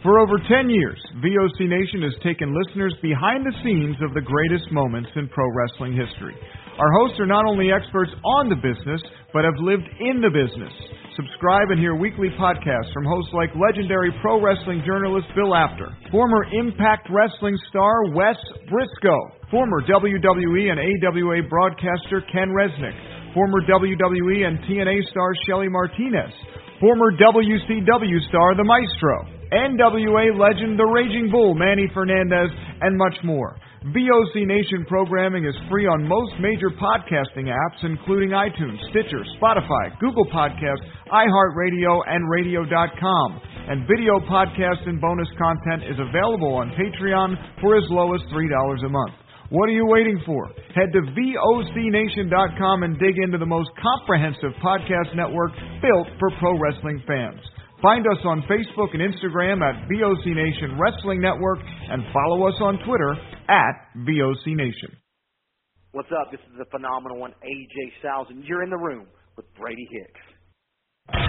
For over 10 years, VOC Nation has taken listeners behind the scenes of the greatest moments in pro wrestling history. Our hosts are not only experts on the business, but have lived in the business. Subscribe and hear weekly podcasts from hosts like legendary pro wrestling journalist Bill Apter, former Impact Wrestling star Wes Briscoe, former WWE and AWA broadcaster Ken Resnick, former WWE and TNA star Shelly Martinez, former WCW star The Maestro, NWA legend The Raging Bull Manny Fernandez, and much more. VOC Nation programming is free on most major podcasting apps, including iTunes, Stitcher, Spotify, Google Podcasts, iHeartRadio, and Radio.com. And video podcast and bonus content is available on Patreon for as low as $3 a month. What are you waiting for? Head to VOCNation.com and dig into the most comprehensive podcast network built for pro wrestling fans. Find us on Facebook and Instagram at VOC Nation Wrestling Network and follow us on Twitter at VOC Nation. What's up? This is the phenomenal one, AJ Styles, and you're in the room with Brady Hicks.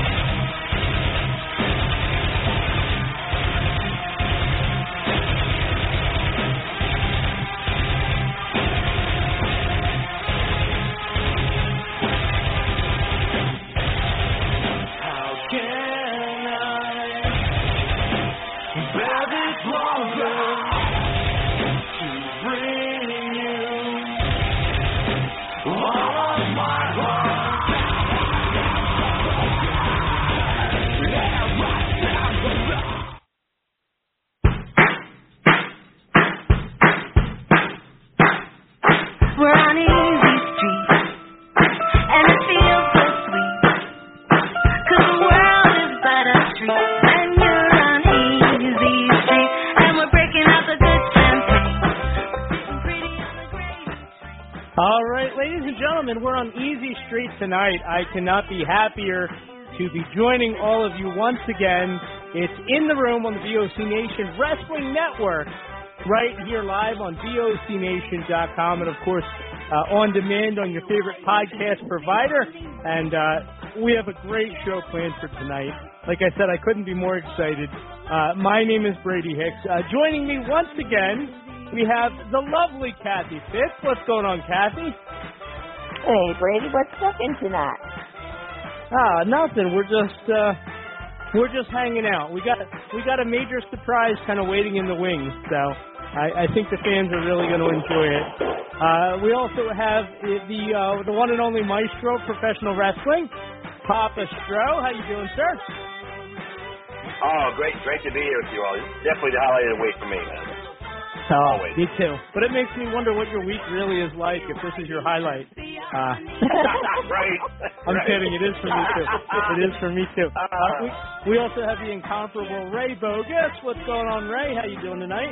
All right, ladies and gentlemen, we're on Easy Street tonight. I cannot be happier to be joining all of you once again. It's In the Room on the VOC Nation Wrestling Network, right here live on VOCNation.com, and, of course, on demand on your favorite podcast provider. And we have a great show planned for tonight. Like I said, I couldn't be more excited. My name is Brady Hicks. Joining me once again, we have the lovely Kathy Fitz. What's going on, Kathy? Hey, Brady, what's cooking tonight? Nothing. We're just hanging out. We got a major surprise kind of waiting in the wings. So I think the fans are really going to enjoy it. We also have the one and only Maestro Professional Wrestling, Papa Stro. How you doing, sir? Oh, great to be here with you all. It's definitely the highlight of the week for me, man. Oh, me too. But it makes me wonder what your week really is like if this is your highlight. Right. I'm kidding. It is for me too. It is for me too. We also have the incomparable Ray Bogus. What's going on, Ray? How you doing tonight?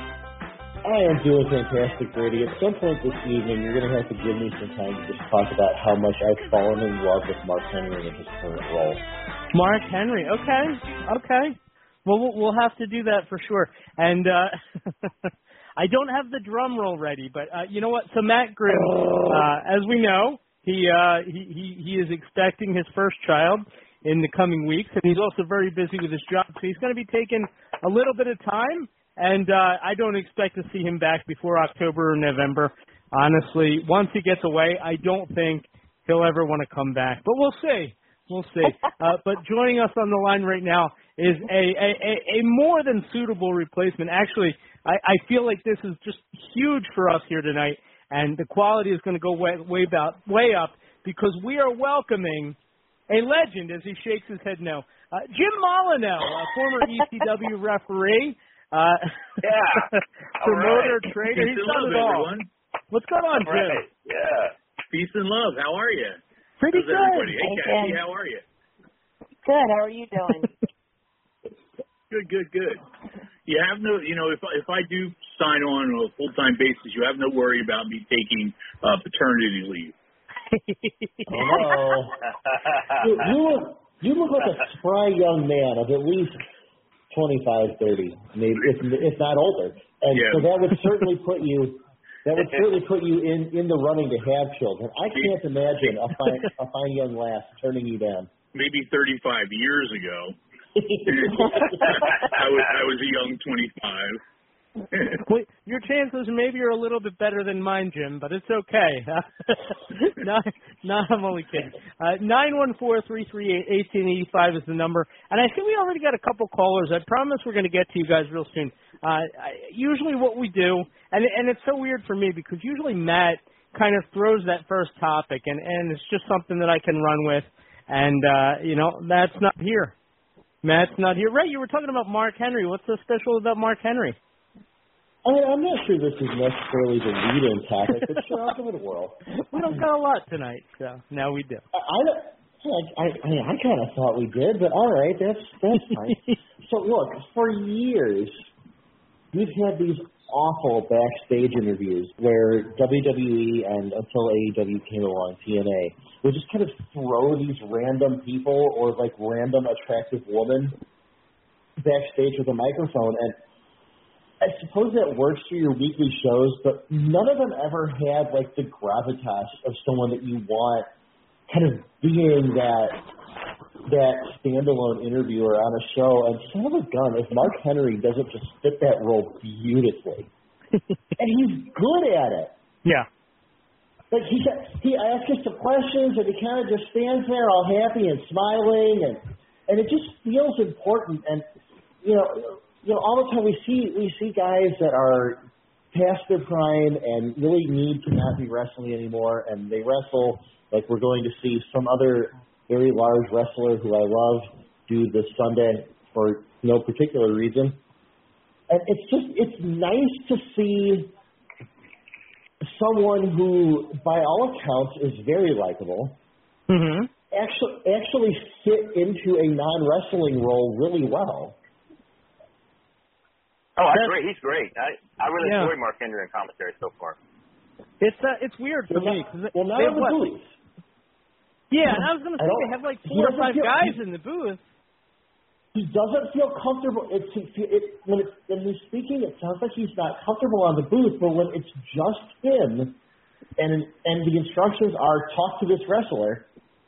I am doing fantastic, Brady. At some point this evening, you're going to have to give me some time to just talk about how much I've fallen in love with Mark Henry in his current role. Mark Henry. Okay. Well, we'll have to do that for sure. And I don't have the drum roll ready, but you know what? So Matt Grimm, as we know, he is expecting his first child in the coming weeks, and he's also very busy with his job, so he's going to be taking a little bit of time. And I don't expect to see him back before October or November. Honestly, once he gets away, I don't think he'll ever want to come back. But we'll see. But joining us on the line right now is a more than suitable replacement. Actually, I feel like this is just huge for us here tonight, and the quality is going to go way up because we are welcoming a legend, as he shakes his head no. Jim Molyneux, a former ECW referee, promoter, trader. He's done it all. Everyone. What's going on, Jim? Right. Yeah. Peace and love. How are you? Pretty How's good. everybody? Hey, Kathy, how are you? Good. How are you doing? Good. You have no, if I do sign on a full-time basis, you have no worry about me taking paternity leave. Oh. You look like a spry young man of at least 25, 30, maybe if not older, and so that would certainly put you in the running to have children. I can't imagine a fine young lass turning you down. Maybe 35 years ago, I I was a young 25. Well, your chances maybe are a little bit better than mine, Jim, but it's okay. I'm only kidding. 914-338-1885 is the number. And I think we already got a couple callers. I promise we're going to get to you guys real soon. Usually what we do, and it's so weird for me because usually Matt kind of throws that first topic, and it's just something that I can run with. And, Matt's not here. Matt's not here. Ray, you were talking about Mark Henry. What's so special about Mark Henry? I'm not sure this is necessarily the lead-in topic, but sure, I'll give it a whirl. We don't got a lot tonight, so now we do. I kind of thought we did, but all right, that's fine. So look, for years, we've had these awful backstage interviews where WWE and until AEW came along, TNA, would just kind of throw these random people or like random attractive women backstage with a microphone, and I suppose that works for your weekly shows, but none of them ever had like the gravitas of someone that you want kind of being that standalone interviewer on a show. And son of a gun, if Mark Henry doesn't just fit that role beautifully, and he's good at it. Yeah. Like he asks us some questions, and he kind of just stands there all happy and smiling, and it just feels important. And all the time we see guys that are past their prime and really need to not be wrestling anymore, and they wrestle like we're going to see some other very large wrestler who I love do this Sunday for no particular reason. And it's nice to see someone who, by all accounts, is very likable, actually fit into a non-wrestling role really well. Oh, I agree. He's great. I really enjoy Mark Henry in commentary so far. It's weird for me. Well, not in the booth. Yeah, and I was going to say they have like 4 or 5 guys in the booth. He doesn't feel comfortable. When he's speaking, it sounds like he's not comfortable on the booth. But when it's just him, and the instructions are talk to this wrestler,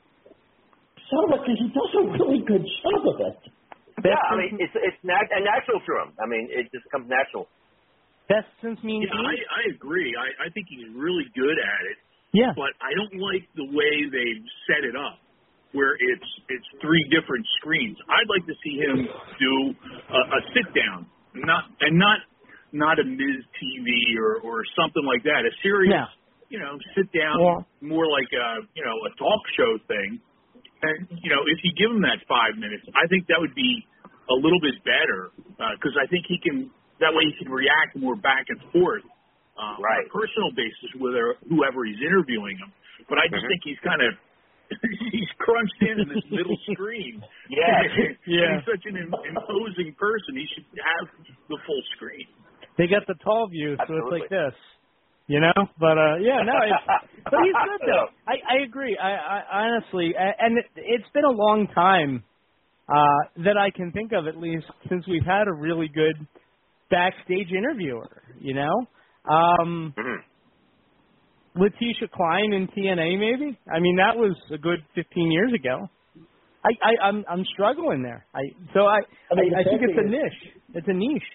he does a really good job of it. Yeah, I mean it's natural to him. I mean it just comes natural. Best since Mean Gene? I agree. I think he's really good at it. Yeah. But I don't like the way they've set it up, where it's 3 different screens. I'd like to see him do a sit down, not a Miz TV or something like that. A serious, sit down, more like a talk show thing. And if you give him that 5 minutes, I think that would be a little bit better because I think he can. That way, he can react more back and forth on a personal basis with whoever he's interviewing him. But I just think he's kind of he's crunched in this middle screen. Yeah. He's such an imposing person. He should have the full screen. They got the tall view, so Absolutely. it's like this. But but he's good though. I agree. I honestly, and it's been a long time that I can think of, at least, since we've had a really good backstage interviewer. Letitia Klein in TNA, maybe. I mean, that was a good 15 years ago. I'm struggling there. I think it's a niche. It's a niche.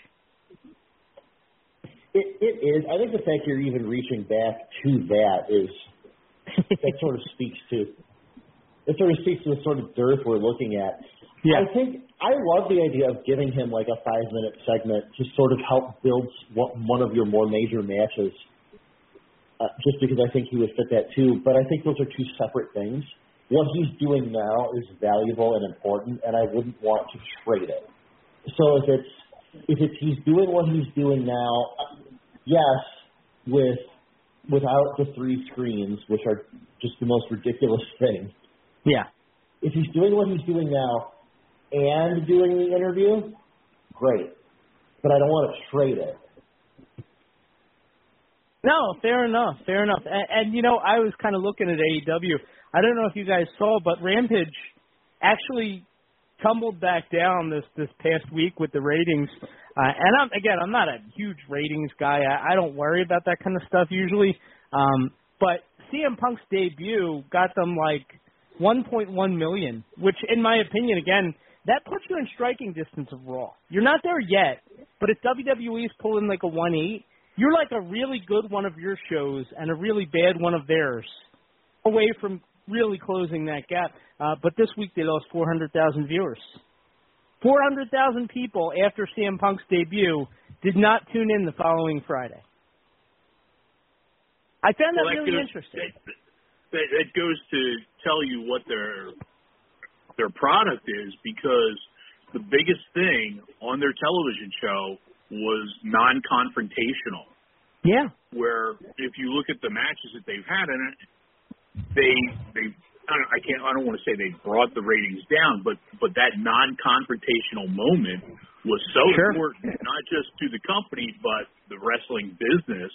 It is. I think the fact you're even reaching back to that that sort of speaks to the sort of dearth we're looking at. Yeah. I love the idea of giving him like a 5-minute segment to sort of help build one of your more major matches, just because I think he would fit that too. But I think those are 2 separate things. What he's doing now is valuable and important, and I wouldn't want to trade it. So if he's doing what he's doing now, yes, without the 3 screens, which are just the most ridiculous thing. Yeah. If he's doing what he's doing now and doing the interview, great. But I don't want to trade it. No, fair enough. And I was kind of looking at AEW. I don't know if you guys saw, but Rampage actually tumbled back down this past week with the ratings. And I'm not a huge ratings guy. I don't worry about that kind of stuff usually. But CM Punk's debut got them like 1.1 million, which in my opinion, again, that puts you in striking distance of Raw. You're not there yet, but if WWE's pulling like a 1-8, you're like a really good one of your shows and a really bad one of theirs away from really closing that gap. But this week they lost 400,000 viewers. 400,000 people after CM Punk's debut did not tune in the following Friday. I found that really interesting. That goes to tell you what their product is, because the biggest thing on their television show was non-confrontational. Yeah. Where if you look at the matches that they've had in it, they I don't want to say they brought the ratings down, but that non-confrontational moment was so important, not just to the company but the wrestling business.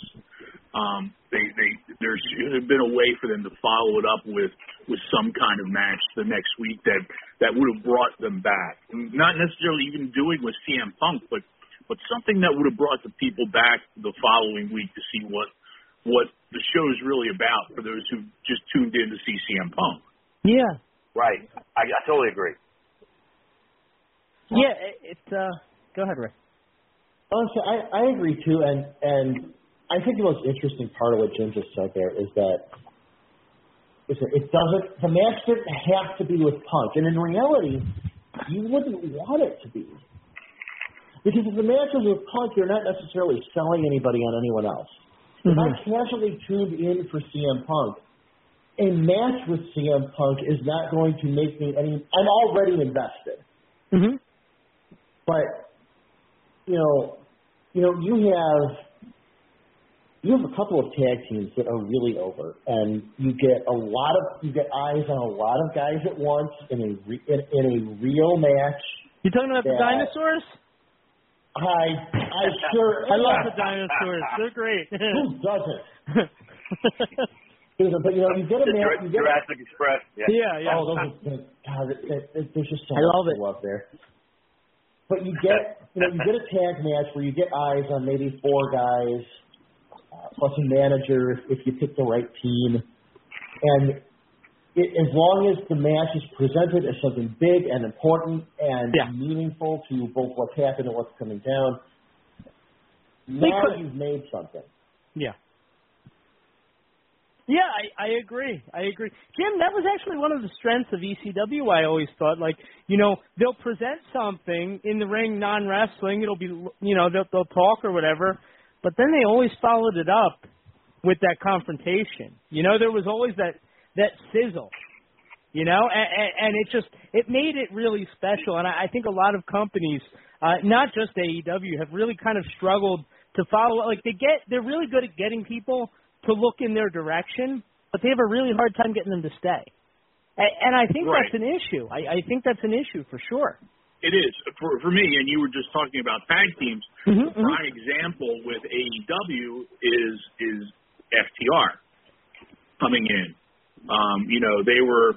There should have been a way for them to follow it up with some kind of match the next week that would have brought them back. Not necessarily even doing with CM Punk, but something that would have brought the people back the following week to see what the show is really about for those who just tuned in to see CM Punk. Yeah. Right. I totally agree. Yeah, go ahead, Ray. Honestly, I agree too, and I think the most interesting part of what Jim just said there is that the match didn't have to be with Punk, and in reality, you wouldn't want it to be. Because if the match is with Punk, you're not necessarily selling anybody on anyone else. If I casually tuned in for CM Punk, a match with CM Punk is not going to make me I'm already invested. Mm-hmm. But you have a couple of tag teams that are really over, and you get eyes on a lot of guys at once in a real match. You talking about the dinosaurs? I sure I love the dinosaurs. They're great. Who doesn't? But you get a match. Jurassic Express. Yeah. Oh, there's just so much love there. But you get a tag match where you get eyes on maybe 4 guys, plus a manager if you pick the right team, and as long as the match is presented as something big and important and meaningful to both what's happened and what's coming down, you've made something. Yeah. Yeah, I agree. Jim, that was actually one of the strengths of ECW, I always thought. They'll present something in the ring, non-wrestling. It'll be, they'll talk or whatever. But then they always followed it up with that confrontation. There was always that sizzle, and it made it really special. And I think a lot of companies, not just AEW, have really kind of struggled to follow. They're really good at getting people to look in their direction, but they have a really hard time getting them to stay. And I think that's an issue. I think that's an issue for sure. It is. For me, and you were just talking about tag teams, a prime example with AEW is FTR coming in. They were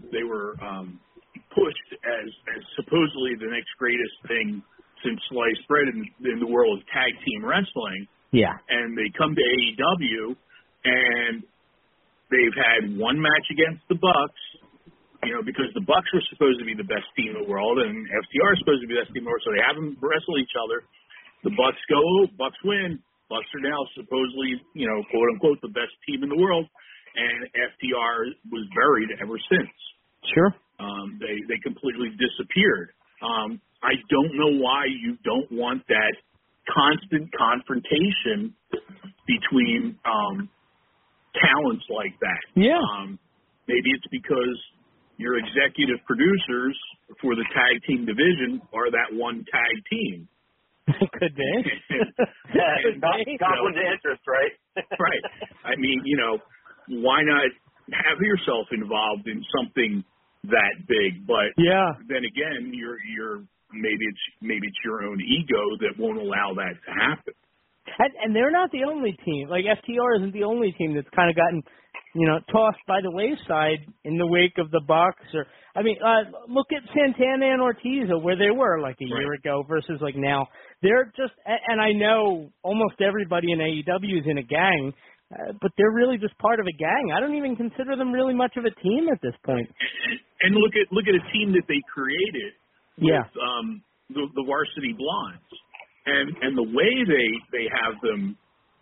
pushed as supposedly the next greatest thing since sliced bread in the world of tag team wrestling. Yeah. And they come to AEW, and they've had one match against the Bucks, because the Bucks were supposed to be the best team in the world, and FTR is supposed to be the best team in the world, so they have them wrestle each other. The Bucks go, Bucks win. Bucks are now supposedly, quote unquote, the best team in the world, and FTR was buried ever since. Sure. They completely disappeared. I don't know why you don't want that constant confrontation between talents like that. Yeah. Maybe it's because your executive producers for the tag team division are that one tag team. Could be. Conflict of interest, right? Right. I mean, why not have yourself involved in something that big? But then again, you're maybe it's your own ego that won't allow that to happen. And they're not the only team. FTR isn't the only team that's kind of gotten, tossed by the wayside in the wake of the Bucks. Look at Santana and Ortiz, where they were a year ago versus now. They're just, and I know almost everybody in AEW is in a gang, but they're really just part of a gang. I don't even consider them really much of a team at this point. And look at a team that they created with the Varsity Blondes, and the way they have them.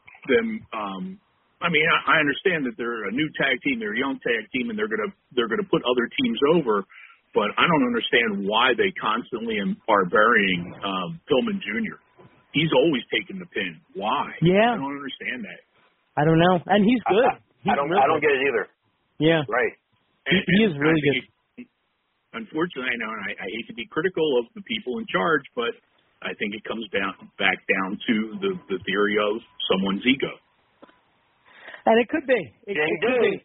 I mean, I understand that they're a new tag team, they're a young tag team, and they're gonna put other teams over. But I don't understand why they constantly are burying Pillman Jr. He's always taking the pin. Why? Yeah. I don't understand that. I don't know. And he's good. I don't get it either. Yeah. Right. He is really good. Unfortunately, I know, and I hate to be critical of the people in charge, but I think it comes back down to the theory of someone's ego. And it could be. It could be.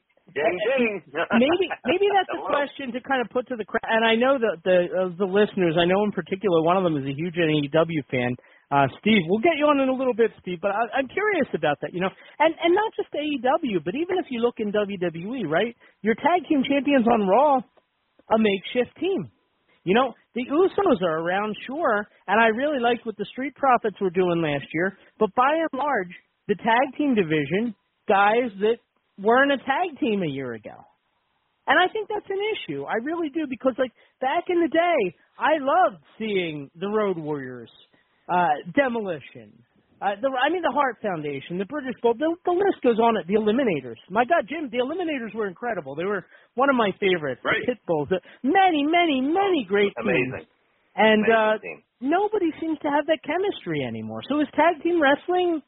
Maybe that's a question to kind of put to the crowd. And I know that the listeners, I know in particular, one of them is a huge NAEW fan. Steve, we'll get you on in a little bit, Steve, but I'm curious about that, and not just AEW, but even if you look in WWE, right? Your tag team champions on Raw, a makeshift team. The Usos are around, sure, and I really liked what the Street Profits were doing last year, but by and large, the tag team division, guys that weren't a tag team a year ago. And I think that's an issue. I really do, because, back in the day, I loved seeing the Road Warriors, Demolition, the Hart Foundation, the British Bull, the list goes on. The Eliminators. My God, Jim, the Eliminators were incredible. They were one of my favorites. Right. The Pitbulls. Many, many, many great teams. Amazing. And Amazing team. Nobody seems to have that chemistry anymore. So is tag team wrestling,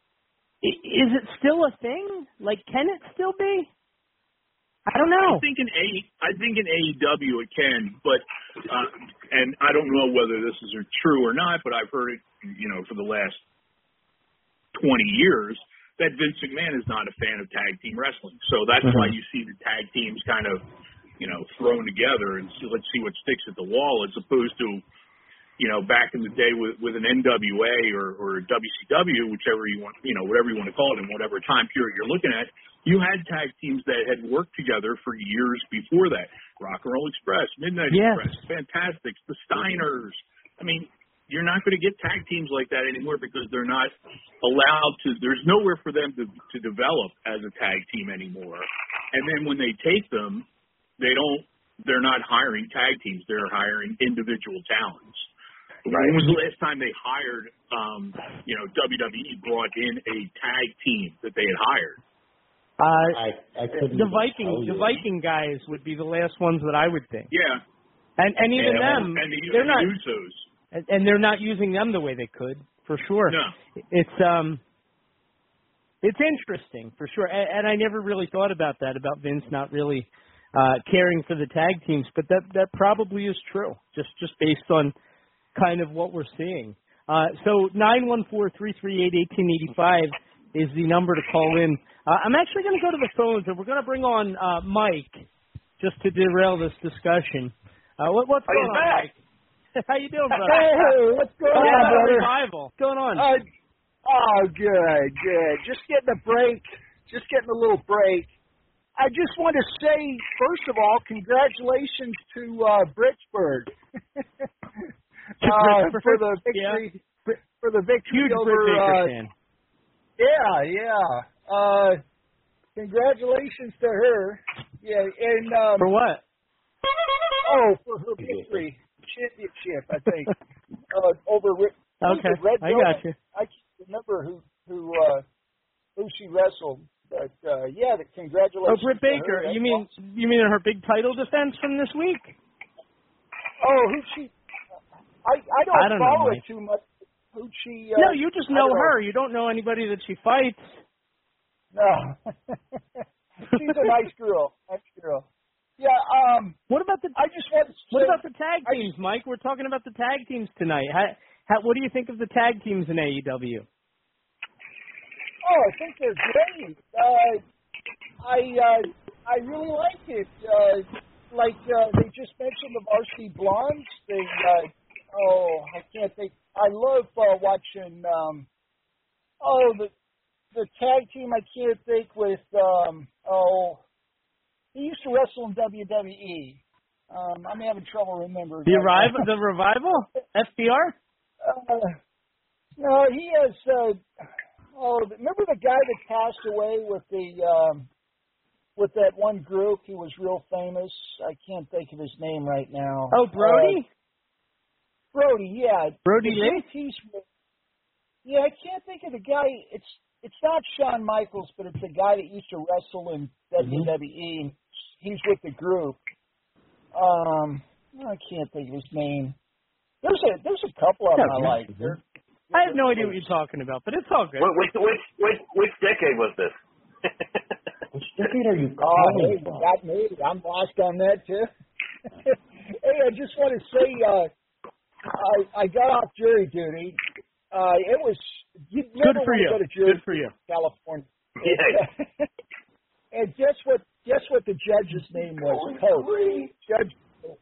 is it still a thing? Can it still be? I don't know. I think in AEW it can, but and I don't know whether this is true or not, but I've heard it, for the last 20 years that Vince McMahon is not a fan of tag team wrestling. So that's why you see the tag teams kind of, thrown together and let's see what sticks at the wall, as opposed to, back in the day with an NWA or WCW, whichever you want, whatever you want to call it, in whatever time period you're looking at, you had tag teams that had worked together for years before that. Rock and Roll Express, Midnight Express, Fantastics, the Steiners. I mean, you're not going to get tag teams like that anymore because they're not allowed to. There's nowhere for them to develop as a tag team anymore. And then when they take them, they're not hiring tag teams. They're hiring individual talents. Right. When was the last time they hired, WWE brought in a tag team that they had hired? I couldn't. The Viking guys would be the last ones that I would think. Yeah. And even them, they're not. Usos. And they're not using them the way they could, for sure. No. It's interesting, for sure. And I never really thought about that, about Vince not really caring for the tag teams, but that probably is true, just based on kind of what we're seeing. So 914-338-1885 is the number to call in. I'm actually going to go to the phones, and we're going to bring on Mike just to derail this discussion. What's going on, Mike? How you doing, brother? Hey, what's going on, brother? Revival. What's going on? Good. Just getting a break. Just getting a little break. I just want to say, first of all, congratulations to Bridgeburg for the victory. Yeah. For the victory Huge over. Britt Baker fan. Yeah. Congratulations to her. Yeah, and for what? Oh, for her victory championship, I think. Over Red I got you. I can't remember who she wrestled, but congratulations. Oh, Britt Baker. You mean her big title defense from this week? Oh, who she? I don't follow know, it too much. Who she? No, you just know her. You don't know anybody that she fights. No, she's a nice girl. Yeah. What about the? I just want to say, what about the tag teams, Mike? We're talking about the tag teams tonight. What do you think of the tag teams in AEW? Oh, I think they're great. I really like it. They just mentioned the Varsity Blondes. I can't think. I love watching. The tag team. I can't think with. He used to wrestle in WWE. I'm having trouble remembering. The Revival? FBR? No, he has. Remember the guy that passed away with that one group? He was real famous. I can't think of his name right now. Oh, Brody? Brody, yeah. Brody Lee? Yeah, I can't think of the guy. It's not Shawn Michaels, but it's the guy that used to wrestle in WWE. He's with the group. I can't think of his name. There's a couple of them I like. I have no idea what you're talking about, but it's all good. Which decade was this? Which decade are you calling about? Got me. I'm lost on that too. Hey, I just want to say, I got off jury duty. It was good for you. Go to jury good for you, California. Yeah. And guess what the judge's name was? Coach. Judge.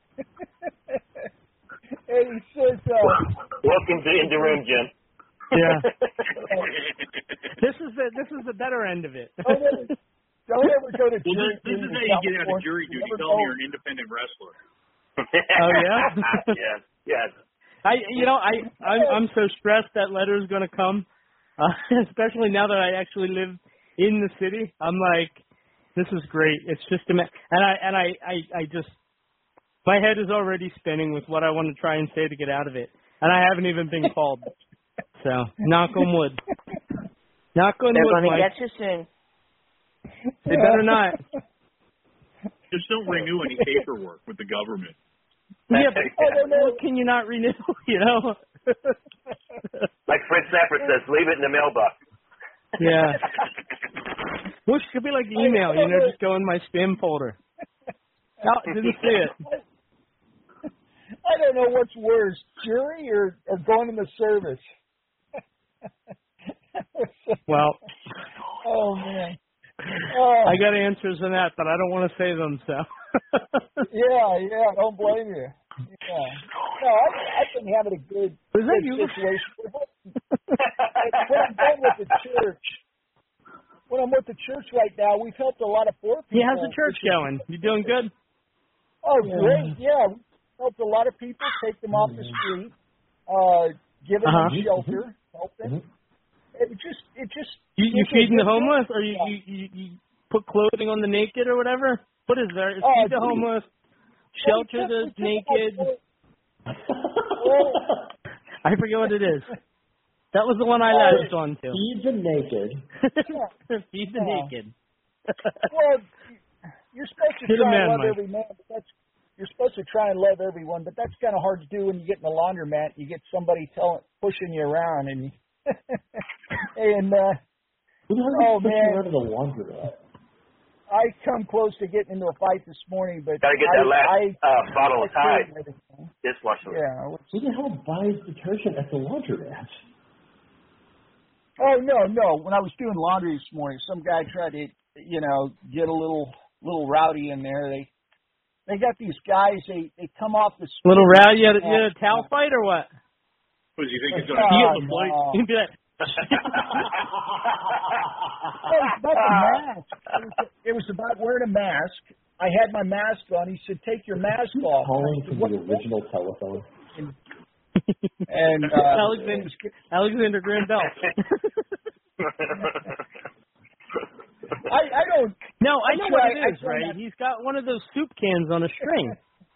And he says, "Welcome to in the room, Jim." Yeah. This is the better end of it. Don't ever go to jury. This is how you get out of jury duty. Tell me you're an independent wrestler. Oh yeah. Yes. I'm so stressed that letter is going to come, especially now that I actually live in the city. I'm like, this is great. It's just I just my head is already spinning with what I want to try and say to get out of it, and I haven't even been called. So knock on wood. Knock on wood. They're going to Mike. get you soon. They better not. Just don't renew any paperwork with the government. Yeah, but can you not renew? You know. Like Fred Sanford says, leave it in the mailbox. Yeah. Which could be like email, just go in my spam folder. No, didn't see it. I don't know what's worse, jury or going in the service. Well. Oh man. I got answers on that, but I don't want to say them. So. Yeah. Don't blame you. Yeah. No, I've been having a good situation. When I'm with the church right now, we've helped a lot of poor people. Yeah, how's the church going? You doing good? Oh, great. Yeah, we helped a lot of people, take them off the street, give them shelter, help them. It just. You feeding the homeless, or you put clothing on the naked or whatever? What is there? Feed the homeless, shelter the naked. I forget what it is. That was the one I latched on to. Feed the naked. Feed the naked. Well, you're supposed to try and love every man, but you're supposed to try and love everyone, but that's kind of hard to do when you get in the laundromat. You get somebody pushing you around, and oh man, out of the laundromat. I come close to getting into a fight this morning, but gotta get that last bottle of Tide dishwasher. Yeah. Who the hell buys detergent at the laundromat? Oh no! When I was doing laundry this morning, some guy tried to, get a little rowdy in there. They got these guys. They come off the street. Little rowdy. You had a towel fight or what? What do you think he's going to steal the place? You'd be like. It was about wearing a mask. I had my mask on. He said, "Take your mask off." Calling from the original telephone. And Alexander Graham Bell. I don't. No, I know what it is, right? He's got one of those soup cans on a string.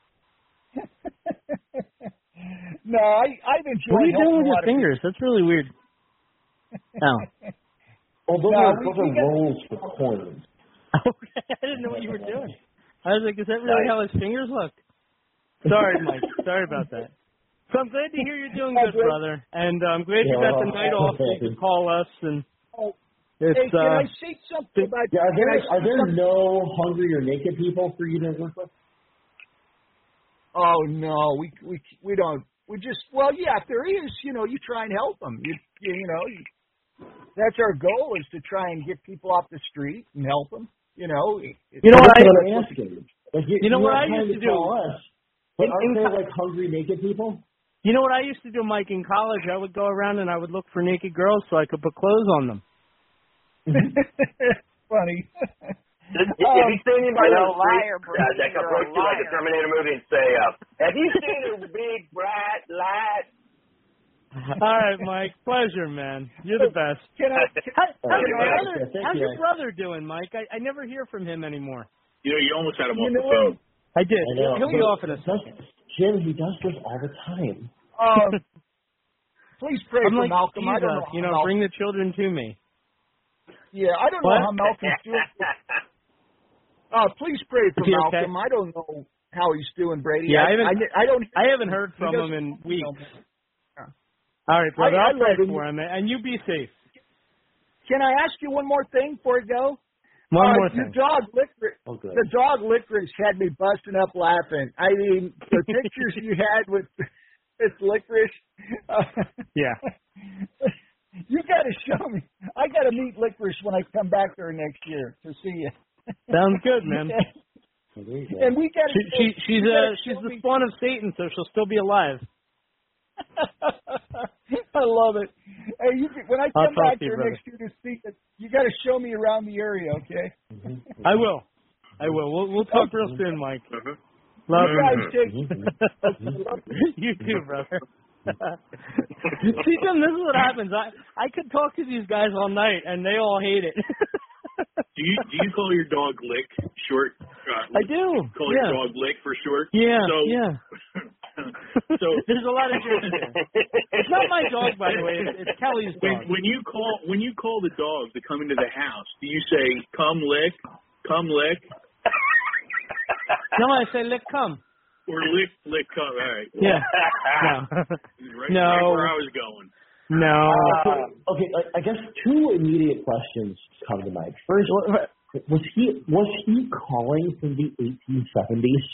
No, I've enjoyed. What are you doing with your fingers? That's really weird. Oh. Well, those are rolls for coins. Okay, I didn't know what you were doing. I was like, is that really how his fingers look? Sorry, Mike. Sorry about that. So I'm glad to hear you're doing good, brother. And I'm glad you got the night off so you can call us. And it's, hey, can I say something about are there no hungry or naked people for you to work with? Oh, no. We don't. We just, if there is, you try and help them. That's our goal, is to try and get people off the street and help them. You know what I'm asking? You know what I used to do? But aren't there like hungry naked people? You know what I used to do, Mike, in college? I would go around and I would look for naked girls so I could put clothes on them. Funny. If you see anybody that can approach you like a Terminator movie and say, "Have you seen a big bright light?" All right, Mike. Pleasure, man. You're the best. How's your brother doing, Mike? I never hear from him anymore. You almost had him off the phone. I did. He'll be off in a second. Jim, he does this all the time. Please pray I'm for like Malcolm. Jesus, I don't know. bring the children to me. Yeah, I don't know how Malcolm's doing. Please pray for Malcolm. Okay? I don't know how he's doing, Brady. Yeah, I haven't heard from him in weeks. All right, brother. I I'll pray love him. for him, and you be safe. Can I ask you one more thing before we go? One more thing. Your dog Licorice. Oh, good. The dog Licorice had me busting up laughing. I mean, the pictures you had with Licorice. Yeah. You got to show me. I got to meet Licorice when I come back there next year to see you. Sounds good, man. And we got she's the spawn of Satan, so she'll still be alive. I love it. Hey, when I come back there brother. next year to see it, you got to show me around the area, okay? I will. We'll talk real soon, Mike. Love you guys. You too, brother. See, Jim, this is what happens. I could talk to these guys all night, and they all hate it. Do you call your dog Lick short? I do. Call your dog Lick for short? Yeah. So, yeah. So there's a lot of shit there. It's not my dog, by the way. It's Kelly's dog. When you call the dog to come into the house, do you say "Come Lick"? Come Lick? No, I say Lick, come. Or Lick, come. All right. Yeah. No. Right where I was going. No. Okay, I guess two immediate questions come to mind. First, was he calling from the 1870s?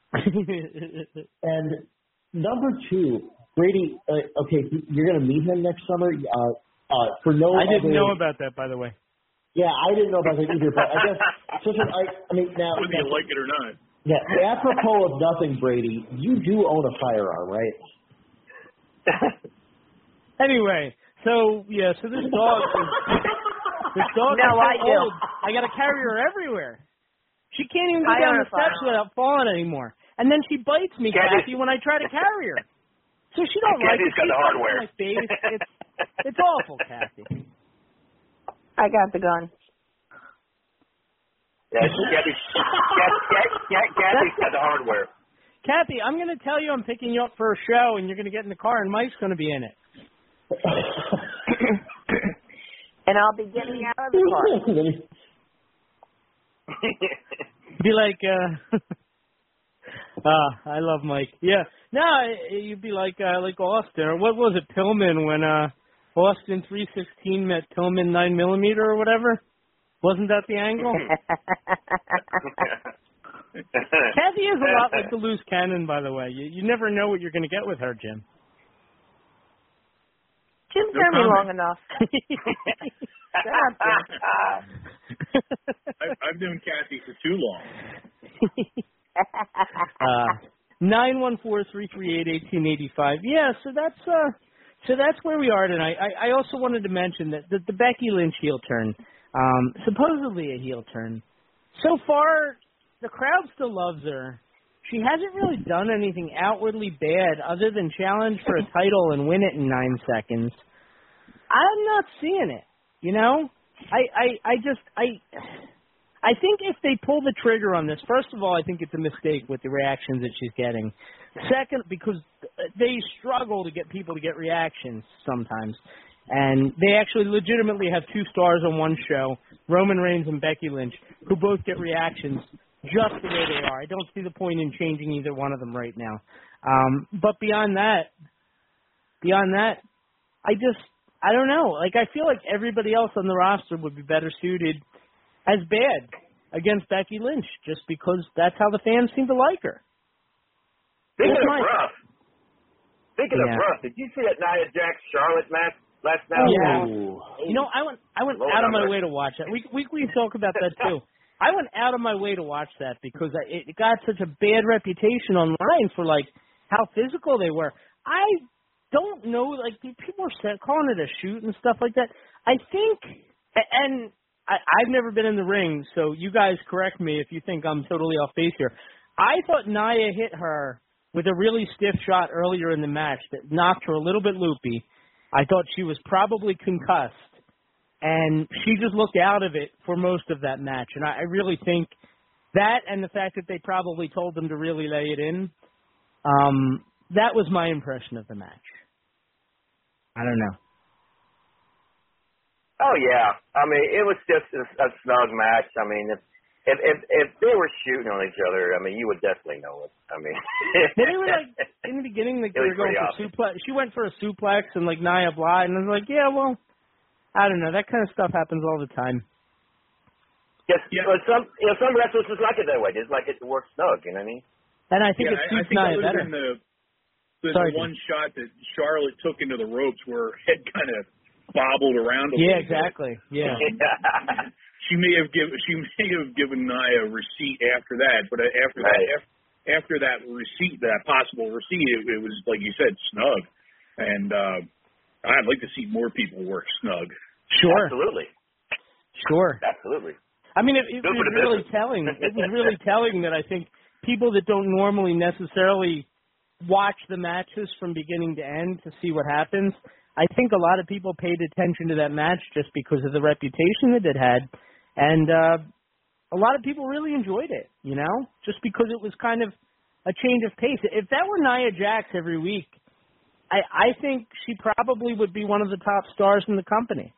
And number two, Brady. Okay, you're going to meet him next summer. I didn't know about that, by the way. Yeah, I didn't know about that either. But I guess I mean now, whether you like it or not. Yeah. Apropos of nothing, Brady, you do own a firearm, right? Anyway, so this dog is No, I do. old. I got to carry her everywhere. She can't even go down the steps without falling anymore. And then she bites me, Kathy, when I try to carry her. So she don't like it. Kathy's got the hardware. My face. It's awful, Kathy. I got the gun. Yeah, Kathy's got the hardware. Kathy, I'm going to tell you I'm picking you up for a show, and you're going to get in the car, and Mike's going to be in it. And I'll be getting out of the car. Be like, I love Mike. Yeah. No, you'd be like Austin, or what was it, Pillman, when Austin 316 met Pillman 9mm or whatever? Wasn't that the angle? Kathy is a lot like the loose cannon, by the way. You never know what you're going to get with her, Jim. Jim's known me long enough. Shut up, Jim. I've known Kathy for too long. 914-338-1885. Yeah, so that's where we are tonight. I also wanted to mention that the Becky Lynch heel turn, supposedly a heel turn. So far, the crowd still loves her. She hasn't really done anything outwardly bad other than challenge for a title and win it in 9 seconds. I'm not seeing it, you know? I think if they pull the trigger on this, first of all, I think it's a mistake with the reactions that she's getting. Second, because they struggle to get people to get reactions sometimes. And they actually legitimately have 2 stars on one show, Roman Reigns and Becky Lynch, who both get reactions just the way they are. I don't see the point in changing either one of them right now. But beyond that, I don't know. Like, I feel like everybody else on the roster would be better suited as bad against Becky Lynch, just because that's how the fans seem to like her. Speaking of rough, did you see that Nia Jax Charlotte match last night? Yeah. You know, I went out of my way to watch that. We talk about that too. I went out of my way to watch that because it got such a bad reputation online for like how physical they were. I don't know, like people are calling it a shoot and stuff like that. I think, and I've never been in the ring, so you guys correct me if you think I'm totally off base here. I thought Nia hit her with a really stiff shot earlier in the match that knocked her a little bit loopy. I thought she was probably concussed, and she just looked out of it for most of that match. And I really think that and the fact that they probably told them to really lay it in that was my impression of the match. I don't know. Oh yeah, I mean it was just a snug match. I mean if they were shooting on each other, I mean you would definitely know it. I mean they were like in the beginning like they were going for suplex. She went for a suplex and like Nia Blah, and I was like, yeah, well, I don't know. That kind of stuff happens all the time. Yes, yeah. But some wrestlers just like it that way. They just like it to work snug. You know what I mean? And I think it suits Nia better. The one shot that Charlotte took into the ropes where her head kind of bobbled around a little bit. Exactly. Yeah. She may have given Nia a receipt after that, but after that receipt, that possible receipt, it was like you said, snug. And I'd like to see more people work snug. Sure. Absolutely. Sure. Absolutely. I mean, it was really telling. It was really telling that I think people that don't normally necessarily watch the matches from beginning to end to see what happens, I think a lot of people paid attention to that match just because of the reputation that it had, and a lot of people really enjoyed it, you know, just because it was kind of a change of pace. If that were Nia Jax every week, I think she probably would be one of the top stars in the company.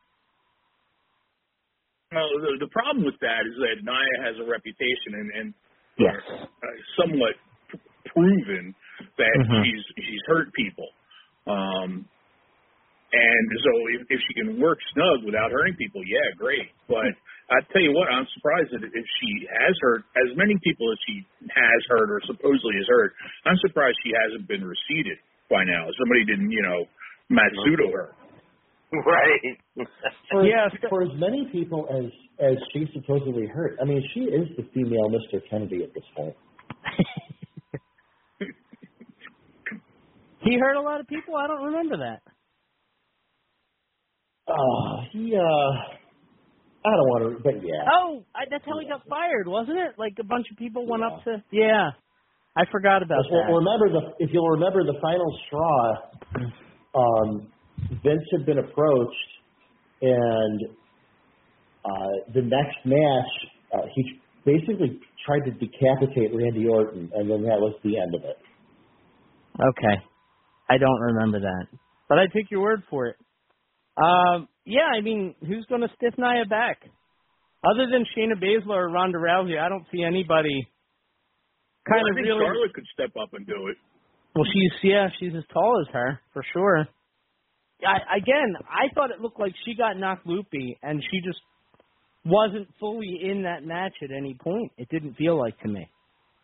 Well, the problem with that is that Nia has a reputation and yes. Somewhat proven that she's hurt people. And so if she can work snug without hurting people, yeah, great. But I tell you what, I'm surprised that if she has hurt as many people as she has hurt or supposedly has hurt, I'm surprised she hasn't been receded by now. Somebody didn't, Matsudo her. Right. For as many people as she supposedly hurt, I mean, she is the female Mr. Kennedy at this point. He hurt a lot of people? I don't remember that. I don't want to, but yeah. Oh, that's how he got fired, wasn't it? Like a bunch of people went up to, yeah. I forgot about that. Well, if you'll remember the final straw, Vince had been approached, and the next match, he basically tried to decapitate Randy Orton, and then that was the end of it. Okay. I don't remember that. But I take your word for it. Yeah, I mean, who's going to stiff Nia back? Other than Shayna Baszler or Ronda Rousey, I don't see anybody I think Charlotte could step up and do it. Well, she's as tall as her, for sure. I thought it looked like she got knocked loopy, and she just wasn't fully in that match at any point. It didn't feel like to me.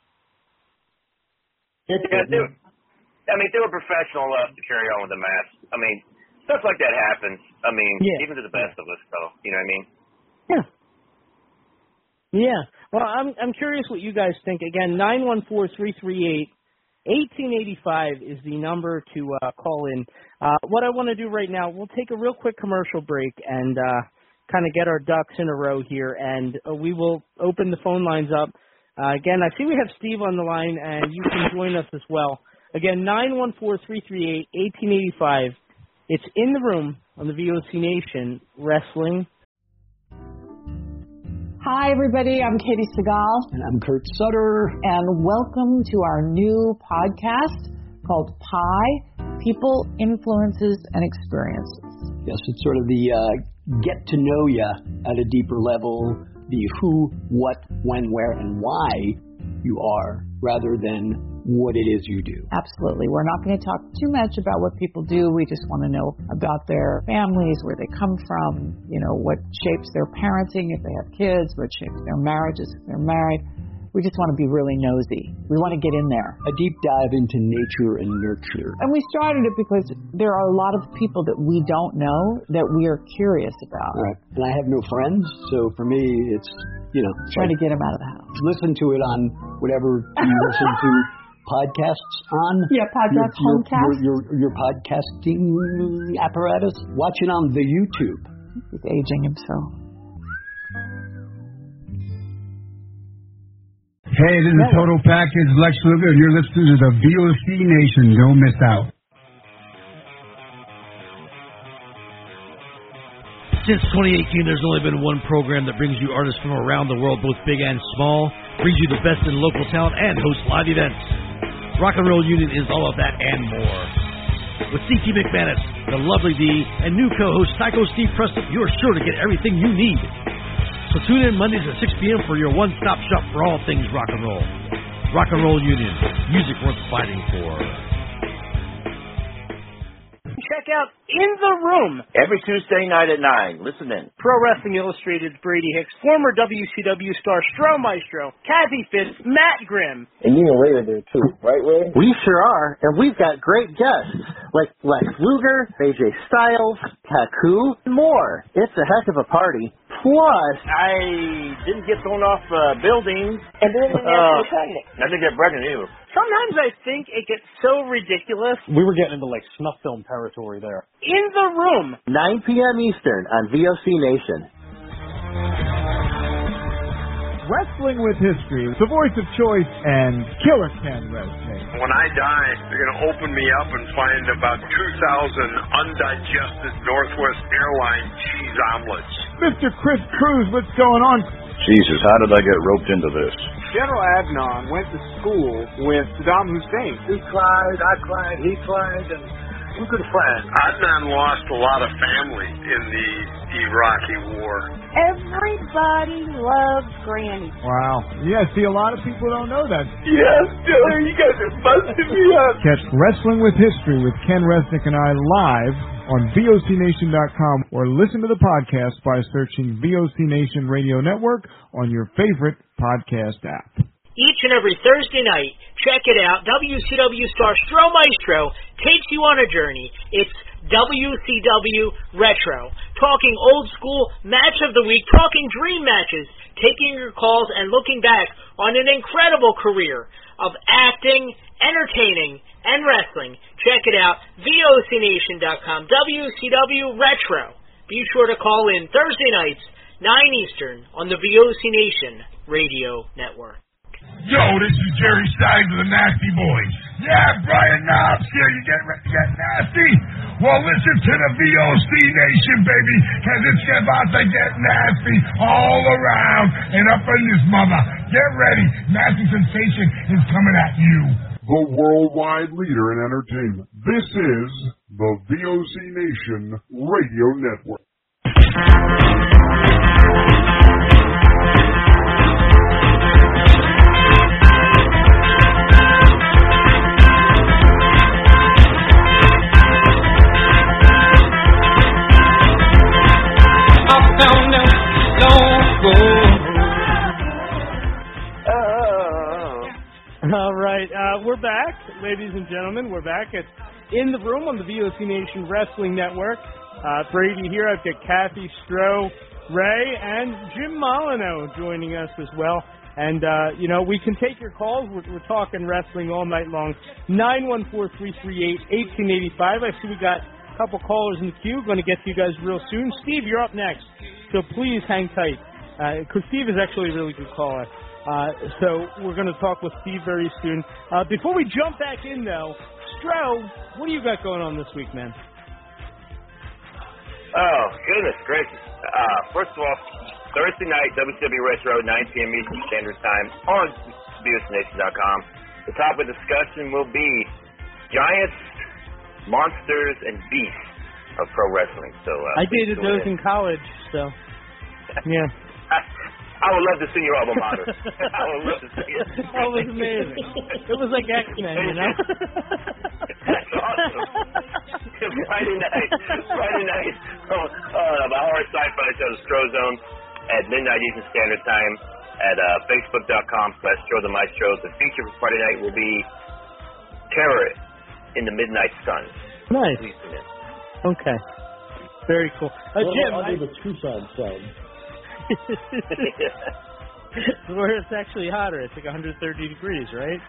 Yeah, they were professional enough to carry on with the match. I mean, stuff like that happens. I mean, even to the best of us, though. You know what I mean? Yeah. Yeah. Well, I'm curious what you guys think. Again, 914-338-1885 is the number to call in. What I want to do right now, we'll take a real quick commercial break and kind of get our ducks in a row here, and we will open the phone lines up. Again, I see we have Steve on the line, and you can join us as well. Again, 914-338-1885. It's In the Room on the VOC Nation Wrestling. Hi, everybody. I'm Katie Segal. And I'm Kurt Sutter. And welcome to our new podcast called PIE, People, Influences, and Experiences. Yes, it's sort of the get to know you at a deeper level, the who, what, when, where, and why you are, rather than what it is you do. Absolutely. We're not going to talk too much about what people do. We just want to know about their families, where they come from, what shapes their parenting if they have kids, what shapes their marriages if they're married. We just want to be really nosy. We want to get in there. A deep dive into nature and nurture. And we started it because there are a lot of people that we don't know that we are curious about. Right. And I have no friends, so for me, it's, trying to get them out of the house. Listen to it on whatever you listen to podcasts on. Yeah, podcast, homecast. Your podcasting apparatus. Watch it on the YouTube. He's aging himself. Hey, this is Total Package, Lex Luger, and you're listening to the VOC Nation. Don't miss out. Since 2018, there's only been one program that brings you artists from around the world, both big and small, brings you the best in local talent, and hosts live events. Rock and Roll Union is all of that and more. With C.T. McManus, the lovely D, and new co-host Psycho Steve Preston, you are sure to get everything you need. So tune in Mondays at 6 p.m. for your one-stop shop for all things rock and roll. Rock and Roll Union, music worth fighting for. Check out In the Room every Tuesday night at 9. Listen in. Pro Wrestling Illustrated's Brady Hicks, former WCW star Stro Maestro, Kathy Fitz, Matt Grimm. And you and Ray are there too, right, Ray? We sure are, and we've got great guests like Lex Luger, AJ Styles, Taku, and more. It's a heck of a party. Plus, I didn't get thrown off buildings. And then I didn't get pregnant either. Sometimes I think it gets so ridiculous. We were getting into like snuff film territory there. In the Room. 9 p.m. Eastern on VOC Nation. Wrestling with History, the voice of choice, and Killer Ken Resnick. When I die, they're going to open me up and find about 2,000 undigested Northwest Airlines cheese omelets. Mr. Chris Cruz, what's going on? Jesus, how did I get roped into this? General Adnan went to school with Saddam Hussein. He cried, I cried, he cried, and we're good friends. Adnan lost a lot of family in the Iraqi war. Everybody loves Granny. Wow. Yeah, see, a lot of people don't know that. Yes, Joey, you guys are busting me up. Catch Wrestling with History with Ken Resnick and I live on VOCNation.com or listen to the podcast by searching VOC Nation Radio Network on your favorite podcast app. Each and every Thursday night, check it out. WCW star Stro Maestro takes you on a journey. It's WCW Retro. Talking old school match of the week, talking dream matches, taking your calls and looking back on an incredible career of acting, entertaining, and wrestling. Check it out, VOCNation.com, WCW Retro. Be sure to call in Thursday nights, 9 Eastern, on the VOC Nation Radio Network. Yo, this is Jerry Stein of the Nasty Boys. Yeah, Brian Knobs here. You getting ready to get nasty? Well, listen to the VOC Nation, baby, because it's about to get nasty all around and up in this mother. Get ready. Nasty Sensation is coming at you. The worldwide leader in entertainment. This is the VOC Nation Radio Network. All right, we're back, ladies and gentlemen. We're back. It's In the Room on the VOC Nation Wrestling Network. Brady here. I've got Kathy, Stro, Ray, and Jim Molyneux joining us as well. And, we can take your calls. We're talking wrestling all night long. 914-338-1885. I see we got a couple callers in the queue. Going to get to you guys real soon. Steve, you're up next. So please hang tight. Because Steve is actually a really good caller. So we're going to talk with Steve very soon. Before we jump back in, though, Stro, what do you got going on this week, man? Oh, goodness gracious. First of all, Thursday night, WCW Retro, 9 p.m. Eastern Standard Time on VOCNation.com. The topic of discussion will be Giants, Monsters, and Beasts of pro wrestling. So I dated those in college, so, yeah. I would love to see your alma mater. I would love to see it. That was amazing. It was like X-Men, you know? That's awesome. Friday night, the horror sci-fi show, The Stro Zone, at midnight Eastern Standard Time at Facebook.com/Stro the Maestro. The feature for Friday night will be Terror in the Midnight Sun. Nice. Okay. Very cool. Jim, under the Tucson sun. Where it's actually hotter. It's like 130 degrees, right?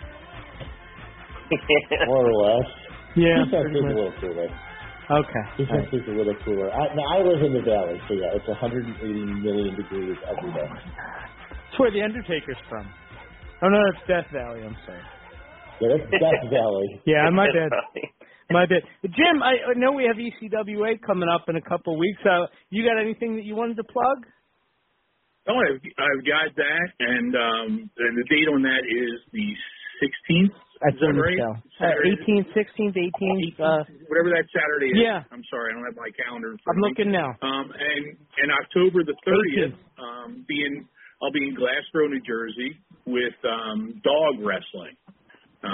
More or less. Yeah. Tucson's a little cooler. Okay. Tucson's a little cooler. I live in the valley, so yeah, it's 180 million degrees every day. That's where the Undertaker's from. Oh, no, that's Death Valley. I'm sorry. Yeah, that's Death Valley. Yeah, my bad. My bad. Jim, I know we have ECWA coming up in a couple weeks. You got anything that you wanted to plug? Oh, I've got that, and the date on that is the 16th I Is that right? so. Saturday? 18th, 16th, 18th. Whatever that Saturday is. Yeah. I'm sorry, I don't have my calendar. I'm looking now. And October the 30th, I'll be in Glassboro, New Jersey, with dog wrestling. I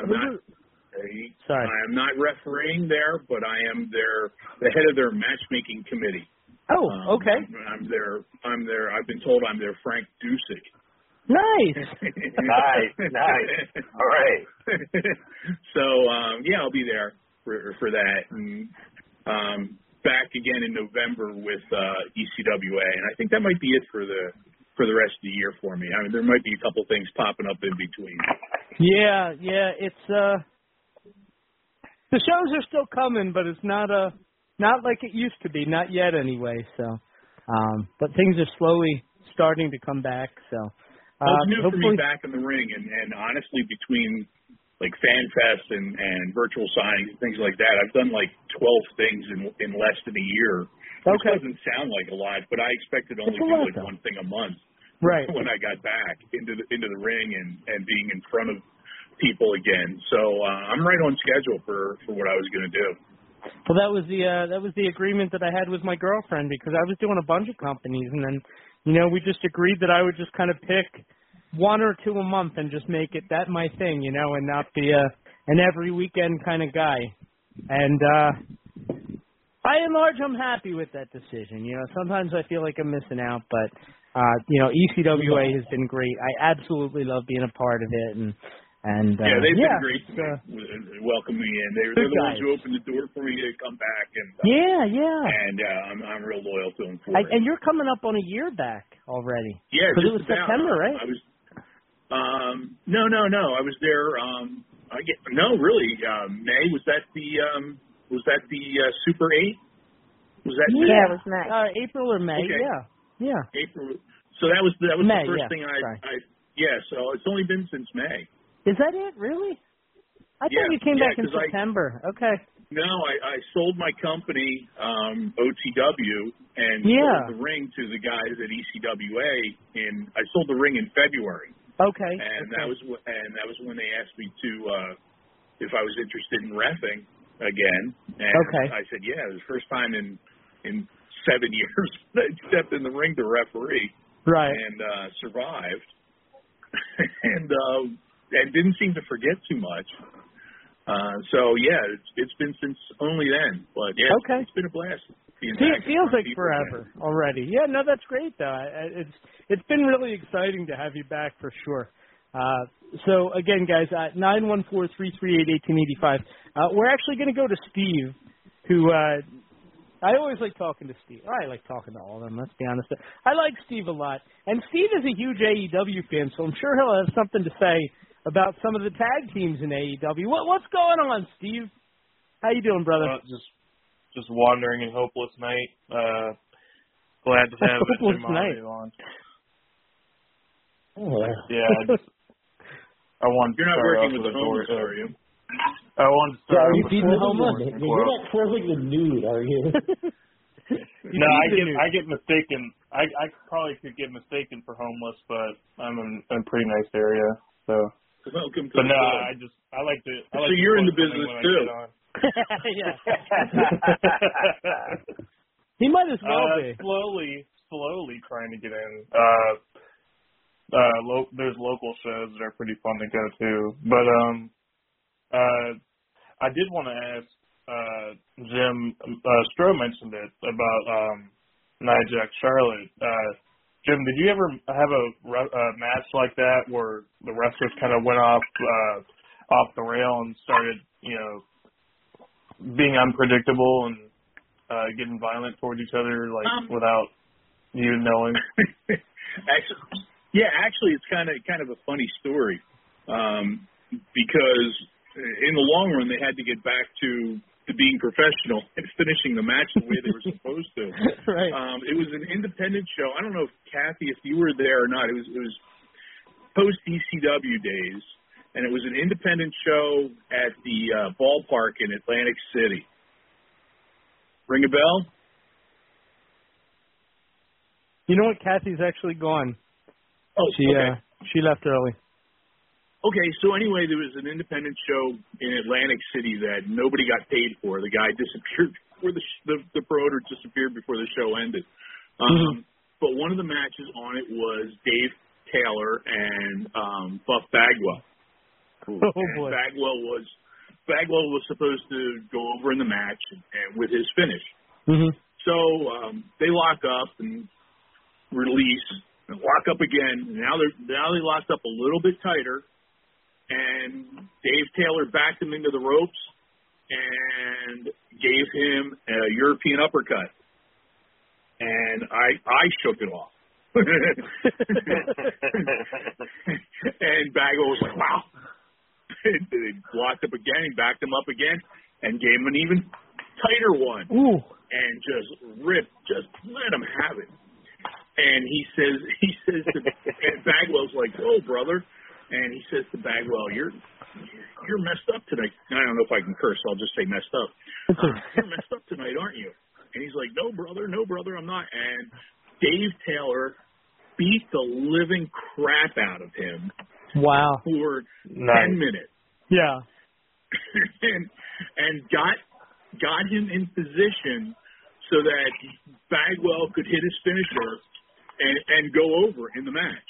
am not refereeing there, but I am the head of their matchmaking committee. Oh, okay. I'm there. I've been told I'm their Frank Dusek. Nice. nice. All right. So I'll be there for that, and back again in November with ECWA, and I think that might be it for the rest of the year for me. I mean, there might be a couple things popping up in between. Yeah. It's the shows are still coming, but it's not like it used to be. Not yet, anyway. So, but things are slowly starting to come back. So. It's new for me back in the ring, and honestly, between like FanFest and virtual signings and things like that, I've done like 12 things in less than a year. Which doesn't sound like a lot, but I expected only to do like one thing a month. Right. When I got back into the ring and being in front of people again, so I'm right on schedule for what I was going to do. Well, that was the agreement that I had with my girlfriend, because I was doing a bunch of companies, and then. We just agreed that I would just kind of pick one or two a month and just make it that my thing, and not be an every weekend kind of guy. And by and large, I'm happy with that decision. Sometimes I feel like I'm missing out, but ECWA has been great. I absolutely love being a part of it, and they've been great to welcome me in. They're the ones who opened the door for me to come back, and and I'm real loyal to them for it. And you're coming up on a year back already. Yeah, because it was September, right? I was. No. I was there. May was that the Super 8? Was that May? Yeah, it was May. April or May? Okay. Yeah. April. So that was May, the first thing I. So it's only been since May. Is that it? Really? I thought you came back in September. Okay. No, I sold my company, OTW, and sold the ring to the guys at ECWA. I sold the ring in February. Okay. And that was when they asked me to if I was interested in reffing again. And I said, yeah. It was the first time in 7 years that I stepped in the ring to referee. Right. And survived. And didn't seem to forget too much. It's been since only then. But it's been a blast. It feels like forever already. Yeah, no, that's great though. It's been really exciting to have you back for sure. So again, guys, 914-338-1885. We're actually going to go to Steve, who I always like talking to Steve. I like talking to all of them, let's be honest. I like Steve a lot. And Steve is a huge AEW fan, so I'm sure he'll have something to say about some of the tag teams in AEW. What's going on, Steve? How you doing, brother? Just wandering in Hopeless Night. Glad to have Hopeless Night on. Oh, yeah, I wanted to You're not start working off with the homeless, are you? I wanted to start are you off feeding with the homeless? You're not closing the nude, are you? No, I get mistaken. I probably could get mistaken for homeless, but I'm in a pretty nice area, so. Welcome to but the no, club. I like to. So you're in the business too. He might as well be. Slowly trying to get in. There's local shows that are pretty fun to go to, but I did want to ask Jim. Stro mentioned it about Nia Jax Charlotte. Jim, did you ever have a match like that where the wrestlers kind of went off the rail and started, being unpredictable and getting violent towards each other, without you knowing? Actually, it's kind of a funny story, because in the long run they had to get back to being professional and finishing the match the way they were supposed to. Right. It was an independent show. I don't know if Kathy, if you were there or not. It was post ECW days, and it was an independent show at the ballpark in Atlantic City. Ring a bell? You know what? Kathy's actually gone. Oh, she left early. Okay, so anyway, there was an independent show in Atlantic City that nobody got paid for. The guy disappeared before the promoter disappeared before the show ended. But one of the matches on it was Dave Taylor and Buff Bagwell. Oh boy! Bagwell was supposed to go over in the match and with his finish. So they lock up and release, and lock up again. Now they locked up a little bit tighter. And Dave Taylor backed him into the ropes and gave him a European uppercut. And I shook it off. And Bagwell was like, wow. They blocked up again, he backed him up again, and gave him an even tighter one. Ooh. And just let him have it. And he says to and Bagwell's like, oh, brother. And he says to Bagwell, you're messed up tonight. I don't know if I can curse, so I'll just say messed up. You're messed up tonight, aren't you? And he's like, no, brother, I'm not. And Dave Taylor beat the living crap out of him. Wow. For 10 minutes. Yeah. and got him in position so that Bagwell could hit his finisher and go over in the match.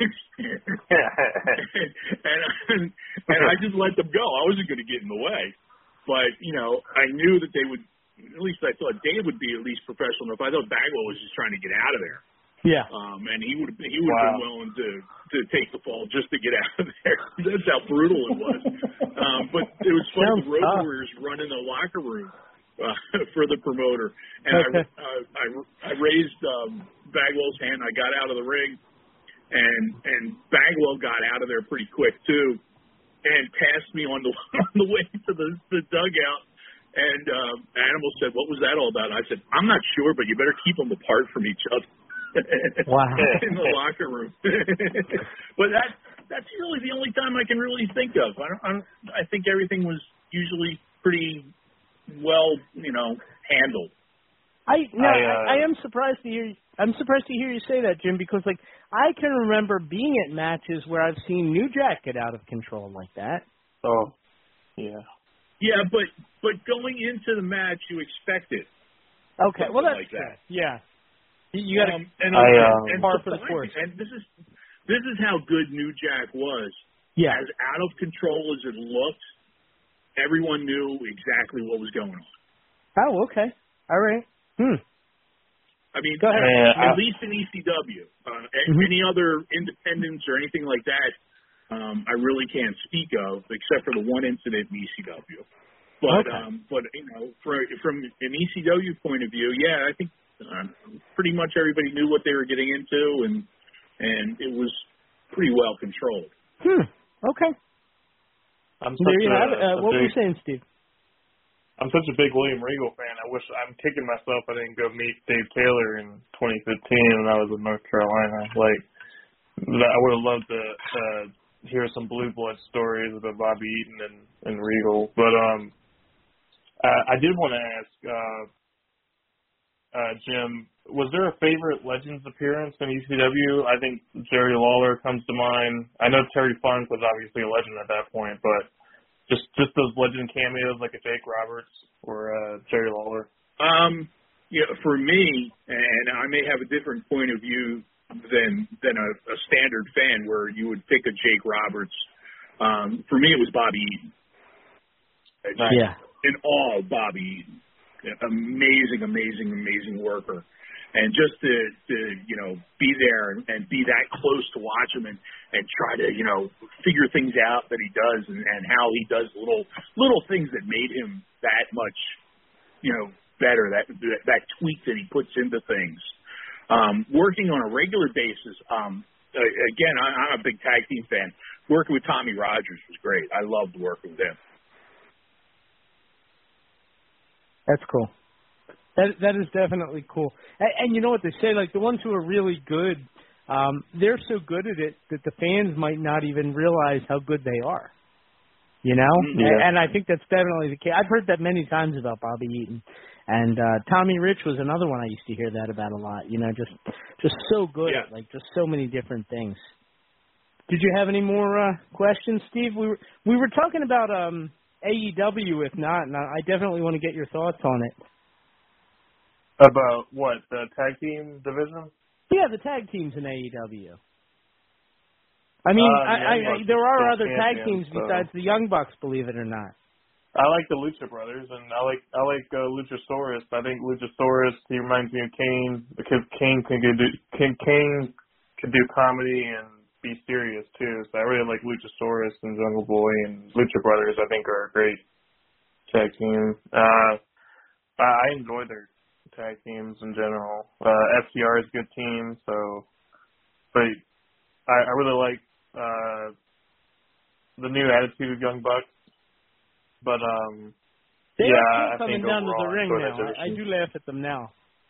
and I just let them go. I wasn't going to get in the way. But, I knew that they would, at least I thought Dave would be at least professional enough. I thought Bagwell was just trying to get out of there. Yeah. And he would have been willing to take the fall just to get out of there. That's how brutal it was. But it was fun. The Road Warriors run in the locker room for the promoter. And I raised Bagwell's hand. I got out of the ring, and Bagwell got out of there pretty quick too, and passed me on the way to the dugout. And Animal said, "What was that all about?" And I said, "I'm not sure, but you better keep them apart from each other." Wow. In the locker room. But that's really the only time I can really think of. I think everything was usually pretty well, handled. I am surprised to hear. I'm surprised to hear you say that, Jim, because I can remember being at matches where I've seen New Jack get out of control like that. Oh, yeah. Yeah, but going into the match, you expect it. Okay, well that's like that. Yeah. You got to par for the course. And this is how good New Jack was. Yeah. As out of control as it looked, everyone knew exactly what was going on. Oh, okay. All right. I mean, go ahead. At least in ECW. Any other independents or anything like that, I really can't speak of, except for the one incident in ECW. But from an ECW point of view, yeah, I think pretty much everybody knew what they were getting into, and it was pretty well controlled. Okay. What were you saying, Steve? I'm such a big William Regal fan. I'm kicking myself I didn't go meet Dave Taylor in 2015 when I was in North Carolina. I would have loved to hear some Blue Blood stories about Bobby Eaton and Regal. But I did want to ask Jim, was there a favorite Legends appearance in ECW? I think Jerry Lawler comes to mind. I know Terry Funk was obviously a legend at that point, but just those legend cameos like a Jake Roberts or Jerry Lawler. For me, and I may have a different point of view than a standard fan where you would pick a Jake Roberts. For me, it was Bobby Eaton. Yeah. In all, Bobby Eaton. Amazing worker. And just to be there and be that close to watch him and try to, figure things out that he does and how he does little things that made him that much, better, that tweak that he puts into things. Working on a regular basis, again, I'm a big tag team fan. Working with Tommy Rogers was great. I loved working with him. That's cool. That is definitely cool. And you know what they say, the ones who are really good, they're so good at it that the fans might not even realize how good they are. Yeah. And I think that's definitely the case. I've heard that many times about Bobby Eaton. And Tommy Rich was another one I used to hear that about a lot. Just so good at just so many different things. Did you have any more questions, Steve? We were talking about AEW, if not, and I definitely want to get your thoughts on it. About what, the tag team division? Yeah, the tag teams in AEW. I mean, there are other tag teams besides the Young Bucks, believe it or not. I like the Lucha Brothers, and I like Luchasaurus. I think Luchasaurus, he reminds me of Kane, because Kane could do comedy and be serious too. So I really like Luchasaurus and Jungle Boy, and Lucha Brothers I think are a great tag team. I enjoy their tag teams in general. FTR is a good team, but I really like the new attitude of Young Bucks. But they yeah, are coming down to the ring now. I do laugh at them now.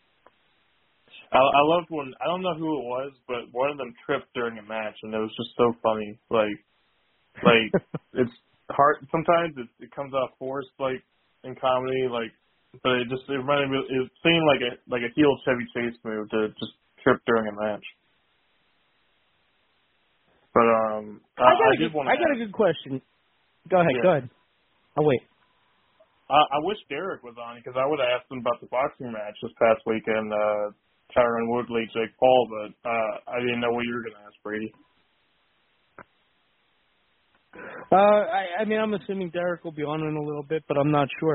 I loved when, I don't know who it was, but one of them tripped during a match, and it was just so funny. Like it's hard sometimes. It comes off forced, like in comedy, like. But it reminded me. It seemed like a heel Chevy Chase move to just trip during a match. But I got a good question. Go ahead. Yeah. Go ahead. I'll wait. I wish Derek was on because I would have asked him about the boxing match this past weekend, Tyron Woodley, Jake Paul, but I didn't know what you were going to ask, Brady. I mean, I'm assuming Derek will be on in a little bit, but I'm not sure.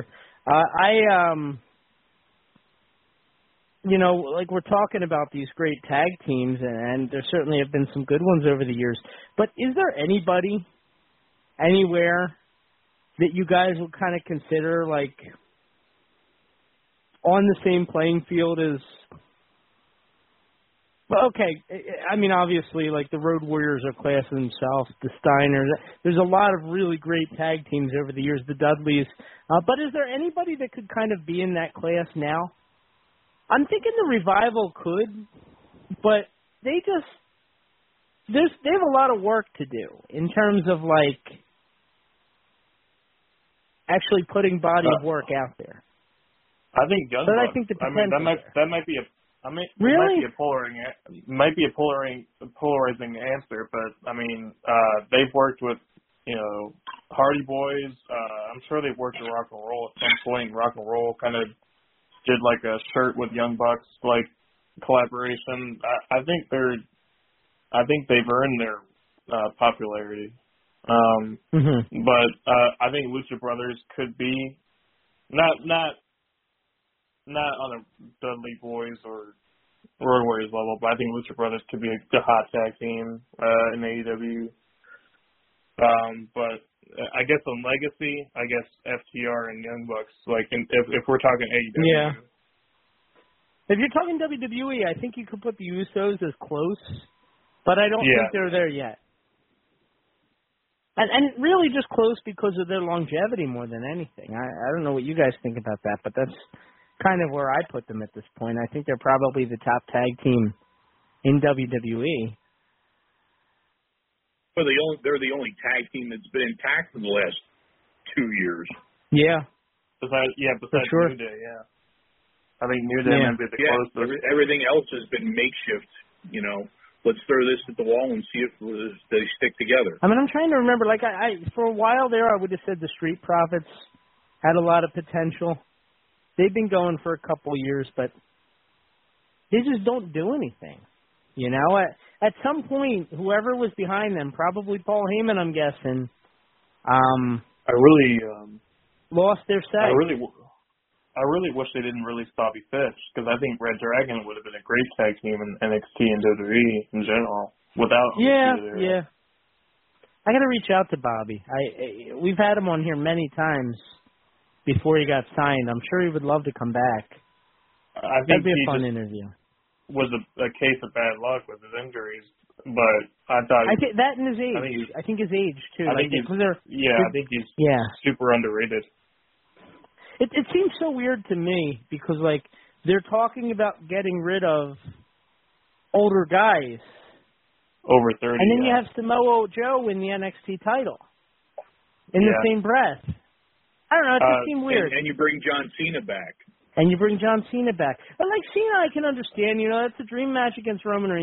You know, like we're talking about these great tag teams, and there certainly have been some good ones over the years. But is there anybody, anywhere, that you guys would kind of consider like on the same playing field as? Well, okay, I mean, obviously, like the Road Warriors are class in themselves, the Steiners. There's a lot of really great tag teams over the years, the Dudleys. But is there anybody that could kind of be in that class now? I'm thinking the Revival could, but they have a lot of work to do in terms of like actually putting body of work out there. I think Young Bucks. I think the potential that might be a. I mean, really? It might be a polarizing answer, but I mean, they've worked with, Hardy Boys. I'm sure they've worked with Rock and Roll at some point. Rock and Roll kind of did like a shirt with Young Bucks like collaboration. I think they've earned their popularity. But I think Lucha Brothers could be not on a Dudley Boys or Road Warriors level, but I think Lucha Brothers could be a hot tag team in AEW. But I guess on legacy, I guess FTR and Young Bucks. Like if we're talking AEW. Yeah. If you're talking WWE, I think you could put the Usos as close, but I don't think they're there yet. And really just close because of their longevity more than anything. I don't know what you guys think about that, but that's kind of where I put them at this point. I think they're probably the top tag team in WWE. Well, they're the only tag team that's been intact for the last 2 years. Yeah. Besides sure. New Day, yeah. I think New Day might be the closest. Everything else has been makeshift, Let's throw this at the wall and see if they stick together. I mean, I'm trying to remember. Like, I for a while there, I would have said the Street Profits had a lot of potential. They've been going for a couple of years, but they just don't do anything. At some point, whoever was behind them, probably Paul Heyman, I'm guessing, I really lost their say. I really wish they didn't release Bobby Fish, because I think Red Dragon would have been a great tag team in NXT and WWE in general without him. Yeah. I got to reach out to Bobby. We've had him on here many times before he got signed. I'm sure he would love to come back. I think that'd be a fun interview. Was a case of bad luck with his injuries, but I think that and his age. I think his age too. I think he's super underrated. It seems so weird to me because like they're talking about getting rid of older guys over 30, and then you have Samoa Joe win the NXT title in the same breath. I don't know. It just seemed weird. And you bring John Cena back. And you bring John Cena back. But like Cena, I can understand. That's a dream match against Roman Reigns.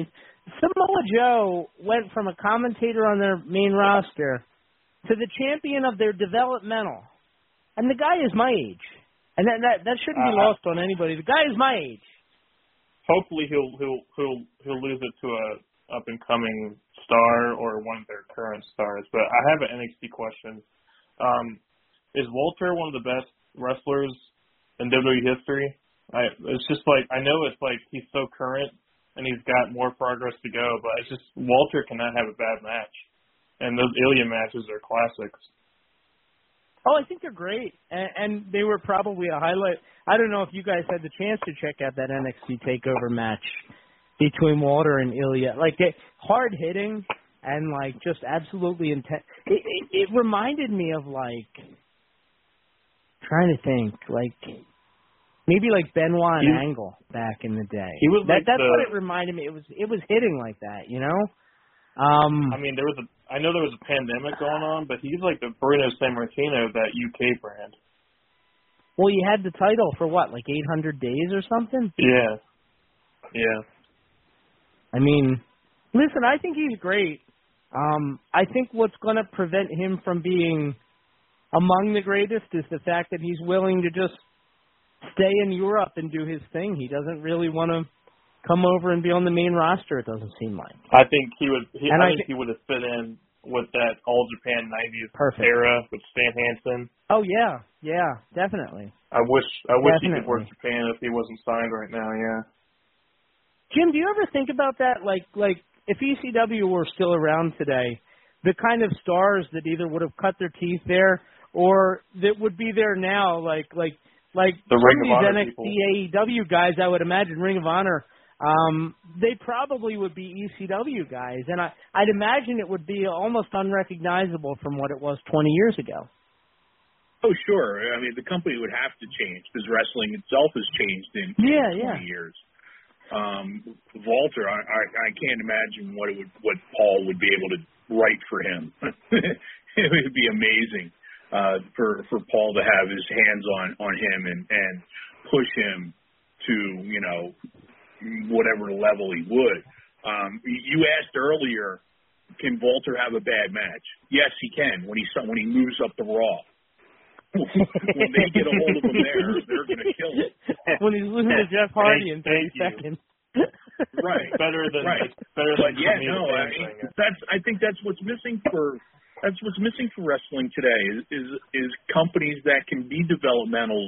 Samoa Joe went from a commentator on their main roster to the champion of their developmental, and the guy is my age, and that shouldn't be lost on anybody. The guy is my age. Hopefully, he'll lose it to a up and coming star or one of their current stars. But I have an NXT question. Is Walter one of the best wrestlers in WWE history? It's just like, I know it's like he's so current and he's got more progress to go, but it's just Walter cannot have a bad match. And those Ilya matches are classics. Oh, I think they're great. And they were probably a highlight. I don't know if you guys had the chance to check out that NXT TakeOver match between Walter and Ilya. Like, hard hitting and, like, just absolutely intense. It reminded me of, like, trying to think, like, maybe like Benoit and Angle back in the day. He was that's what it reminded me. It was hitting like that, you know? I mean, I know there was a pandemic going on, but he's like the Bruno Sammartino of that UK brand. Well, you had the title for what, like 800 days or something? Yeah. I mean, listen, I think he's great. I think what's going to prevent him from being among the greatest is the fact that he's willing to just stay in Europe and do his thing. He doesn't really want to come over and be on the main roster, it doesn't seem like. I think he would he would have fit in with that All Japan 90s era with Stan Hansen. Oh yeah, definitely. I wish he could work Japan if he wasn't signed right now, yeah. Jim, do you ever think about that? Like if ECW were still around today, the kind of stars that either would have cut their teeth there or that would be there now, like the some Ring of of Honor these NXT, AEW guys, I would imagine Ring of Honor, they probably would be ECW guys, and I'd imagine it would be almost unrecognizable from what it was 20 years ago. Oh, sure. I mean, the company would have to change because wrestling itself has changed in 20 years. Walter, I can't imagine what Paul would be able to write for him. It would be amazing for Paul to have his hands on him and push him to, you know, whatever level he would. You asked earlier, can Walter have a bad match? Yes, he can when he moves up the Raw. When they get a hold of him there, they're going to kill him. When he's losing to Jeff Hardy in 30 seconds. Right. Better than. But yeah, no, I think that's what's missing for wrestling today is companies that can be developmentals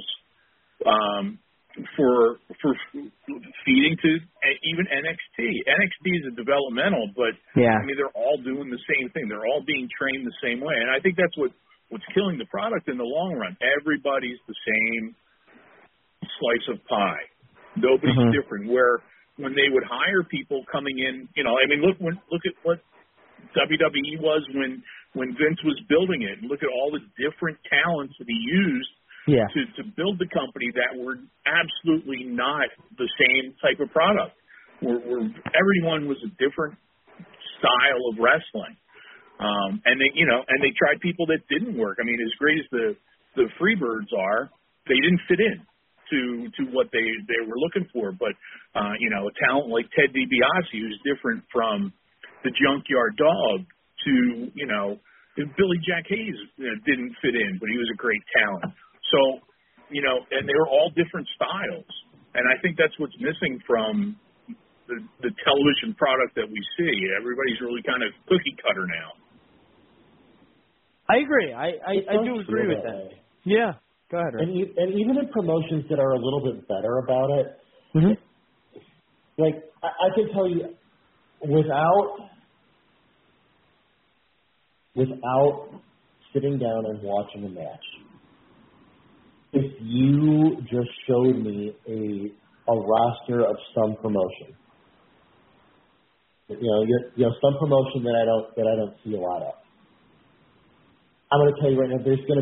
for feeding to even NXT. NXT is a developmental, but I mean they're all doing the same thing. They're all being trained the same way, and I think that's what's killing the product in the long run. Everybody's the same slice of pie. Nobody's different. Where when they would hire people coming in, you know, I mean, look at what WWE was when Vince was building it, and look at all the different talents that he used to build the company that were absolutely not the same type of product. Where everyone was a different style of wrestling. And they tried people that didn't work. I mean, as great as the Freebirds are, they didn't fit in to what they were looking for. But a talent like Ted DiBiase, who's different from the Junkyard Dog, to Billy Jack Hayes didn't fit in, but he was a great talent. So and they were all different styles, and I think that's what's missing from the television product that we see. Everybody's really kind of cookie cutter now. I agree. I do agree with that. Yeah, go ahead. And even in promotions that are a little bit better about it, like I can tell you, without sitting down and watching a match, if you just showed me a roster of some promotion, some promotion that I don't see a lot of, I'm going to tell you right now,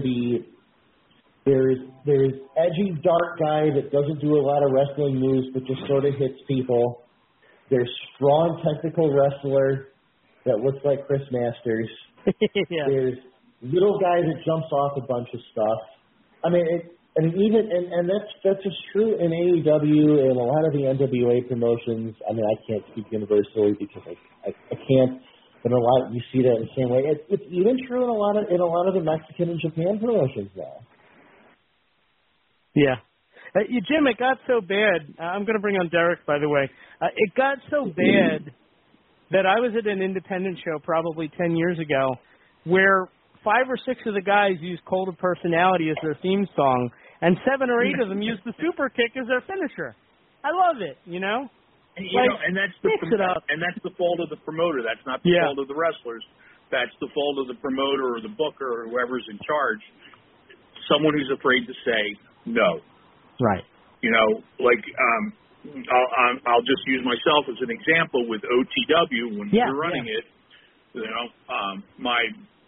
there's edgy, dark guy that doesn't do a lot of wrestling moves but just sort of hits people. There's strong technical wrestler that looks like Chris Masters. There's little guy that jumps off a bunch of stuff. I mean, And that's just true in AEW and a lot of the NWA promotions. I mean, I can't speak universally because I can't, but a lot you see that in the same way. It's even true in a lot of the Mexican and Japan promotions now. Yeah. Jim, it got so bad. I'm going to bring on Derek, by the way. It got so bad that I was at an independent show probably 10 years ago where 5 or 6 of the guys used Cult of Personality as their theme song, and 7 or 8 of them used the super kick as their finisher. I love it, you know? And that's the fault of the promoter. That's not the fault of the wrestlers. That's the fault of the promoter or the booker or whoever's in charge. Someone who's afraid to say no. Right. You know, like I'll just use myself as an example with OTW when we were running it. You know, my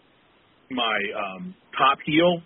top heel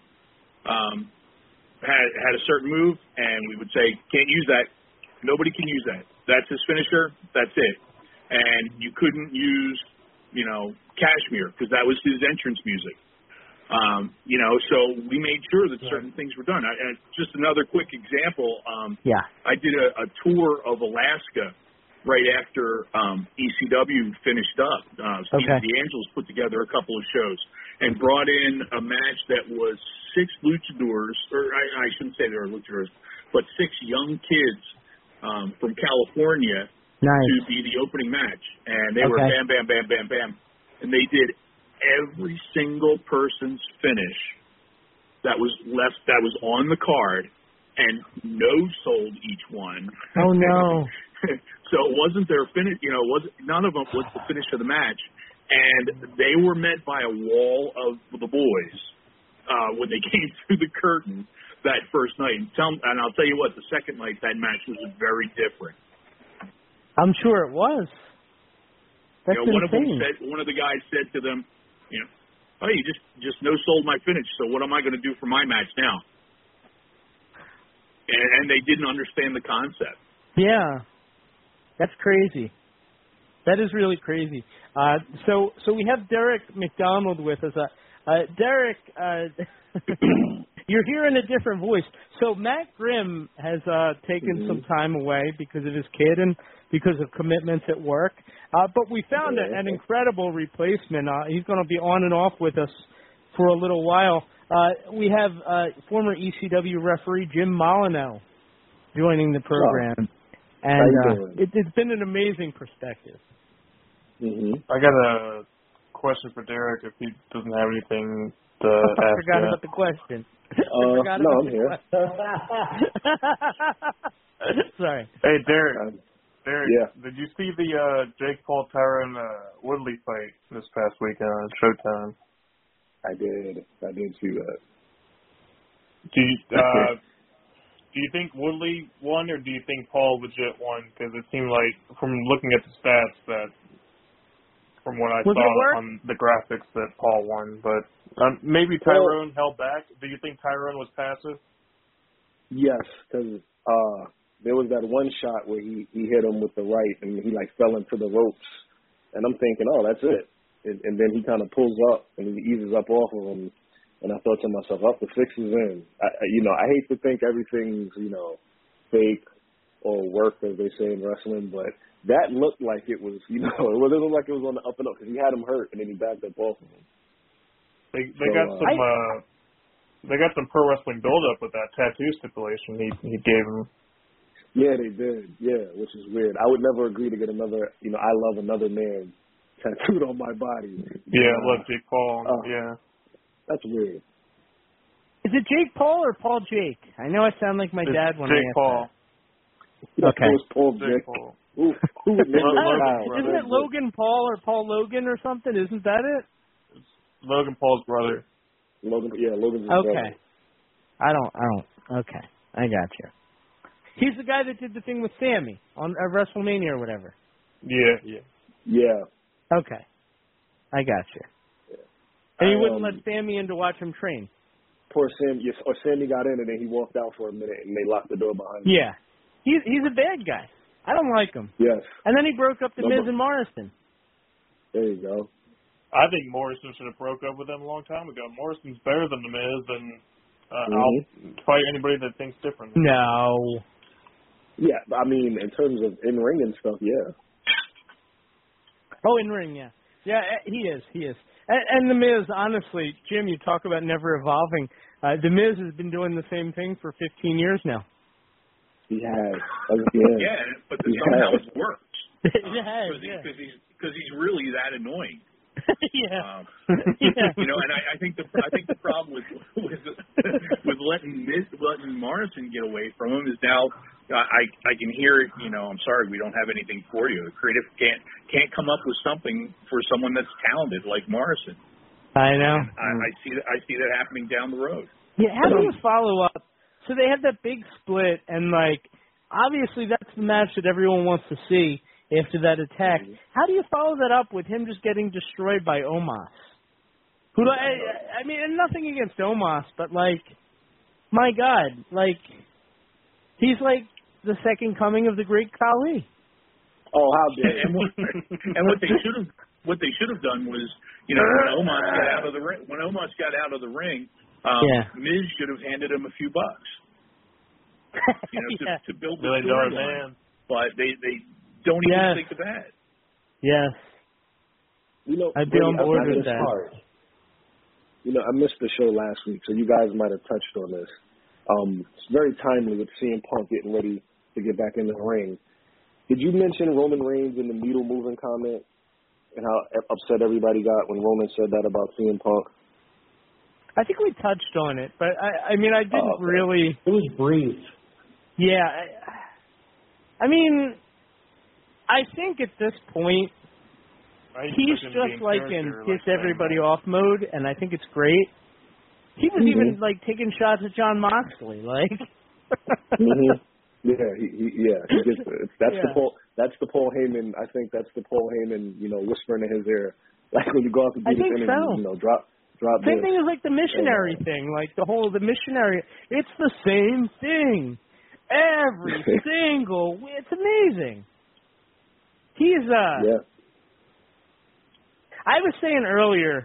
had a certain move, and we would say, can't use that. Nobody can use that. That's his finisher. That's it. And you couldn't use, you know, Kashmir because that was his entrance music. You know, so we made sure that certain things were done. Just another quick example. I did a tour of Alaska right after ECW finished up. Steve DeAngelis put together a couple of shows and brought in a match that was 6 luchadors, or I shouldn't say they were luchadors, but 6 young kids from California to be the opening match. And they were bam, bam, bam, bam, bam. And they did every single person's finish that was on the card and no-sold each one. Oh, no. So it wasn't their finish, you know, none of them was the finish of the match. And they were met by a wall of the boys when they came through the curtain that first night. And I'll tell you what, the second night, that match was very different. I'm sure it was. That's insane. One of the guys said to them, you know, oh, you just no-sold my finish, so what am I going to do for my match now? And they didn't understand the concept. Yeah. That's crazy. That is really crazy. So we have Derek McDonald with us. Derek, you're hearing a different voice. So Matt Grimm has taken some time away because of his kid and because of commitments at work. But we found an incredible replacement. He's going to be on and off with us for a little while. We have former ECW referee Jim Molyneux joining the program. And it's been an amazing perspective. I got a question for Derek if he doesn't have anything to ask. I forgot about the question. I'm here. Sorry. Hey, Derek. Did you see the Jake Paul Tyron Woodley fight this past weekend on Showtime? I did see that. Do you think Woodley won, or do you think Paul legit won? Because it seemed like, from looking at the stats, that from what I saw on the graphics, that Paul won. But maybe Tyrone held back. Do you think Tyrone was passive? Yes, because there was that one shot where he hit him with the right, and he fell into the ropes. And I'm thinking, oh, that's it. And then he kind of pulls up, and he eases up off of him. And I thought to myself, the fix is in. I hate to think everything's, fake or work, as they say in wrestling, but that looked like it was, it looked like it was on the up and up, because he had him hurt, and then he backed up off of him. They got some pro wrestling build-up with that tattoo stipulation he gave him. Yeah, they did. Yeah, which is weird. I would never agree to get another, I love another man tattooed on my body. Yeah, I love Jake Paul. Yeah. That's weird. Is it Jake Paul or Paul Jake? I know I sound like my dad when I ask Paul. that. Okay. It was Paul Jake. Paul. Who would name Isn't it Logan Paul or Paul Logan or something? Isn't that it? It's Logan Paul's brother. Logan's brother. Okay. I don't. Okay. I got you. He's the guy that did the thing with Sammy on WrestleMania or whatever. Yeah. Okay. I got you. And he wouldn't let Sammy in to watch him train. Poor Sammy. Or Sammy got in and then he walked out for a minute and they locked the door behind him. Yeah. He's a bad guy. I don't like him. Yes. And then he broke up the Miz and Morrison. There you go. I think Morrison should have broke up with them a long time ago. Morrison's better than the Miz, and I'll fight anybody that thinks different. No. Yeah, I mean, in terms of in-ring and stuff, yeah. Oh, in-ring, yeah. Yeah, he is. And The Miz, honestly, Jim, you talk about never evolving. The Miz has been doing the same thing for 15 years now. He has. Yeah, but somehow it's worked. Because he's really that annoying. Yeah. You know, and I think the problem with letting Morrison get away from him is now I can hear it. You know, I'm sorry, we don't have anything for you. Creative can't come up with something for someone that's talented like Morrison. I know. I see that happening down the road. Yeah. How do you follow up? So they had that big split, and like obviously that's the match that everyone wants to see after that attack. How do you follow that up with him just getting destroyed by Omos? Who I mean, and nothing against Omos, but like, my God, like he's like the second coming of the great Khali. Oh, how dare! And what they should have done was, you know, when Omos got out of the ring, Miz should have handed him a few bucks, you know, to build the storyline. But they don't even think of that. Yes. You know, I'd be on board with that. Hard. You know, I missed the show last week, so you guys might have touched on this. It's very timely with CM Punk getting ready to get back in the ring. Did you mention Roman Reigns in the needle moving comment and how upset everybody got when Roman said that about CM Punk? I think we touched on it, but I mean, I didn't really. It was brief. Yeah. I mean, I think at this point, he's just like in piss everybody off mode, and I think it's great. He was even like taking shots at Jon Moxley, like. Yeah, he gets it. That's the Paul Heyman. I think that's the Paul Heyman, you know, whispering in his ear, like when you go out to do this interview, you know, drop. Same thing as like the missionary thing, like the missionary. It's the same thing. Every single. It's amazing. He's Yeah. I was saying earlier,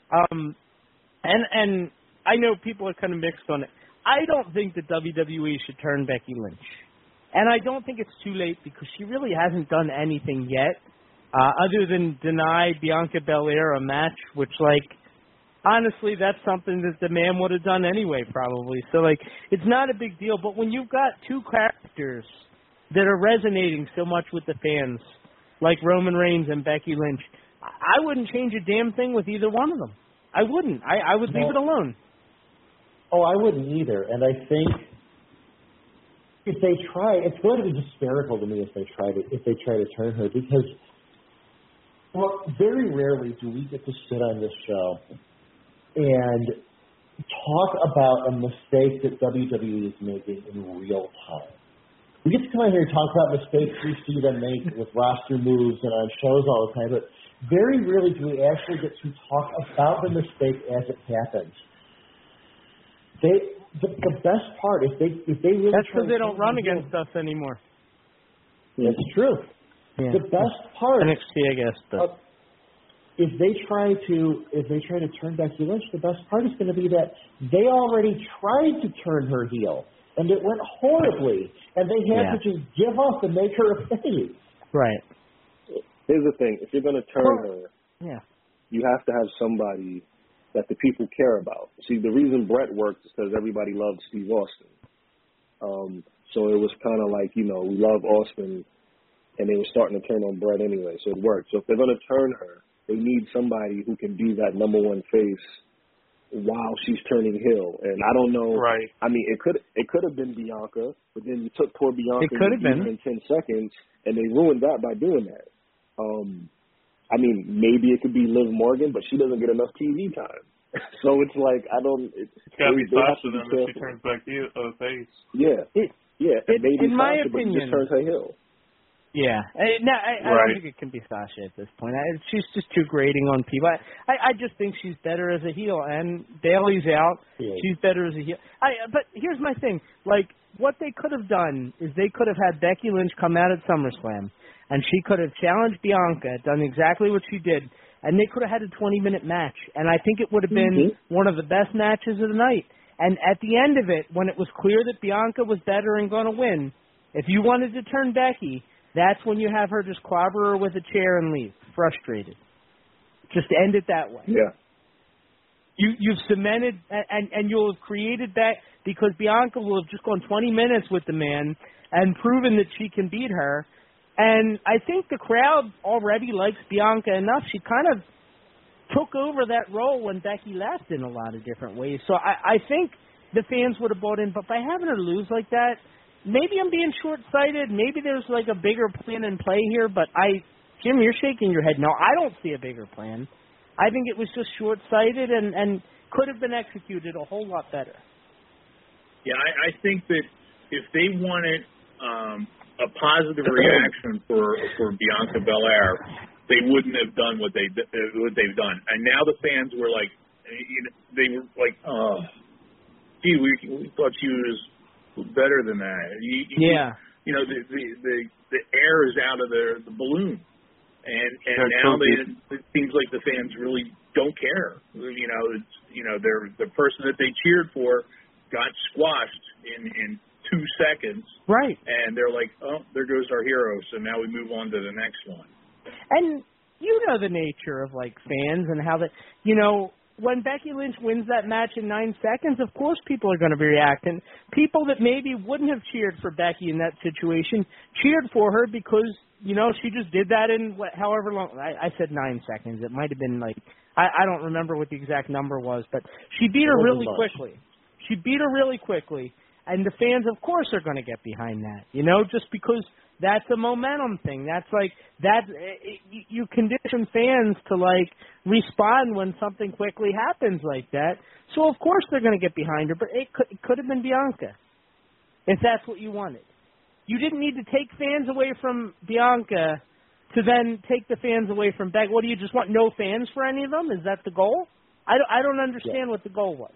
and I know people are kind of mixed on it. I don't think that WWE should turn Becky Lynch. And I don't think it's too late because she really hasn't done anything yet other than deny Bianca Belair a match, which, like, honestly, that's something that the man would have done anyway, probably. So, like, it's not a big deal. But when you've got two characters that are resonating so much with the fans, like Roman Reigns and Becky Lynch, I wouldn't change a damn thing with either one of them. I wouldn't. I would leave it alone. Oh, I wouldn't either. And I think if they try, it's going to be hysterical to me if they try to turn her, because very rarely do we get to sit on this show and talk about a mistake that WWE is making in real time. We get to come out here and talk about mistakes we see them make with roster moves and on shows all the time, but very rarely do we actually get to talk about the mistake as it happens. The best part, if they really that's because they don't run against us anymore. That's true. Yeah. The best part, NXT, I guess, but if they try to turn Becky Lynch, the best part is going to be that they already tried to turn her heel, and it went horribly, and they had to just give up and make her a face. Right. Here's the thing: if you're going to turn her, you have to have somebody that the people care about. See, the reason Brett worked is because everybody loved Steve Austin. So it was kind of like, you know, we love Austin, and they were starting to turn on Brett anyway, so it worked. So if they're going to turn her, they need somebody who can be that number one face while she's turning heel. And I don't know. Right. I mean, it could have been Bianca, but then you took poor Bianca in 10 seconds, and they ruined that by doing that. I mean, maybe it could be Liv Morgan, but she doesn't get enough TV time. So it's like, it's got to be Sasha then if she turns back face. Yeah. Maybe in my Sasha, opinion, but just turns her heel. Yeah. I don't think it can be Sasha at this point. She's just too grating on people. I just think she's better as a heel, and Bayley's out. Yeah. She's better as a heel. But here's my thing. Like, what they could have done is they could have had Becky Lynch come out at SummerSlam, and she could have challenged Bianca, done exactly what she did, and they could have had a 20-minute match. And I think it would have been one of the best matches of the night. And at the end of it, when it was clear that Bianca was better and going to win, if you wanted to turn Becky, that's when you have her just clobber her with a chair and leave, frustrated. Just end it that way. Yeah. You've cemented, and you'll have created that, because Bianca will have just gone 20 minutes with the man and proven that she can beat her. And I think the crowd already likes Bianca enough. She kind of took over that role when Becky left in a lot of different ways. So I think the fans would have bought in. But by having her lose like that, maybe I'm being short-sighted. Maybe there's like a bigger plan in play here. But Jim, you're shaking your head. No, I don't see a bigger plan. I think it was just short-sighted and could have been executed a whole lot better. Yeah, I think that if they wanted a positive reaction for Bianca Belair, they wouldn't have done what they've done. And now the fans were like, they were like, oh, gee, we thought she was better than that. You know, the air is out of the balloon. And now it seems like the fans really don't care. The person that they cheered for got squashed in 2 seconds. Right. And they're like, oh, there goes our hero. So now we move on to the next one. And you know the nature of like fans and how that, when Becky Lynch wins that match in 9 seconds, of course people are going to be reacting. People that maybe wouldn't have cheered for Becky in that situation cheered for her because, she just did that in however long. I said 9 seconds. It might have been like, I don't remember what the exact number was, but she beat her really quickly. She beat her really quickly. And the fans, of course, are going to get behind that, just because that's a momentum thing. That's like that. You condition fans to like respond when something quickly happens like that. So of course they're going to get behind her. But it could have been Bianca, if that's what you wanted. You didn't need to take fans away from Bianca to then take the fans away from Becky. What do you just want? No fans for any of them? Is that the goal? I don't understand what the goal was.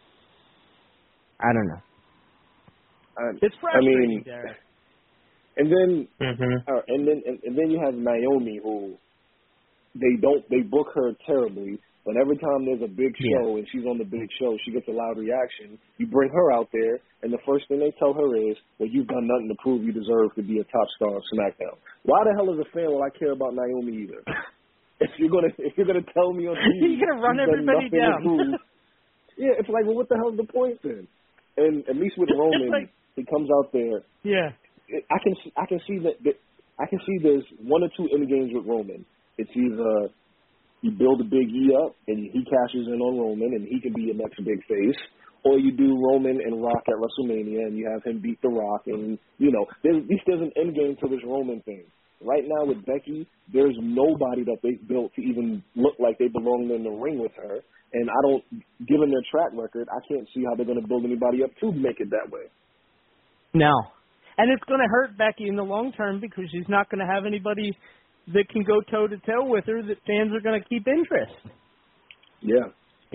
I don't know. It's frustrating, Derek. And then, and then you have Naomi, who they book her terribly. But every time there's a big show and she's on the big show, she gets a loud reaction. You bring her out there, and the first thing they tell her is, "Well, you've done nothing to prove you deserve to be a top star of SmackDown." Why the hell, as a fan, will I care about Naomi either? If you're gonna tell me on TV, you're gonna run everybody down. Yeah, it's like, well, what the hell's the point then? And at least with Roman, he comes out there. Yeah. I can see there's one or two end games with Roman. It's either you build a Big E up and he cashes in on Roman and he can be your next big face, or you do Roman and Rock at WrestleMania and you have him beat The Rock, and at least there's an end game to this Roman thing. Right now with Becky, there's nobody that they've built to even look like they belong in the ring with her, and given their track record, I can't see how they're going to build anybody up to make it that way. No. And it's going to hurt Becky in the long term because she's not going to have anybody that can go toe-to-toe with her that fans are going to keep interest. Yeah.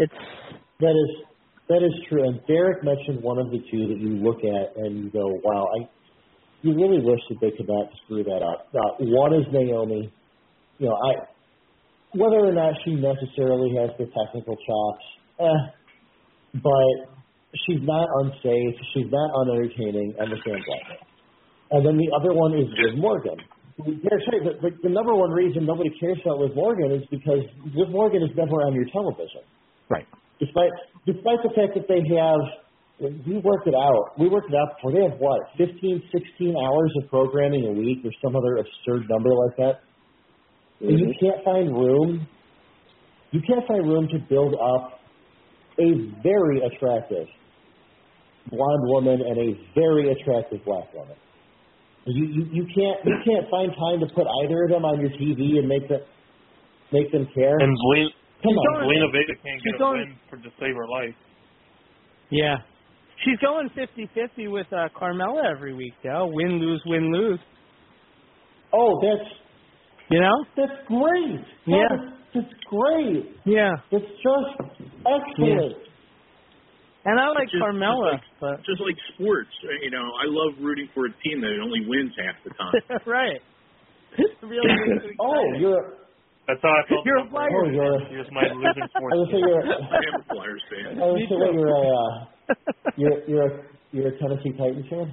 That is true. And Derek mentioned one of the two that you look at and you go, wow, you really wish that they could not screw that up. One is Naomi. Whether or not she necessarily has the technical chops, but she's not unsafe. She's not unentertaining, and the fans like it. And then the other one is Liv Morgan. The number one reason nobody cares about Liv Morgan is because Liv Morgan is never on your television. Right. Despite the fact that they have, we worked it out before. They have, 15, 16 hours of programming a week or some other absurd number like that. Mm-hmm. And you can't find room to build up a very attractive blonde woman and a very attractive black woman. You can't find time to put either of them on your TV and make them care. And Zelina Vega can't get a win to save her life. Yeah. She's going 50-50 with Carmella every week, though. Win, lose, win, lose. Oh, that's great. Yeah. That's great. Yeah. It's just excellent. Yeah. And I like Carmella. Just like sports, I love rooting for a team that only wins half the time. Right. Really That's how I felt. You're a Flyers fan. You just might lose in sports. I would say I am a Flyers fan. I would say You're a Tennessee Titans fan?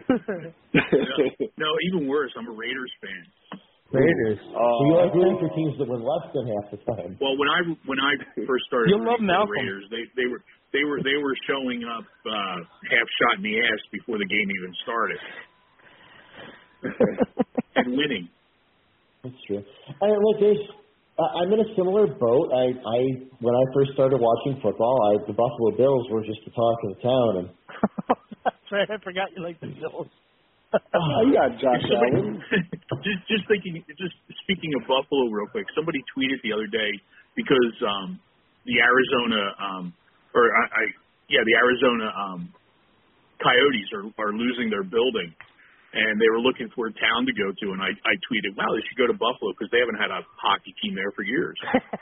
No, even worse. I'm a Raiders fan. Raiders. You like rooting for teams that win less than half the time. Well, when I first started You'll love rooting for the Malcolm. Raiders, they were showing up half shot in the ass before the game even started, and winning. That's true. I'm in a similar boat. When I first started watching football, the Buffalo Bills were just the talk of the town. And that's right. I forgot you like the Bills. You got Josh Allen. Just speaking of Buffalo real quick, somebody tweeted the other day because the Arizona the Arizona Coyotes are losing their building, and they were looking for a town to go to, and I tweeted, wow, they should go to Buffalo because they haven't had a hockey team there for years.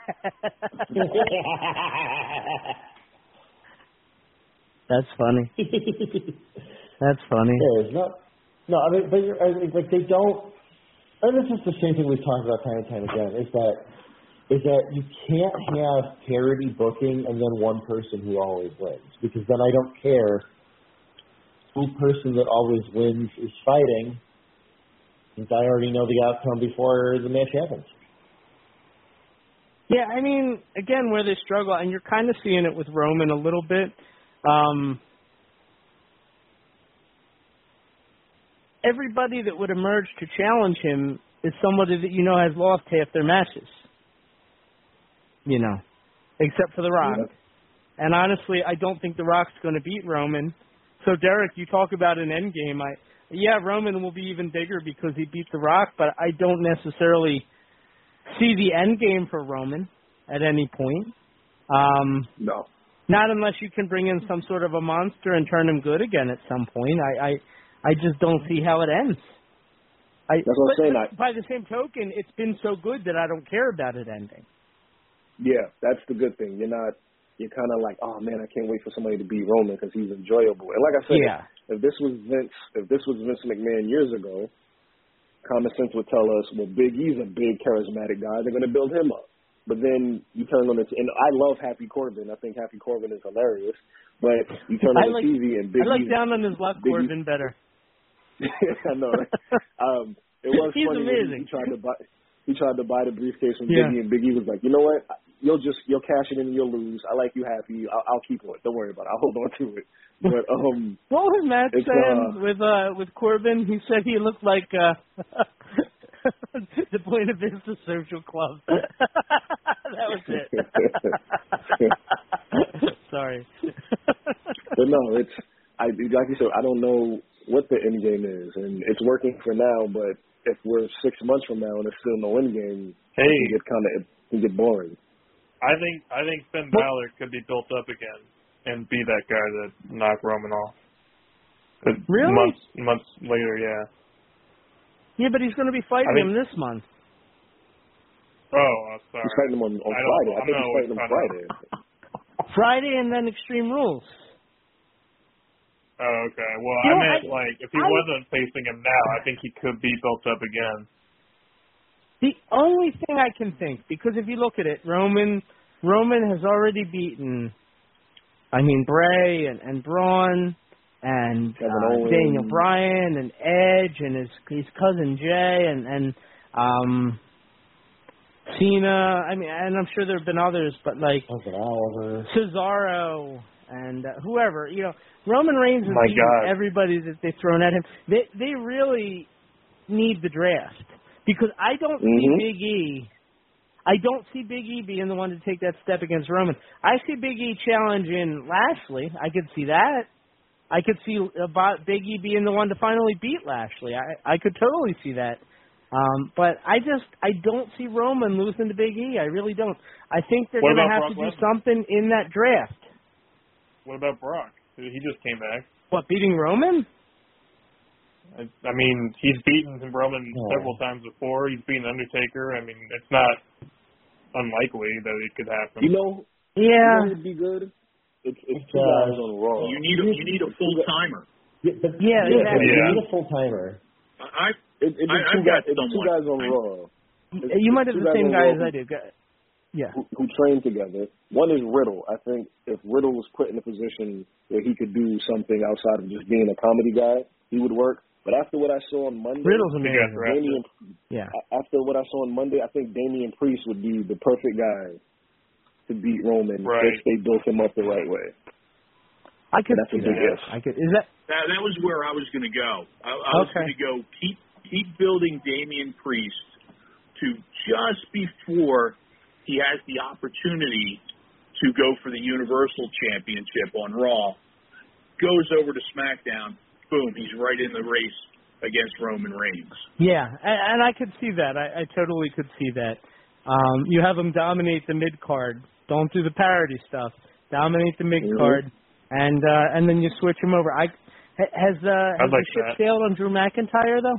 That's funny. That's funny. No, I mean, but they don't. And this is the same thing we've talked about time and time again. Is that you can't have parity booking and then one person who always wins, because then I don't care who person that always wins is fighting, since I already know the outcome before the match happens. Yeah, I mean, again, where they struggle, and you're kind of seeing it with Roman a little bit. Everybody that would emerge to challenge him is somebody that you know has lost half their matches. You know, except for The Rock. Yeah. And honestly, I don't think The Rock's going to beat Roman. So, Derek, you talk about an end game. Roman will be even bigger because he beat The Rock, but I don't necessarily see the end game for Roman at any point. No. Not unless you can bring in some sort of a monster and turn him good again at some point. I just don't see how it ends. That's what I'm saying. By the same token, it's been so good that I don't care about it ending. Yeah, that's the good thing. You're kind of like, oh man, I can't wait for somebody to beat Roman because he's enjoyable. And like I said, if this was Vince McMahon years ago, common sense would tell us, well, Big E's a big charismatic guy. They're going to build him up. But then you turn on the and I love Happy Corbin. I think Happy Corbin is hilarious. But you turn on the TV and Big E. I like down on his luck Corbin better. I know. It was He's funny amazing. He tried to buy the briefcase from Big E, and Big E was like, you know what? You'll cash it in and you'll lose. I like you happy. I'll keep it. Don't worry about it. I'll hold on to it. But what was Matt saying with Corbin? He said he looked like the Buena Vista Social Club. That was it. Sorry. But no, like you said, I don't know what the end game is, and it's working for now. But if we're 6 months from now and there's still no end game, it can get boring. I think Finn Balor could be built up again and be that guy that knocked Roman off. Really? Months later, yeah. Yeah, but he's going to be fighting him this month. Oh, I'm sorry. He's fighting him on Friday. I think he's fighting him Friday. Friday and then Extreme Rules. Oh, okay. Well, I meant if he wasn't facing him now, I think he could be built up again. The only thing I can think, because if you look at it, Roman has already beaten, Bray and Braun and Daniel Bryan and Edge and his cousin Jay and Cena. And I'm sure there have been others, but Cesaro and whoever. Roman Reigns has beaten everybody that they've thrown at him. They really need the draft. Because I don't see Big E. I don't see Big E being the one to take that step against Roman. I see Big E challenging Lashley. I could see that. I could see about Big E being the one to finally beat Lashley. I could totally see that. But I don't see Roman losing to Big E. I really don't. I think they're going to have to do something in that draft. What about Brock? He just came back. What, beating Roman? He's beaten Roman several times before. He's beaten Undertaker. It's not unlikely that it could happen. Yeah, it'd be good. It's 2 guys on Raw. You need a full timer. You need a full timer. It's 2 guys on Raw. You might have the same guy as I do. who train together. One is Riddle. I think if Riddle was put in a position where he could do something outside of just being a comedy guy, he would work. But after what I saw on Monday, Riddle's amazing. After what I saw on Monday, I think Damian Priest would be the perfect guy to beat Roman if they built him up the right way. I could see that. That was where I was going to go. I was going to go keep building Damian Priest to just before he has the opportunity to go for the Universal Championship on Raw, goes over to SmackDown, boom, he's right in the race against Roman Reigns. Yeah, and I could see that. I totally could see that. You have him dominate the mid-card. Don't do the parody stuff. Dominate the mid-card, and then you switch him over. Has the ship sailed on Drew McIntyre, though?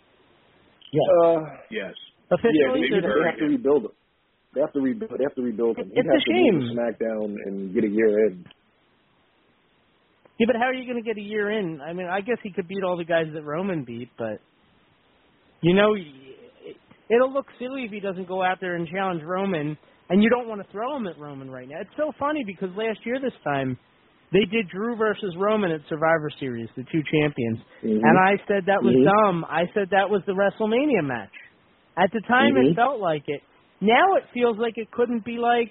Yes. Officially? Yeah, they have to rebuild him. They have to rebuild him. It's a shame. To SmackDown and get a year in. Yeah, but how are you going to get a year in? I mean, I guess he could beat all the guys that Roman beat, but, it'll look silly if he doesn't go out there and challenge Roman, and you don't want to throw him at Roman right now. It's so funny because last year this time, they did Drew versus Roman at Survivor Series, the two champions, and I said that was dumb. I said that was the WrestleMania match. At the time, it felt like it. Now it feels like it couldn't be like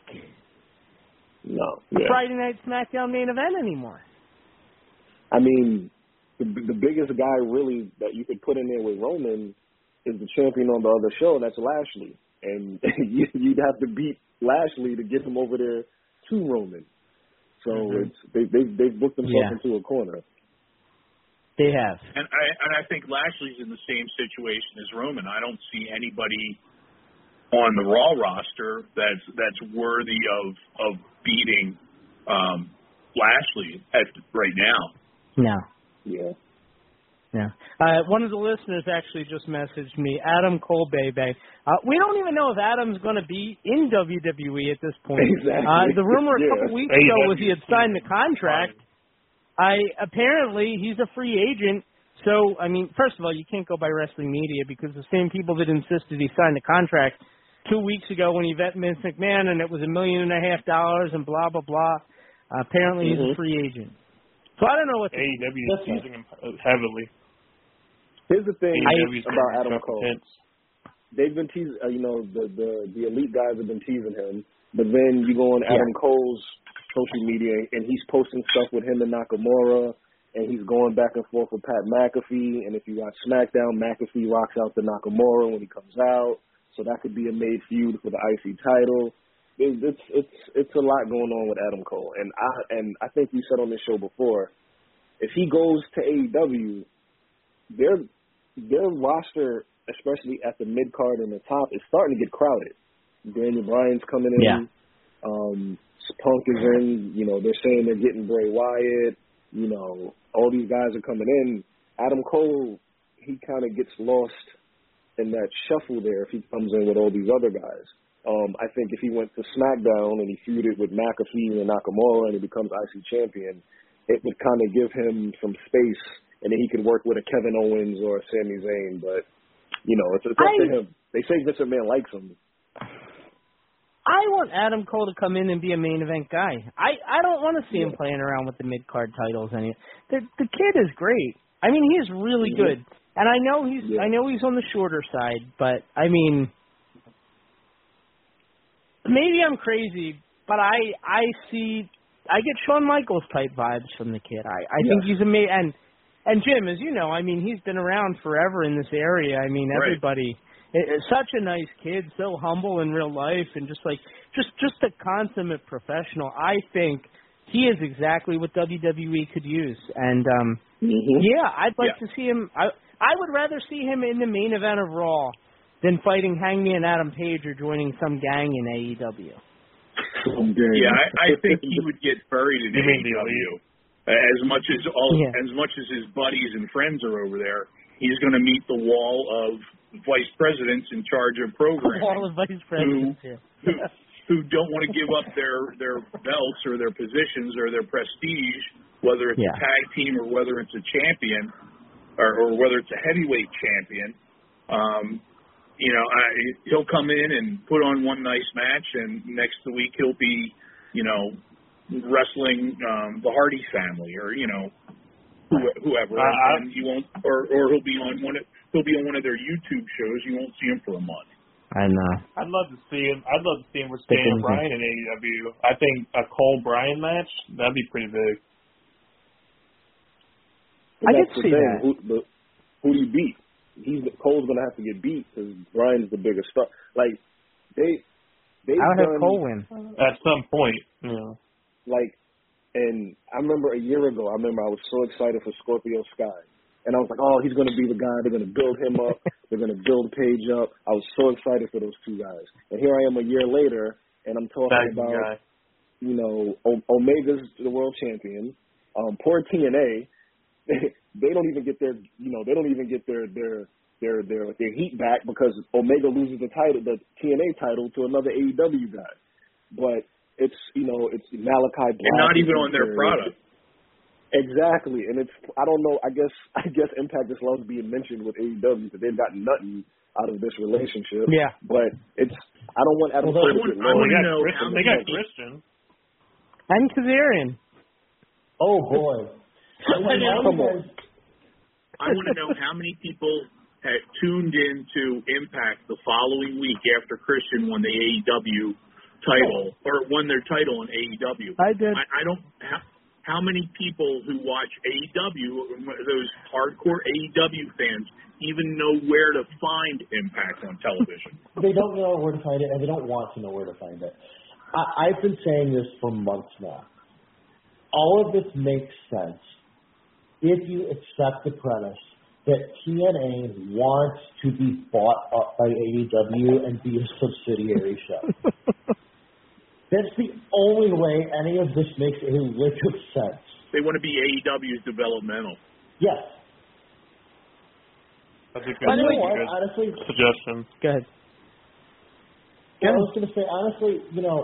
a Friday Night SmackDown main event anymore. I mean, the biggest guy really that you could put in there with Roman is the champion on the other show, and that's Lashley. And you'd have to beat Lashley to get him over there to Roman. So they've booked themselves into a corner. They have. And I think Lashley's in the same situation as Roman. I don't see anybody on the Raw roster that's worthy of beating Lashley right now. No. Yeah. Yeah. One of the listeners actually just messaged me, Adam Cole, baby. We don't even know if Adam's going to be in WWE at this point. Exactly. The rumor a couple weeks ago was he had signed the contract. Apparently he's a free agent. So, I mean, first of all, you can't go by wrestling media because the same people that insisted he signed the contract 2 weeks ago when he vet Vince McMahon and it was $1.5 million and blah, blah, blah. Apparently he's a free agent. So I don't know what AEW is using him heavily. Here's the thing about Adam Cole. They've been teasing, the elite guys have been teasing him, but then you go on Adam Cole's social media and he's posting stuff with him and Nakamura, and he's going back and forth with Pat McAfee. And if you watch SmackDown, McAfee rocks out to Nakamura when he comes out, so that could be a made feud for the IC title. It's a lot going on with Adam Cole, and I think we said on this show before, if he goes to AEW, their roster, especially at the mid card and the top, is starting to get crowded. Daniel Bryan's coming in, Punk is in. They're saying they're getting Bray Wyatt. All these guys are coming in. Adam Cole, he kind of gets lost in that shuffle there if he comes in with all these other guys. I think if he went to SmackDown and he feuded with McAfee and Nakamura and he becomes IC champion, it would kind of give him some space, and then he could work with a Kevin Owens or a Sami Zayn. But, it's up to him. They say Vince McMahon likes him. I want Adam Cole to come in and be a main event guy. I don't want to see him playing around with the mid-card titles. The kid is great. I mean, he is really good. And I know he's on the shorter side, but, I mean, maybe I'm crazy, but I get Shawn Michaels type vibes from the kid. I think he's amazing. And Jim, as you know, I mean, he's been around forever in this area. I mean, everybody, such a nice kid, so humble in real life, and just a consummate professional. I think he is exactly what WWE could use. And I'd like to see him. I would rather see him in the main event of Raw than fighting Hangman Adam Page or joining some gang in AEW. Yeah, I think he would get buried in AEW. As much as his buddies and friends are over there, he's going to meet the wall of vice presidents in charge of programming. Wall of vice presidents, who don't want to give up their belts or their positions or their prestige, whether it's a tag team or whether it's a champion or whether it's a heavyweight champion. he'll come in and put on one nice match, and next week he'll be, wrestling the Hardy family, or whoever, and you won't, or he'll be on one of their YouTube shows. You won't see him for a month. I know. I'd love to see him. With Daniel Bryan in AEW. I think a Cole Bryan match, that'd be pretty big. I could see that. Who do you beat? Cole's gonna have to get beat because Bryan's the bigger star. Like I'll have Cole win at some point. And I remember a year ago. I was so excited for Scorpio Sky, and I was like, oh, he's gonna be the guy. They're gonna build him up. They're gonna build Paige up. I was so excited for those two guys, and here I am a year later, and I'm talking about Omega's the world champion. Poor TNA. They don't even get their heat back because Omega loses the TNA title to another AEW guy. But it's Malachi Black. And not even on their product. Exactly. And I don't know, I guess Impact just loves being mentioned with AEW because they've got nothing out of this relationship. Yeah. But I don't want Adam Cole to get low. They got Christian. And Kazarian. Oh boy. I want to know how many people had tuned in to Impact the following week after Christian won the AEW title, or won their title in AEW. I did. I don't. How many people who watch AEW, those hardcore AEW fans, even know where to find Impact on television? They don't know where to find it, and they don't want to know where to find it. I've been saying this for months now. All of this makes sense if you accept the premise that TNA wants to be bought up by AEW and be a subsidiary show. That's the only way any of this makes a lick of sense. They want to be AEW's developmental. Yes. That's a good, honestly, suggestion. Go ahead. I was going to say, honestly,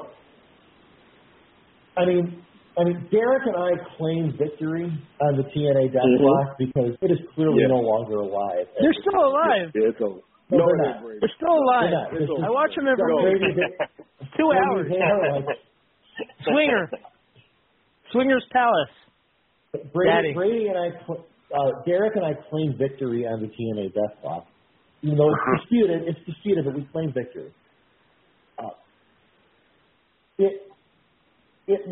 Derek and I claim victory on the TNA death block because it is clearly no longer alive. They're still alive. Yeah, it's over. No, they're still alive. I watch them every week. 2 hours. Swinger's Palace. Brady and Derek and I claim victory on the TNA death block. Even though it's disputed, but we claim victory. It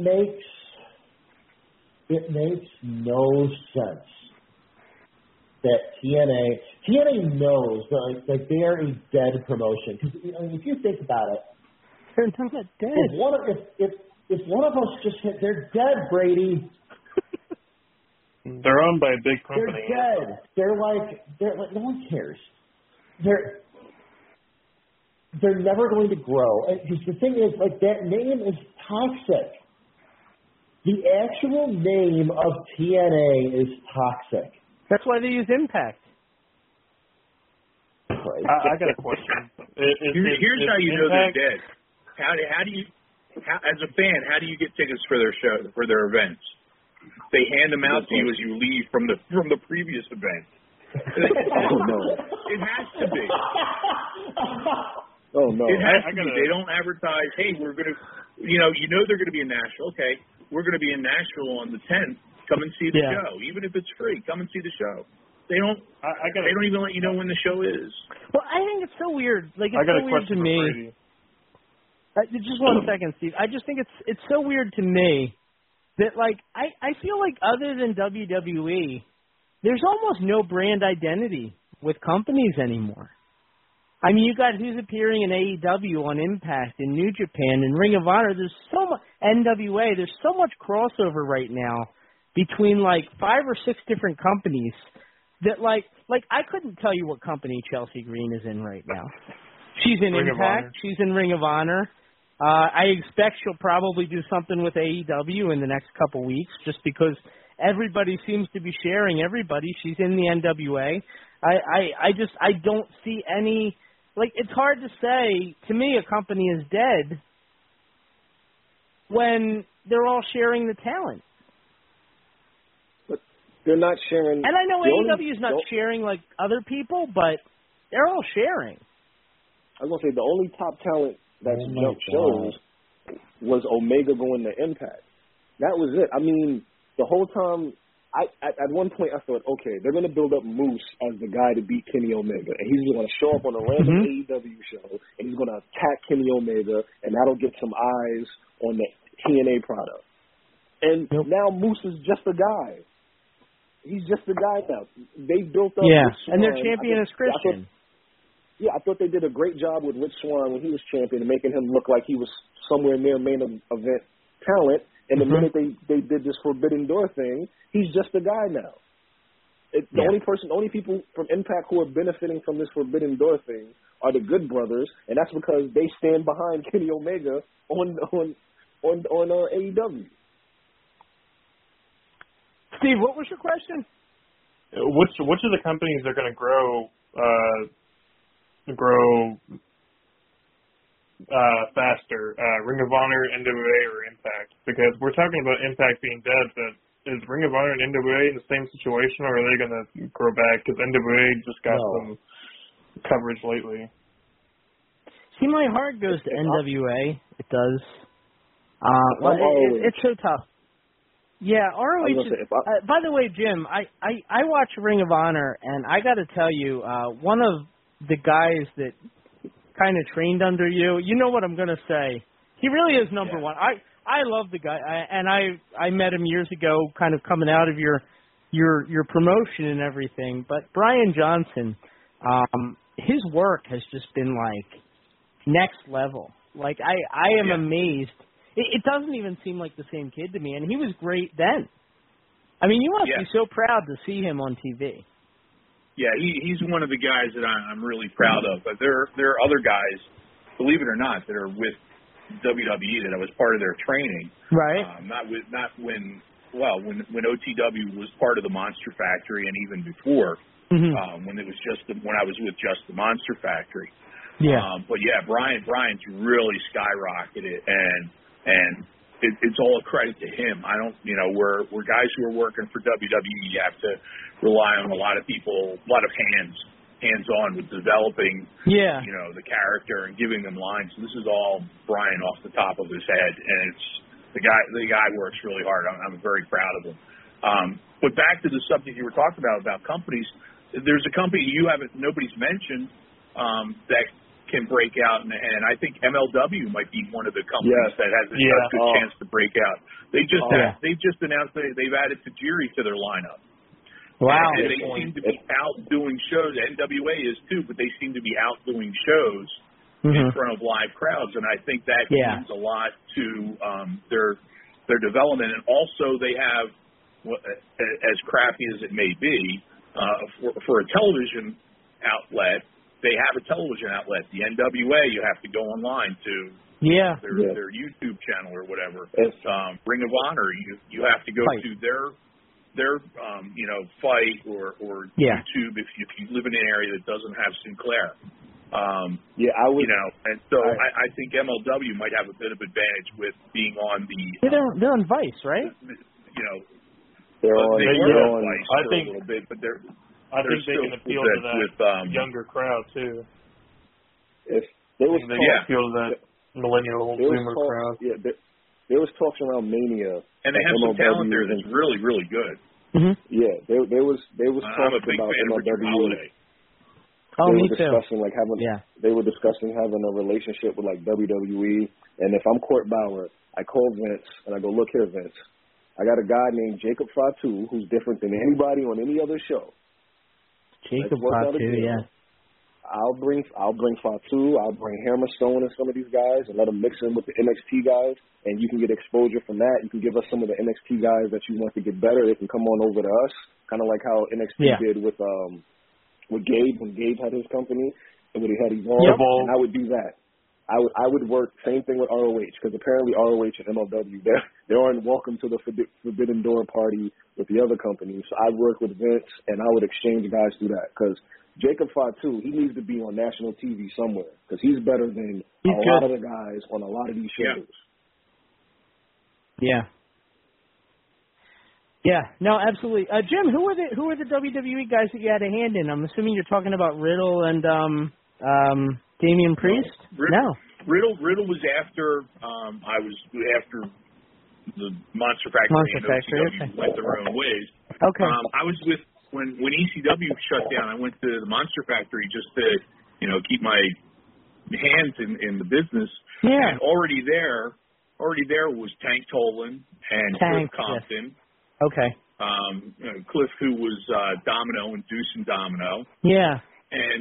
makes no sense that TNA knows that they are a dead promotion. Because if you think about it, they're not dead. If one of us just hit, they're dead, Brady. They're owned by a big company. They're dead. They're like no one cares. They're never going to grow. And the thing is, that name is toxic. The actual name of TNA is toxic. That's why they use Impact. I got a question. Here's how you know they're dead. How do you, as a fan, how do you get tickets for their show, for their events? They hand them out to you as you leave from the previous event. Oh no! It has to be. Oh no! It has to be. They don't advertise. Hey, we're gonna. They're gonna be in Nashville. Okay, we're gonna be in Nashville on the 10th. Come and see the show, even if it's free. Come and see the show. They don't. They don't even let you know when the show is. Well, I think it's so weird. It's so weird to me. Just 1 second, Steve. I just think it's so weird to me that I feel like other than WWE, there's almost no brand identity with companies anymore. I mean, you got who's appearing in AEW on Impact, in New Japan, in Ring of Honor. There's so much NWA. There's so much crossover right now between 5 or 6 different companies that I couldn't tell you what company Chelsea Green is in right now. She's in Impact. She's in Ring of Honor. I expect she'll probably do something with AEW in the next couple weeks, just because everybody seems to be sharing everybody. She's in the NWA. I don't see any. It's hard to say, to me, a company is dead when they're all sharing the talent. But they're not sharing. And I know AEW is not sharing like other people, but they're all sharing. I was gonna say the only top talent that's jumped shows was Omega going to Impact. That was it. I mean, the whole time, at one point I thought, okay, they're gonna build up Moose as the guy to beat Kenny Omega, and he's gonna show up on a random AEW show, and he's gonna attack Kenny Omega, and that'll get some eyes on the TNA product. And now Moose is just a guy. He's just a guy now. They built up. Yeah, Rich Swann. and their champion is Christian. I thought they did a great job with Rich Swann when he was champion, making him look like he was somewhere near main event talent. And the minute they did this Forbidden Door thing, he's just a guy now. The only people from Impact who are benefiting from this Forbidden Door thing are the Good Brothers, and that's because they stand behind Kenny Omega on AEW. Steve, what was your question? Which of the companies are going to grow faster, Ring of Honor, NWA, or Impact? Because we're talking about Impact being dead, but is Ring of Honor and NWA in the same situation, or are they going to grow back? Because NWA just got some coverage lately. See, my heart goes to NWA. It does. It's so tough. Yeah, ROH. By the way, Jim, I watch Ring of Honor, and I got to tell you, one of the guys that kind of trained under you, you know what I'm going to say. He really is number one. I love the guy, and I met him years ago, kind of coming out of your promotion and everything. But Brian Johnson, his work has just been like next level. Like I am amazed. It doesn't even seem like the same kid to me, and he was great then. I mean, you must be so proud to see him on TV. Yeah, he's one of the guys that I'm really proud of. But there are other guys, believe it or not, that are with WWE that I was part of their training. Right. When OTW was part of the Monster Factory, and even before when I was with just the Monster Factory. Yeah. But yeah, Brian's really skyrocketed, and it's all a credit to him. We're guys who are working for WWE. You have to rely on a lot of people, a lot of hands-on with developing, the character and giving them lines. So this is all Brian off the top of his head, and it's the guy works really hard. I'm very proud of him. But back to the subject you were talking about companies. There's a company nobody's mentioned that can break out, and I think MLW might be one of the companies that has a good chance to break out. They just announced they've added Tajiri to their lineup. Wow. And they seem to be outdoing shows. NWA is too, but they seem to be outdoing shows in front of live crowds, and I think that means a lot to their development. And also they have, as crappy as it may be, for a television outlet, they have a television outlet. The NWA, you have to go online to their YouTube channel or whatever. Ring of Honor, you have to go to their Fight or YouTube if you live in an area that doesn't have Sinclair. And so I think MLW might have a bit of advantage with being on the. They're on Vice, right? They're on Vice a little bit, but they're. I think they can appeal to that younger crowd too. Appeal to that millennial boomer crowd. Yeah, there was talks around Mania, and they have some talent there that's really, really good. Mm-hmm. Yeah, there was talks about MLW. Oh, me too. They were discussing having a relationship with like WWE, and if I'm Court Bauer, I call Vince and I go, look here, Vince, I got a guy named Jacob Fatu who's different than anybody on any other show. Jacob Fatu, yeah. I'll bring Fatu, I'll bring Hammerstone and some of these guys and let them mix in with the NXT guys, and you can get exposure from that. You can give us some of the NXT guys that you want to get better. They can come on over to us, kind of like how NXT did with Gabe when Gabe had his company and when he had Evolve, and I would do that. I would work same thing with ROH, because apparently ROH and MLW they aren't welcome to the Forbidden Door party with the other companies. So I'd work with Vince and I would exchange guys through that, because Jacob Fatu, he needs to be on national TV somewhere, because he's better than lot of the guys on a lot of these shows. Yeah, no, absolutely. Jim, who are the WWE guys that you had a hand in? I'm assuming you're talking about Riddle and Damian Priest? No. Riddle was after I was after the Monster Factory and OCW went their own ways. Okay. I was with when ECW shut down. I went to the Monster Factory just to keep my hands in the business. Yeah. And already there was Tank Tolan and Cliff Compton. Yes. Okay. Cliff, who was Domino and Deuce and Domino. Yeah. And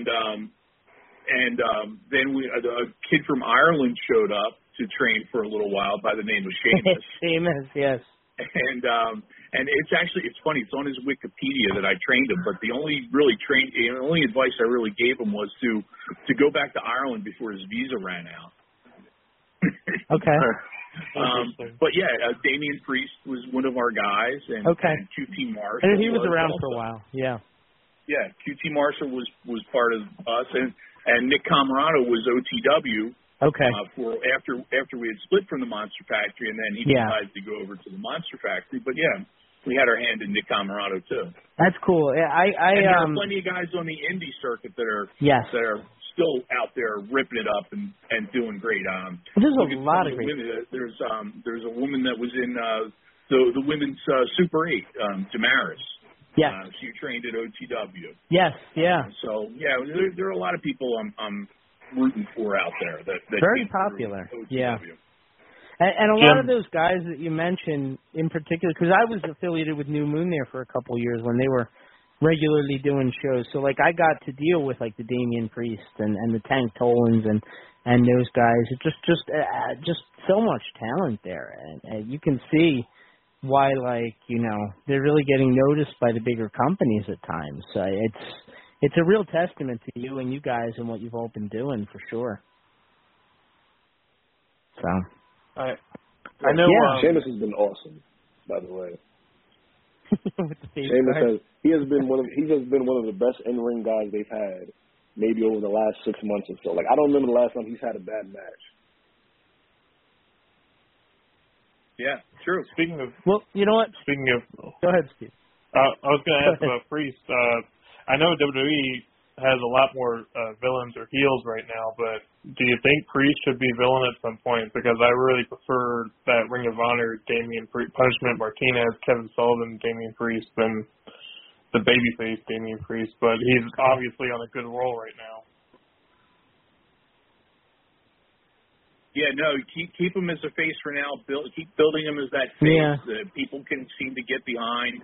then a kid from Ireland showed up to train for a little while by the name of Sheamus. Sheamus, yes. And it's funny. It's on his Wikipedia that I trained him, but the only advice I really gave him was to go back to Ireland before his visa ran out. Okay. But yeah, Damian Priest was one of our guys, and QT Marshall. And he was around for a while. Yeah. Yeah, QT Marshall was part of us, and Nick Camarado was OTW. Okay. For after we had split from the Monster Factory, and then he decided to go over to the Monster Factory. But yeah, we had our hand in Nick Camarado too. That's cool. And there are plenty of guys on the indie circuit that are still out there ripping it up and doing great. There's a lot of great. There's a woman that was in the women's Super 8, Damaris. Yeah. She trained at OTW. Yes. Yeah. So yeah, there are a lot of people I'm rooting for out there that very popular. Yeah. And a lot of those guys that you mentioned in particular, because I was affiliated with New Moon there for a couple of years when they were regularly doing shows. So like I got to deal with like the Damian Priest and the Tank Tolans and those guys. It just so much talent there, and you can see why they're really getting noticed by the bigger companies at times. It's a real testament to you and you guys and what you've all been doing for sure. So I know Sheamus has been awesome, by the way. Sheamus he has been one of the best in-ring guys they've had maybe over the last 6 months or so. Like I don't remember the last time he's had a bad match. Yeah, true. Well, you know what? Go ahead, Steve. I was going to ask about Priest. I know WWE has a lot more villains or heels right now, but do you think Priest should be villain at some point? Because I really prefer that Ring of Honor Punishment Martinez, Kevin Sullivan, Damian Priest than the babyface Damian Priest, but he's obviously on a good roll right now. Yeah, no, keep him as a face for now. Keep building him as that face that people can seem to get behind.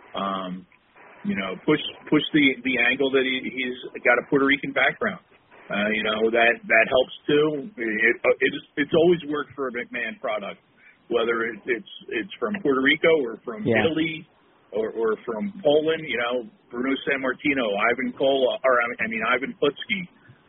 Push the angle that he's got a Puerto Rican background. That helps too. It's always worked for a McMahon product, whether it's from Puerto Rico or from Italy or from Poland. Bruno Sammartino, Ivan Kola, Ivan Putski.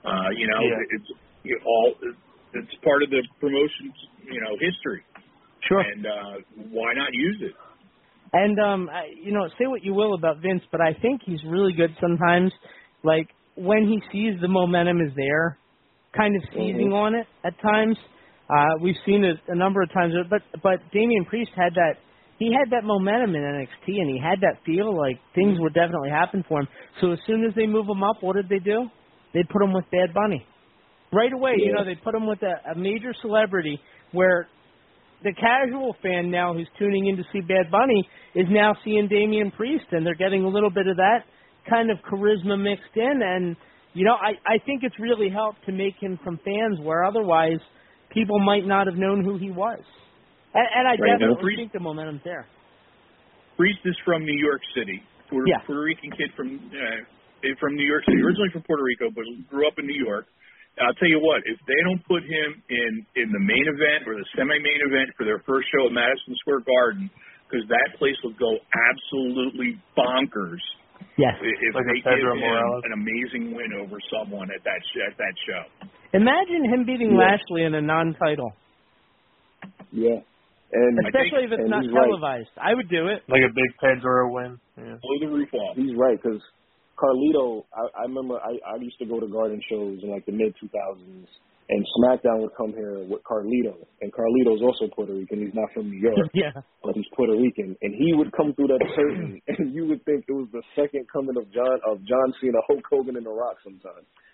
It's part of the promotion's history. Sure. And why not use it? And, say what you will about Vince, but I think he's really good sometimes, like, when he sees the momentum is there, kind of seizing on it at times. We've seen it a number of times, but Damian Priest had that momentum in NXT, and he had that feel like things would definitely happen for him. So as soon as they move him up, what did they do? They put him with Bad Bunny. Right away, they put him with a major celebrity where the casual fan now who's tuning in to see Bad Bunny is now seeing Damian Priest, and they're getting a little bit of that kind of charisma mixed in. And, I think it's really helped to make him some fans where otherwise people might not have known who he was. And I definitely think the momentum's there. Priest is from New York City, Puerto Rican kid from New York City, originally from Puerto Rico, but grew up in New York. I'll tell you what, if they don't put him in the main event or the semi-main event for their first show at Madison Square Garden, because that place will go absolutely bonkers. Yes. If they give him an amazing win over someone at that show. Imagine him beating Lashley in a non-title. Yeah. And especially if it's not televised. Right. I would do it. Like a big Pedro win. Yeah. Blow the roof off. He's right, because Carlito, I remember I used to go to Garden shows in like the mid-2000s, and SmackDown would come here with Carlito. And Carlito's also Puerto Rican. He's not from New York, but he's Puerto Rican. And he would come through that curtain, and you would think it was the second coming of John Cena, Hulk Hogan, and The Rock sometimes.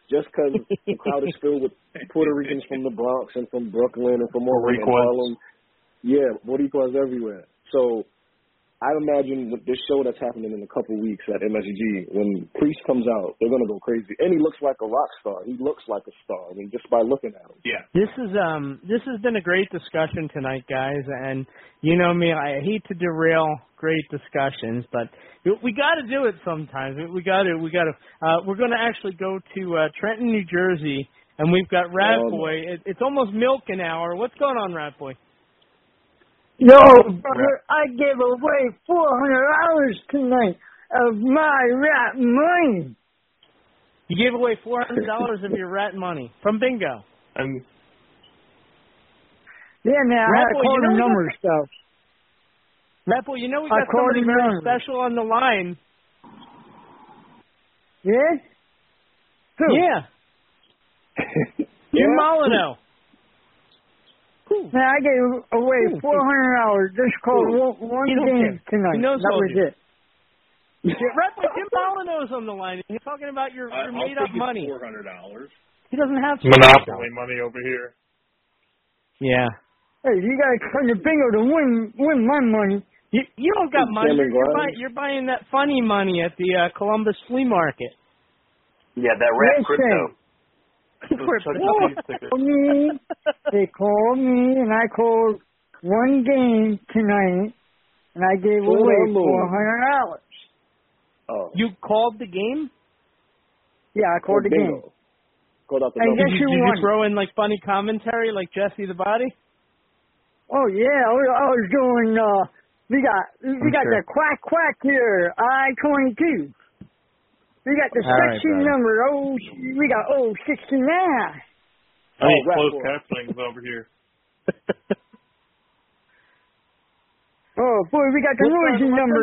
just because the crowd is filled with Puerto Ricans from the Bronx and from Brooklyn and from Oakland and Harlem. Yeah, Boricuas everywhere. So I imagine with this show that's happening in a couple weeks at MSG, when Priest comes out, they're going to go crazy. And he looks like a rock star. He looks like a star. I mean, just by looking at him. Yeah. This has been a great discussion tonight, guys. And you know me, I hate to derail great discussions, but we got to do it sometimes. We got to. We're going to actually go to Trenton, New Jersey, and we've got Rat Boy. It's almost milking hour. What's going on, Rat Boy? Yo, brother, I gave away $400 tonight of my rat money. You gave away $400 of your rat money from bingo. Yeah, man, I had to call the numbers, stuff. Rat Boy, you know we got somebody very special on the line. Yeah? Who? Yeah. Jim Molyneux. Man, I gave away $400. Just called one game tonight. That was it. Rat Boy, Jim Molyneux's on the line. He's talking about your made-up money. $400. He doesn't have Monopoly money over here. Yeah. Hey, you got to come to bingo to win my money. You don't got money. You're buying that funny money at the Columbus flea market. Yeah, that rat crypto. They called me, and I called one game tonight, and I gave away $400. Oh. You called the game? Yeah, I called the game. Called out the and did you throw in like funny commentary, like Jesse the Body? Oh yeah, I was doing. We got the quack here, I-22. We got the section number, we got 069. Oh, closed captioning's over here. Oh, boy, we got the noisy number,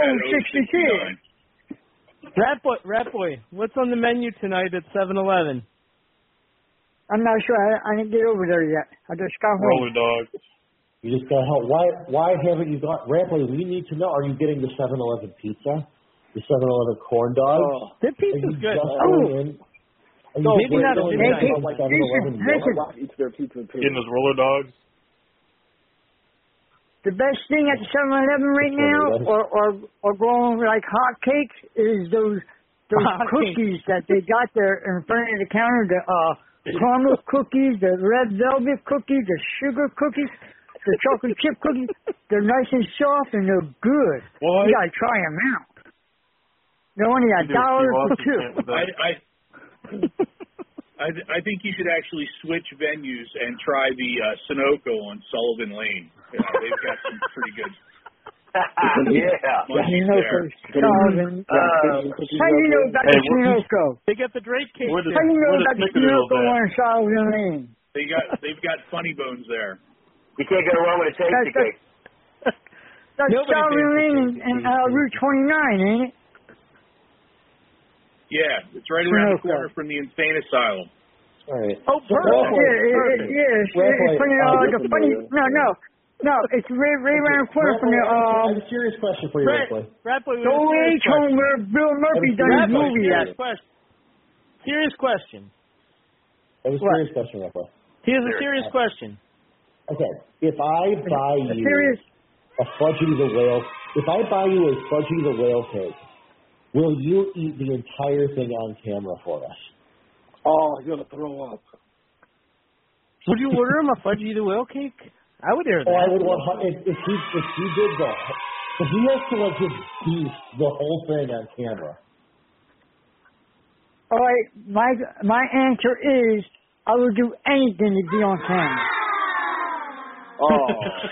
062. Rat Boy, what's on the menu tonight at 7-Eleven? I'm not sure. I didn't get over there yet. I just got home. Roller dogs. You just got help. Why haven't you got Rampley? We need to know. Are you getting the 7-Eleven pizza? The 7-Eleven corn dogs? Oh, their pizza's good. Maybe not getting those roller dogs. The best thing at the 7-Eleven right now, or going like hotcakes, is those cookies that they got there in front of the counter. The caramel cookies, the red velvet cookies, the sugar cookies, the chocolate chip cookies. They're nice and soft and they're good. What? You gotta try them out. They're only $1 for two. I think you should actually switch venues and try the Sunoco on Sullivan Lane. They've got some pretty good. Sullivan. How do you know about the Sunoco? They got the Drake cake. How do you know about the Sunoco on Sullivan Lane? They've got funny bones there. You can't go wrong with a tasty cake. That's Sullivan Lane and Route 29, ain't it? Yeah, it's right around the corner from the insane asylum. All right. Oh, perfect. It's funny. No, it's right around the corner from the. I have a serious question for you, Rat Boy. Go H home where Bill Murphy done his movie at. Serious question. That was a serious question, Rat Boy. Here's a serious question. Okay, if I buy you a Fudgy the Whale, if I buy you a Fudgy the Whale cake, will you eat the entire thing on camera for us? Oh, you're gonna throw up. Would you order him a Fudgy the Whale cake? I would hear that. I would want if he did that. If he has to like just beef the whole thing on camera. All right, my answer is I would do anything to be on camera. Oh.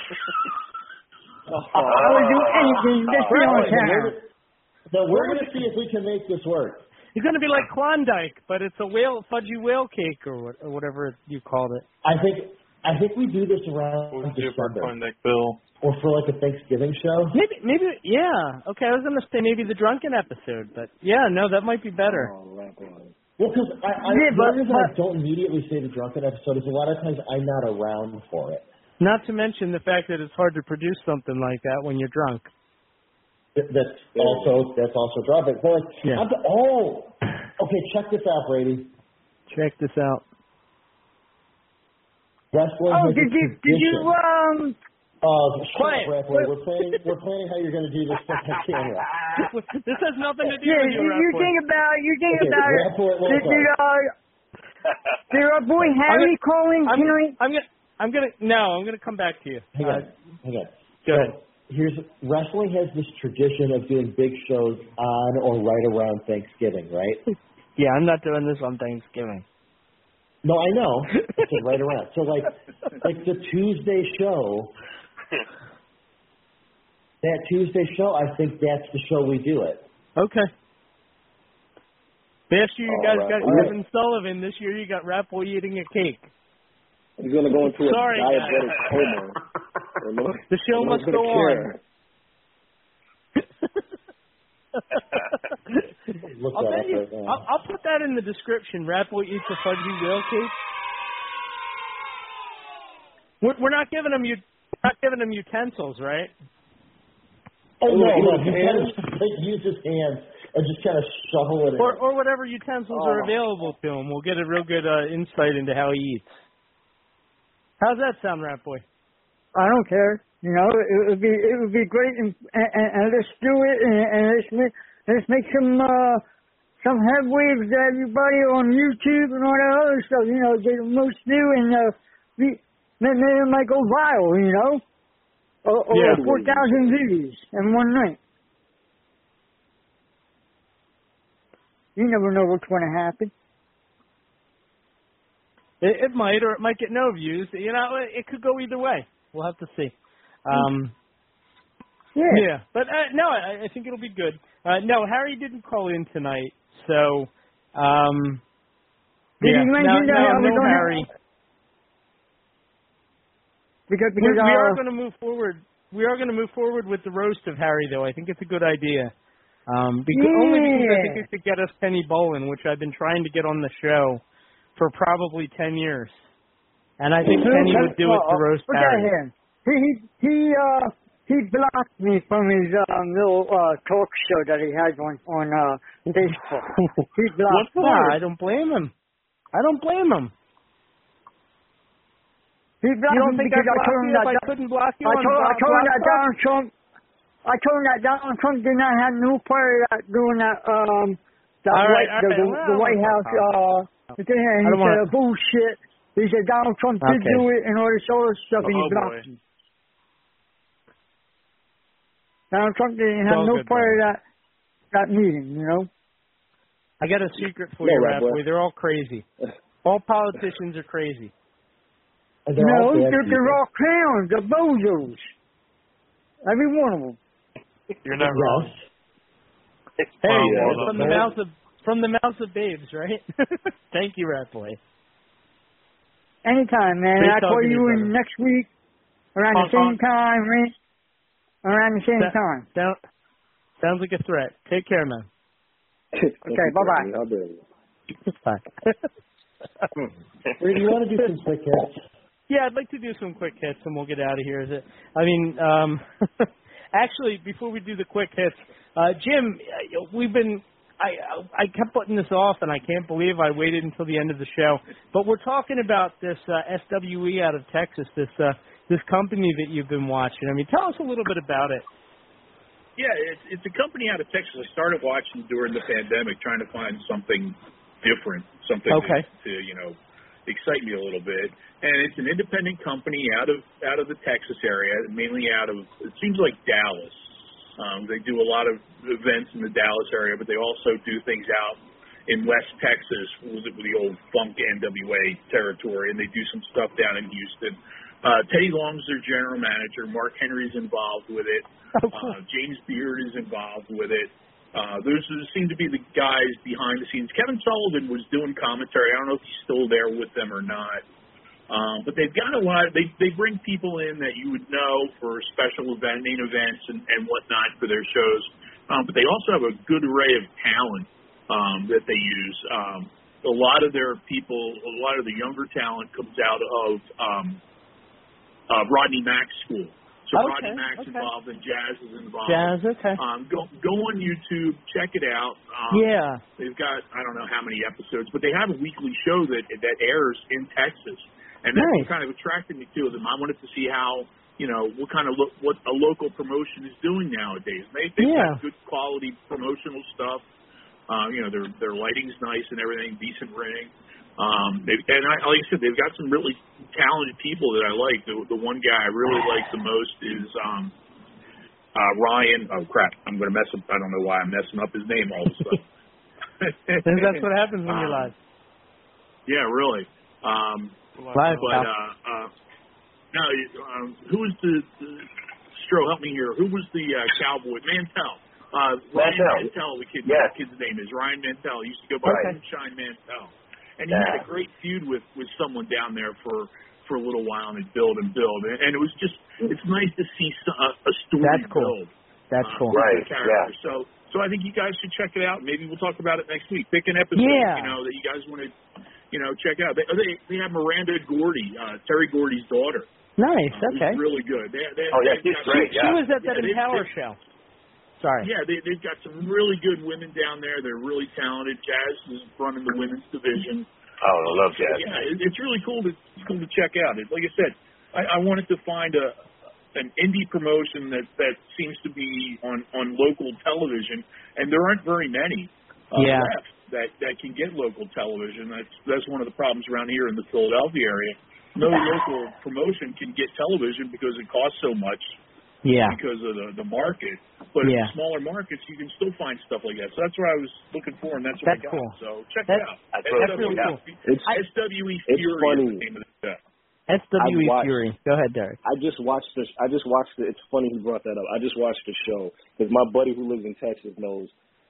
I would do anything to be on camera. So we're going to see if we can make this work. It's going to be like Klondike, but it's a Fudgy whale cake or whatever you called it. I think we do this around December. Klondike Bill. Or for like a Thanksgiving show. Maybe, yeah. Okay, I was going to say maybe the drunken episode, but yeah, no, that might be better. Well, because I don't immediately say the drunken episode is a lot of times I'm not around for it. Not to mention the fact that it's hard to produce something like that when you're drunk. That's also drawback. But like, okay, check this out, Brady. Check this out. Did you quiet. We're planning how you're going to do this on camera. This has nothing to do with you, you think about it. Did our boy Harry call in tonight? I'm gonna come back to you. Hang on. Go ahead. Wrestling has this tradition of doing big shows on or right around Thanksgiving, right? Yeah, I'm not doing this on Thanksgiving. No, I know. It's right around. So like the Tuesday show, that Tuesday show, I think that's the show we do it. Okay. Last year you guys got Kevin Sullivan. This year you got Rappel eating a cake. He's going to go into a diabetic coma. The show must go on. I'll put that in the description. Rappel eats a fudgy whale cake. We're not giving them utensils, right? Oh no! He kind of use his hands and just kind of shovel it in. Or whatever utensils are available to him. We'll get a real good insight into how he eats. How's that sound, Rat Boy? I don't care. You know, it would be great, and let's do it, and let's make some headway with everybody on YouTube and all that other stuff. You know, get the most new, and then it might go viral. You know, or 4,000 views in one night. You never know what's going to happen. It might, or it might get no views. You know, it could go either way. We'll have to see. Yeah. But no, I think it'll be good. No, Harry didn't call in tonight, so Did you mention that? No, Harry. Because we are going to move forward. We are going to move forward with the roast of Harry, though. I think it's a good idea. Only because I think it could get us Penny Bolin, which I've been trying to get on the show for probably 10 years. And I think Penny would do it to roast Harry. He blocked me from his little talk show that he has on Facebook. He blocked me. I don't blame him. He blocked me because I told him that I couldn't block you. I told him that Donald Trump. I told him that Donald Trump did not have no part of that doing that. The White House. He said bullshit. He said Donald Trump did do it and all this other stuff, and he blocked me. Donald Trump didn't have no part of that meeting, you know. I got a secret for you, Rap Boy. They're all crazy. All politicians are crazy. No, they're all clowns. They're bozos. Every one of them. You're not wrong. Hey, from the mouths of babes, right? Thank you, Rat Boy. Anytime, man. I'll call you in next week around the same time, right? Around the same time. Sounds like a threat. Take care, man. Okay, bye-bye. Bye. Do you want to do some quick hits? Yeah, I'd like to do some quick hits, and we'll get out of here. Actually, before we do the quick hits, Jim, I kept putting this off, and I can't believe I waited until the end of the show. But we're talking about this SWE out of Texas, this company that you've been watching. I mean, tell us a little bit about it. Yeah, it's a company out of Texas. I started watching during the pandemic, trying to find something different, something to excite me a little bit. And it's an independent company out of the Texas area, mainly out of, it seems like Dallas. They do a lot of events in the Dallas area, but they also do things out in West Texas, with the old Funk NWA territory, and they do some stuff down in Houston. Teddy Long's their general manager. Mark Henry's involved with it. James Beard is involved with it. There seem to be the guys behind the scenes. Kevin Sullivan was doing commentary. I don't know if he's still there with them or not. But they've got a lot. They bring people in that you would know for special main events and whatnot for their shows. But they also have a good array of talent that they use. A lot of their people, a lot of the younger talent comes out of Rodney Mack's school. So Rodney Mac's involved and Jazz is involved. Jazz, okay. Go on YouTube, check it out. Yeah. They've got I don't know how many episodes, but they have a weekly show that airs in Texas, and that's what kind of attracted me to them. I wanted to see how what kind of what a local promotion is doing nowadays. They've got good quality promotional stuff. Their lighting's nice and everything, decent ring. Like I said, they've got some really talented people that I like. The one guy I really like the most is Ryan. Oh crap! I'm going to mess up. I don't know why I'm messing up his name all of a sudden. That's what happens when you're live. Yeah, really. Live. Who was the Stro? Help me here. Who was the cowboy? Mantell. Ryan Mantell. The kid's name is Ryan Mantell. He used to go by Moonshine Mantell. And he had a great feud with someone down there for a little while, and it build. And it was just, it's nice to see a story build. That's cool. Right, So I think you guys should check it out. Maybe we'll talk about it next week. Pick an episode, that you guys want to, check out. They have Miranda Gordy, Terry Gordy's daughter. Nice, okay. Who's really good. She's great, She was at that Empower show. Sorry. Yeah, they've got some really good women down there. They're really talented. Jazz is running the women's division. Oh, I love Jazz. Yeah, it's really cool to check out. Like I said, I wanted to find an indie promotion that seems to be on local television, and there aren't very many left that can get local television. That's one of the problems around here in the Philadelphia area. No local promotion can get television because it costs so much. Yeah. Because of the market. But in the smaller markets, you can still find stuff like that. So that's what I was looking for, and that's what I got. Cool. So check it out. That's really cool. SWE Fury is the name of the show. SWE Fury. Go ahead, Derek. I just watched it. It's funny you brought that up. I just watched the show because my buddy who lives in Texas knows.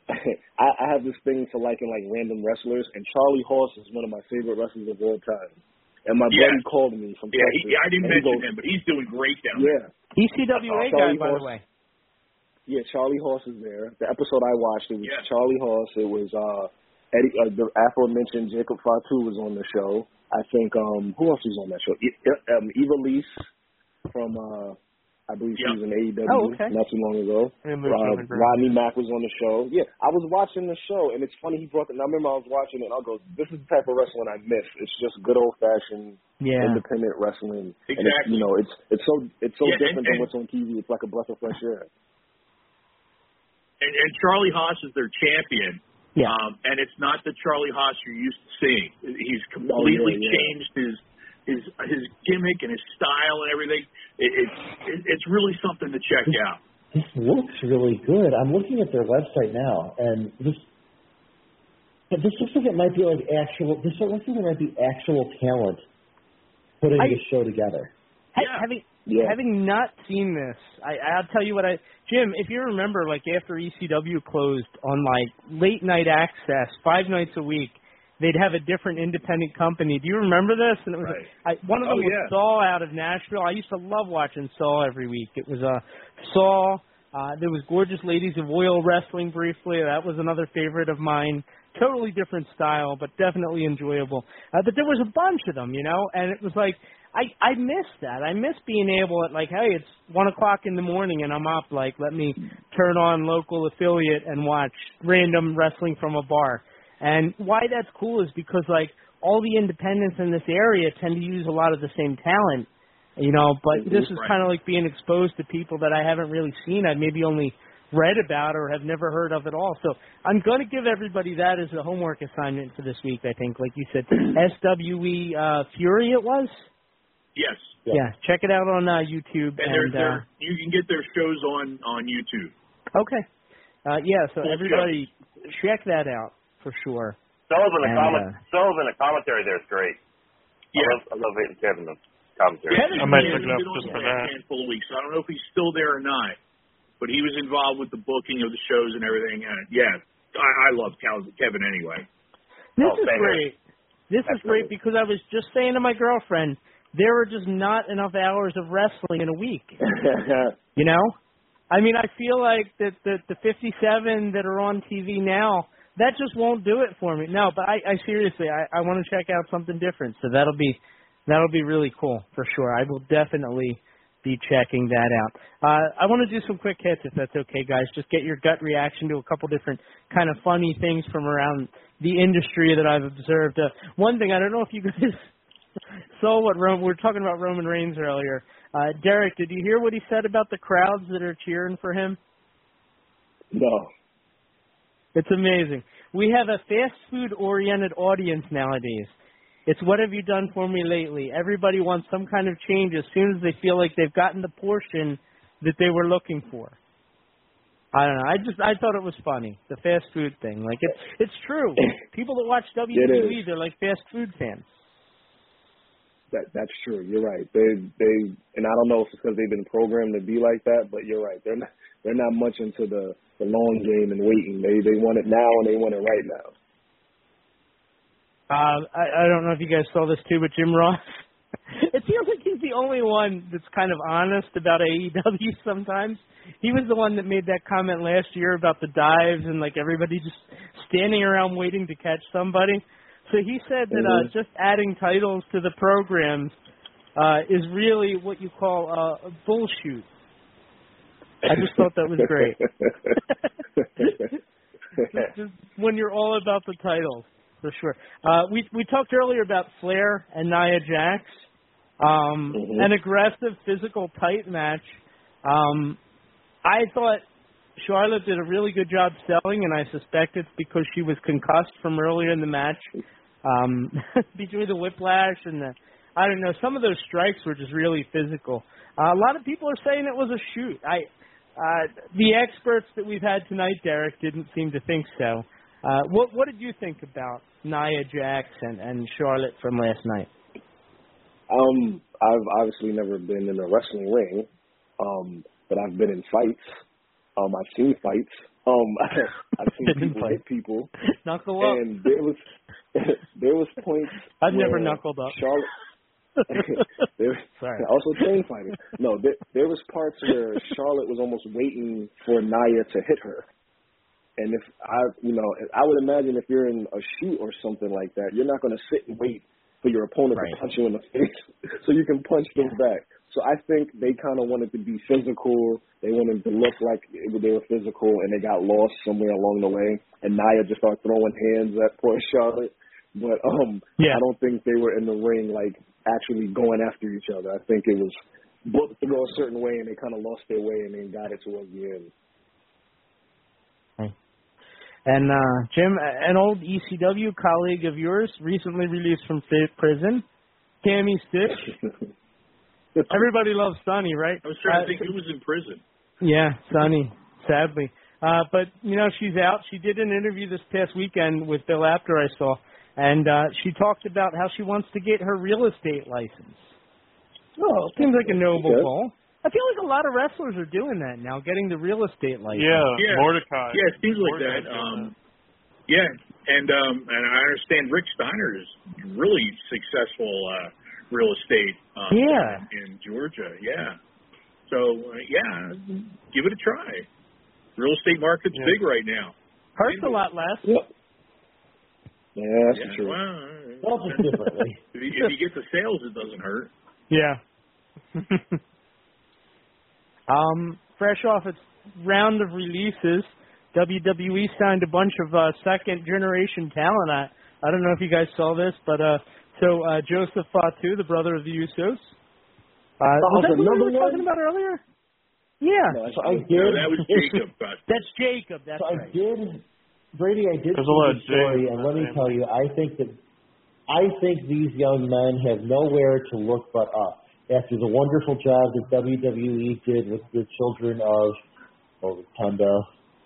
I have this thing for liking random wrestlers, and Charlie Haas is one of my favorite wrestlers of all time. And my buddy called me from Texas. I didn't mention him, but he's doing great down there. ECWA guy, by the way. Yeah, Charlie Haas is there. The episode I watched, it was Charlie Haas. It was Eddie, the aforementioned Jacob Fatu was on the show. I think who else was on that show? Eva Lise from I believe she was in AEW not too long ago. Rodney Mac was on the show. Yeah, I was watching the show, and it's funny he brought it. And I remember I was watching it, and I go, "This is the type of wrestling I miss. It's just good old fashioned independent wrestling. Exactly. And it's so different than what's on TV. It's like a breath of fresh air." And Charlie Haas is their champion. Yeah. And it's not the Charlie Haas you're used to seeing. He's completely changed his gimmick and his style and everything. It's really something to check out. This looks really good. I'm looking at their website now, and this looks like it might be actual. This looks like it might be actual talent putting this show together. Having not seen this, I'll tell you what Jim, if you remember, after ECW closed on late night access 5 nights a week, they'd have a different independent company. Do you remember this? And it was one of them was Saw out of Nashville. I used to love watching Saw every week. It was Saw. There was Gorgeous Ladies of Oil Wrestling briefly. That was another favorite of mine. Totally different style, but definitely enjoyable. But there was a bunch of them, and it was I miss that. I miss being able at hey, it's 1:00 in the morning and I'm up. Let me turn on local affiliate and watch random wrestling from a bar. And why that's cool is because all the independents in this area tend to use a lot of the same talent, But this is kind of like being exposed to people that I haven't really seen. I've maybe only read about or have never heard of at all. So I'm going to give everybody that as a homework assignment for this week. I think, like you said, SWE Fury it was. Yes. Yeah, check it out on YouTube. And you can get their shows on YouTube. Okay. So everybody check that out for sure. Sullivan, the commentary there is great. Yeah. I love it in Kevin, the commentary. I might look it up just for that. A handful of weeks. I don't know if he's still there or not, but he was involved with the booking of the shows and everything. And I love Kevin anyway. This is great. This is great because I was just saying to my girlfriend, there are just not enough hours of wrestling in a week. I mean, I feel like that the 57 that are on TV now, that just won't do it for me. No, but I seriously, I want to check out something different. So that'll be really cool for sure. I will definitely be checking that out. I want to do some quick hits, if that's okay, guys. Just get your gut reaction to a couple different kind of funny things from around the industry that I've observed. One thing, I don't know if you guys saw what we were talking about Roman Reigns earlier. Derek, did you hear what he said about the crowds that are cheering for him? No. It's amazing. We have a fast food-oriented audience nowadays. It's what have you done for me lately? Everybody wants some kind of change as soon as they feel like they've gotten the portion that they were looking for. I don't know. I thought it was funny, the fast food thing. Like it's true. People that watch WWE, they're like fast food fans. That's true. You're right. They and I don't know if it's because they've been programmed to be like that, but you're right. They're not much into the long game and waiting. They want it now and they want it right now. I don't know if you guys saw this too, but Jim Ross, it feels like he's the only one that's kind of honest about AEW sometimes. He was the one that made that comment last year about the dives and like everybody just standing around waiting to catch somebody. So he said that just adding titles to the programs is really what you call a bullshoot. I just thought that was great. Just when you're all about the titles, for sure. We talked earlier about Flair and Nia Jax, an aggressive, physical, tight match. I thought Charlotte did a really good job selling, and I suspect it's because she was concussed from earlier in the match. Between the whiplash and I don't know, some of those strikes were just really physical. A lot of people are saying it was a shoot. The experts that we've had tonight, Derek, didn't seem to think so. What did you think about Nia Jax and Charlotte from last night? I've obviously never been in a wrestling ring, but I've been in fights. I've seen fights. I've seen people hit people. Knuckle up. And there was points. I've never knuckled up. Charlotte. Sorry. Also chain fighting. No, there was parts where Charlotte was almost waiting for Nia to hit her. And if I would imagine if you're in a shoot or something like that, you're not going to sit and wait for your opponent to punch you in the face so you can punch them back. So I think they kind of wanted to be physical. They wanted to look like they were physical, and they got lost somewhere along the way. And Nia just started throwing hands at poor Charlotte. But I don't think they were in the ring like actually going after each other. I think it was booked to go a certain way, and they kind of lost their way and then got it towards the end. And Jim, an old ECW colleague of yours, recently released from prison, Tammy Stitch. Everybody loves Sunny, right? I was trying to think who was in prison. Yeah, Sunny, sadly. But, she's out. She did an interview this past weekend with Bill Apter, I saw, and she talked about how she wants to get her real estate license. Oh, seems like a noble goal. I feel like a lot of wrestlers are doing that now, getting the real estate license. Yeah. Mordecai. Yeah, it seems like that. And I understand Rick Steiner is really successful real estate in Georgia. Yeah. So, give it a try. Real estate market's big right now. Hurts a lot less. Yep. Yeah, that's true. Well, just differently. If you get the sales, it doesn't hurt. Yeah. Fresh off its round of releases, WWE signed a bunch of second-generation talent. I don't know if you guys saw this, but Joseph Fatu, the brother of the Usos. Was that what we were talking about earlier? Yeah. No, so I did. No, that was Jacob. That's Jacob. That's so right. I did, Brady. I did see There's a lot the of story, James, and let me tell you, I think these young men have nowhere to look but up. After the wonderful job that WWE did with the children of Rotunda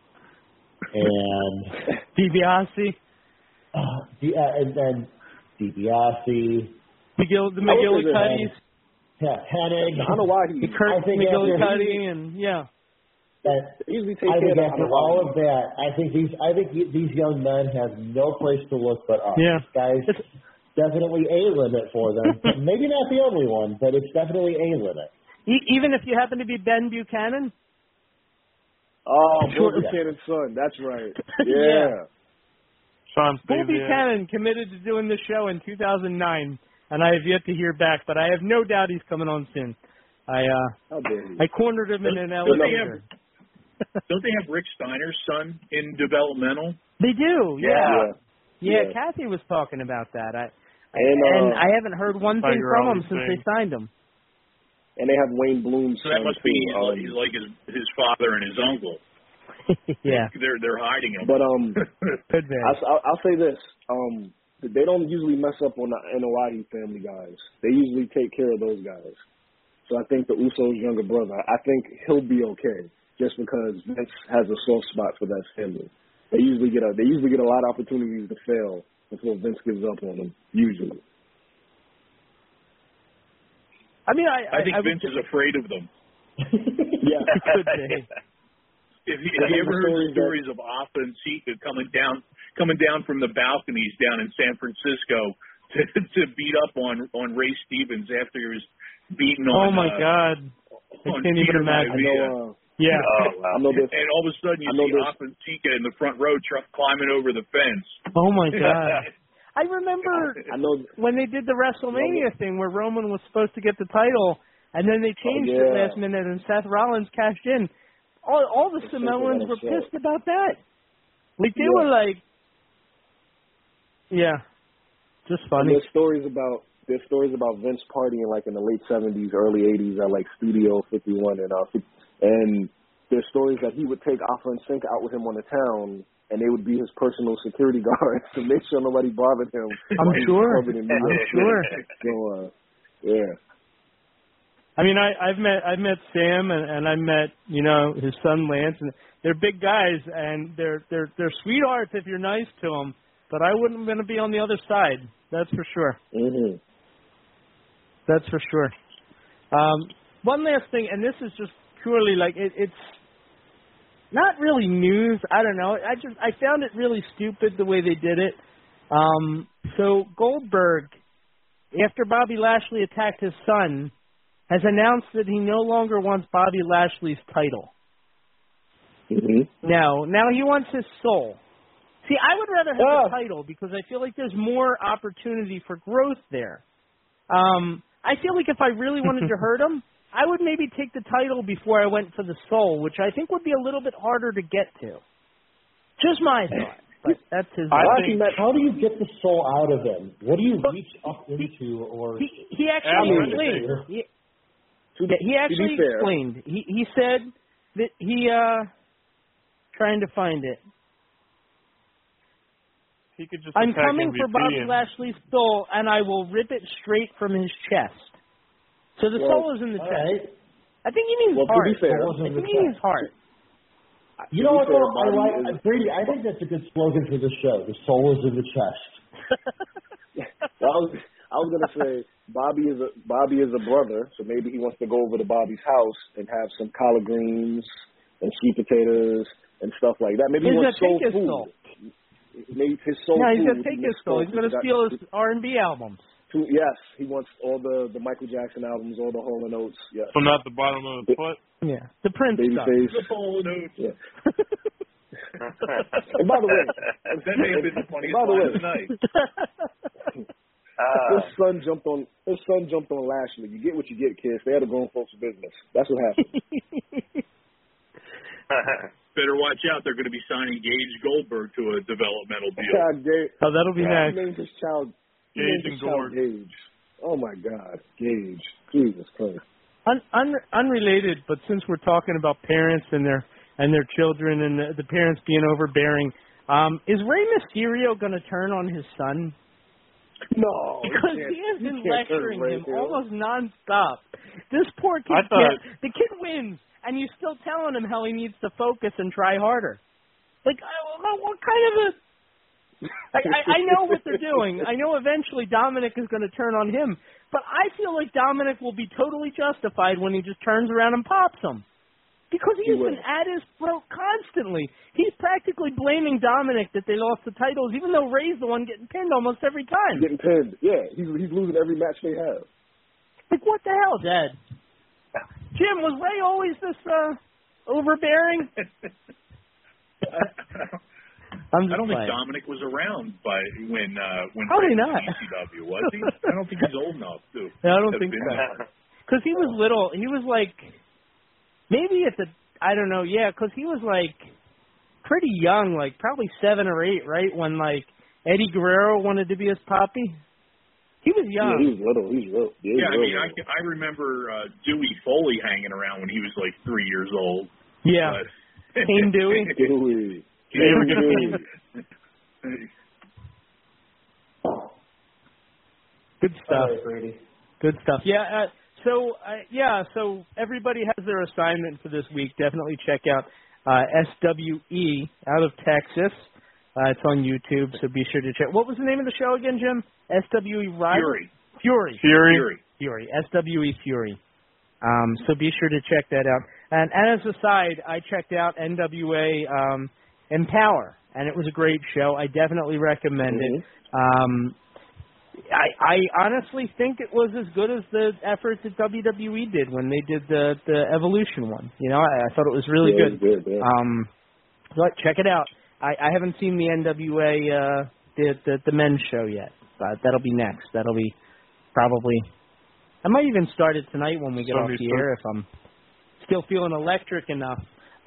and DiBiase, and then DiBiase, the McGillicuddies, Hennig. I don't know why he. Kurt McGillicuddy, and I think after all of that, I think these young men have no place to look but up. Yeah, guys. Definitely a limit for them. Maybe not the only one, but it's definitely a limit. Even if you happen to be Ben Buchanan? Oh, Bill Buchanan's son. That's right. Yeah. Bill Buchanan committed to doing this show in 2009, and I have yet to hear back, but I have no doubt he's coming on soon. I cornered him in an elevator. Don't they have Rick Steiner's son in developmental? They do, yeah. Kathy was talking about that. And I haven't heard one thing from him since they signed him. And they have Wayne Bloom's so that son must be too. he's like his father and his uncle. Yeah, they're hiding him. But could be. I'll say this: they don't usually mess up on the Anoa'i family guys. They usually take care of those guys. So I think the Usos' younger brother, I think he'll be okay, just because Vince has a soft spot for that family. They usually get a lot of opportunities to fail before Vince gives up on them. Usually. I mean, I think Vince is afraid of them. Yeah, could be. If you ever heard the stories of Afa and Sika coming down from the balconies down in San Francisco to beat up on Ray Stevens after he was beaten on. Oh my God! I can't even imagine. Yeah. I know this. And all of a sudden you see Afa and Sika in the front row climbing over the fence. Oh my God! I remember when they did the WrestleMania thing where Roman was supposed to get the title, and then they changed it last minute, and Seth Rollins cashed in. All the Samoans were pissed about that. Like they were like, just funny. And there's stories about Vince partying like in the late 70s, early 80s at like Studio 51, and there's stories that he would take Afa and Sink out with him on the town, and they would be his personal security guards to make sure nobody bothered him. I'm sure. So, yeah. I mean, I've met Sam and I met his son Lance, and they're big guys and they're sweethearts if you're nice to them. But I wouldn't want to be on the other side. That's for sure. Mm-hmm. That's for sure. One last thing, and this is just purely like it's not really news. I don't know. I found it really stupid the way they did it. So Goldberg, after Bobby Lashley attacked his son, has announced that he no longer wants Bobby Lashley's title. Mm-hmm. Now he wants his soul. See, I would rather have the title because I feel like there's more opportunity for growth there. I feel like if I really wanted to hurt him, I would maybe take the title before I went for the soul, which I think would be a little bit harder to get to. Just my thought. But that's his. How do you get the soul out of him? What do you reach up into? Or he actually explained. He actually explained. He said that he trying to find it. He could just I'm coming for Bobby Lashley's soul, and I will rip it straight from his chest. So the soul is in the chest. Right. I think he means heart. To be fair, I think he means heart. You know what, though? I like Brady. I think that's a good slogan for the show. The soul is in the chest. I was gonna say Bobby is a brother, so maybe he wants to go over to Bobby's house and have some collard greens and sweet potatoes and stuff like that. Maybe he wants soul food. Soul. Maybe his soul food. Yeah, he's gonna take his soul. He's gonna steal his R&B albums. Yes, he wants all the Michael Jackson albums, all the Hall & Oates. Yes. From not the bottom of the foot. Yeah, the Prince stuff. The Hall & Oates. Yeah. And by the way, that may have been the funniest line of the night. His son jumped on Lashley. You get what you get, kids. They had a grown folks' business. That's what happened. Better watch out. They're going to be signing Gage Goldberg to a developmental deal. Oh, that'll be nice. He named his child Gage and Gord. Gage. Oh my God, Gage. Jesus Christ. Unrelated, but since we're talking about parents and their children and the parents being overbearing, is Rey Mysterio going to turn on his son? No, because he has been lecturing him almost nonstop. This poor kid the kid wins, and you're still telling him how he needs to focus and try harder. Like, what kind of a... I know what they're doing. I know eventually Dominic is going to turn on him, but I feel like Dominic will be totally justified when he just turns around and pops him. Because he's been at his throat constantly. He's practically blaming Dominic that they lost the titles, even though Ray's the one getting pinned almost every time. Getting pinned, yeah. He's losing every match they have. Like, what the hell, Dad? Jim, was Ray always this overbearing? I don't think Dominic was around when probably Ray not. was in ECW, was he? I don't think he's old enough to. I don't think so. because he was little. He was like, maybe I don't know, yeah, because he was like pretty young, like probably 7 or 8, right? When like Eddie Guerrero wanted to be his papi. He was young. Yeah, he was little. I mean, I remember Dewey Foley hanging around when he was like 3 years old. Yeah. King Dewey. Dewey. Good stuff. Brady. Good stuff. Yeah. So everybody has their assignment for this week. Definitely check out SWE out of Texas. It's on YouTube, so be sure to check. What was the name of the show again, Jim? SWE Rival? Fury. SWE Fury. So be sure to check that out. And as a side, I checked out NWA Empower, and it was a great show. I definitely recommend it. I honestly think it was as good as the efforts that WWE did when they did the Evolution one. You know, I thought it was really good. So check it out. I haven't seen the NWA the men's show yet, but that'll be next. That'll be probably. I might even start it tonight when we get off the air if I'm still feeling electric enough.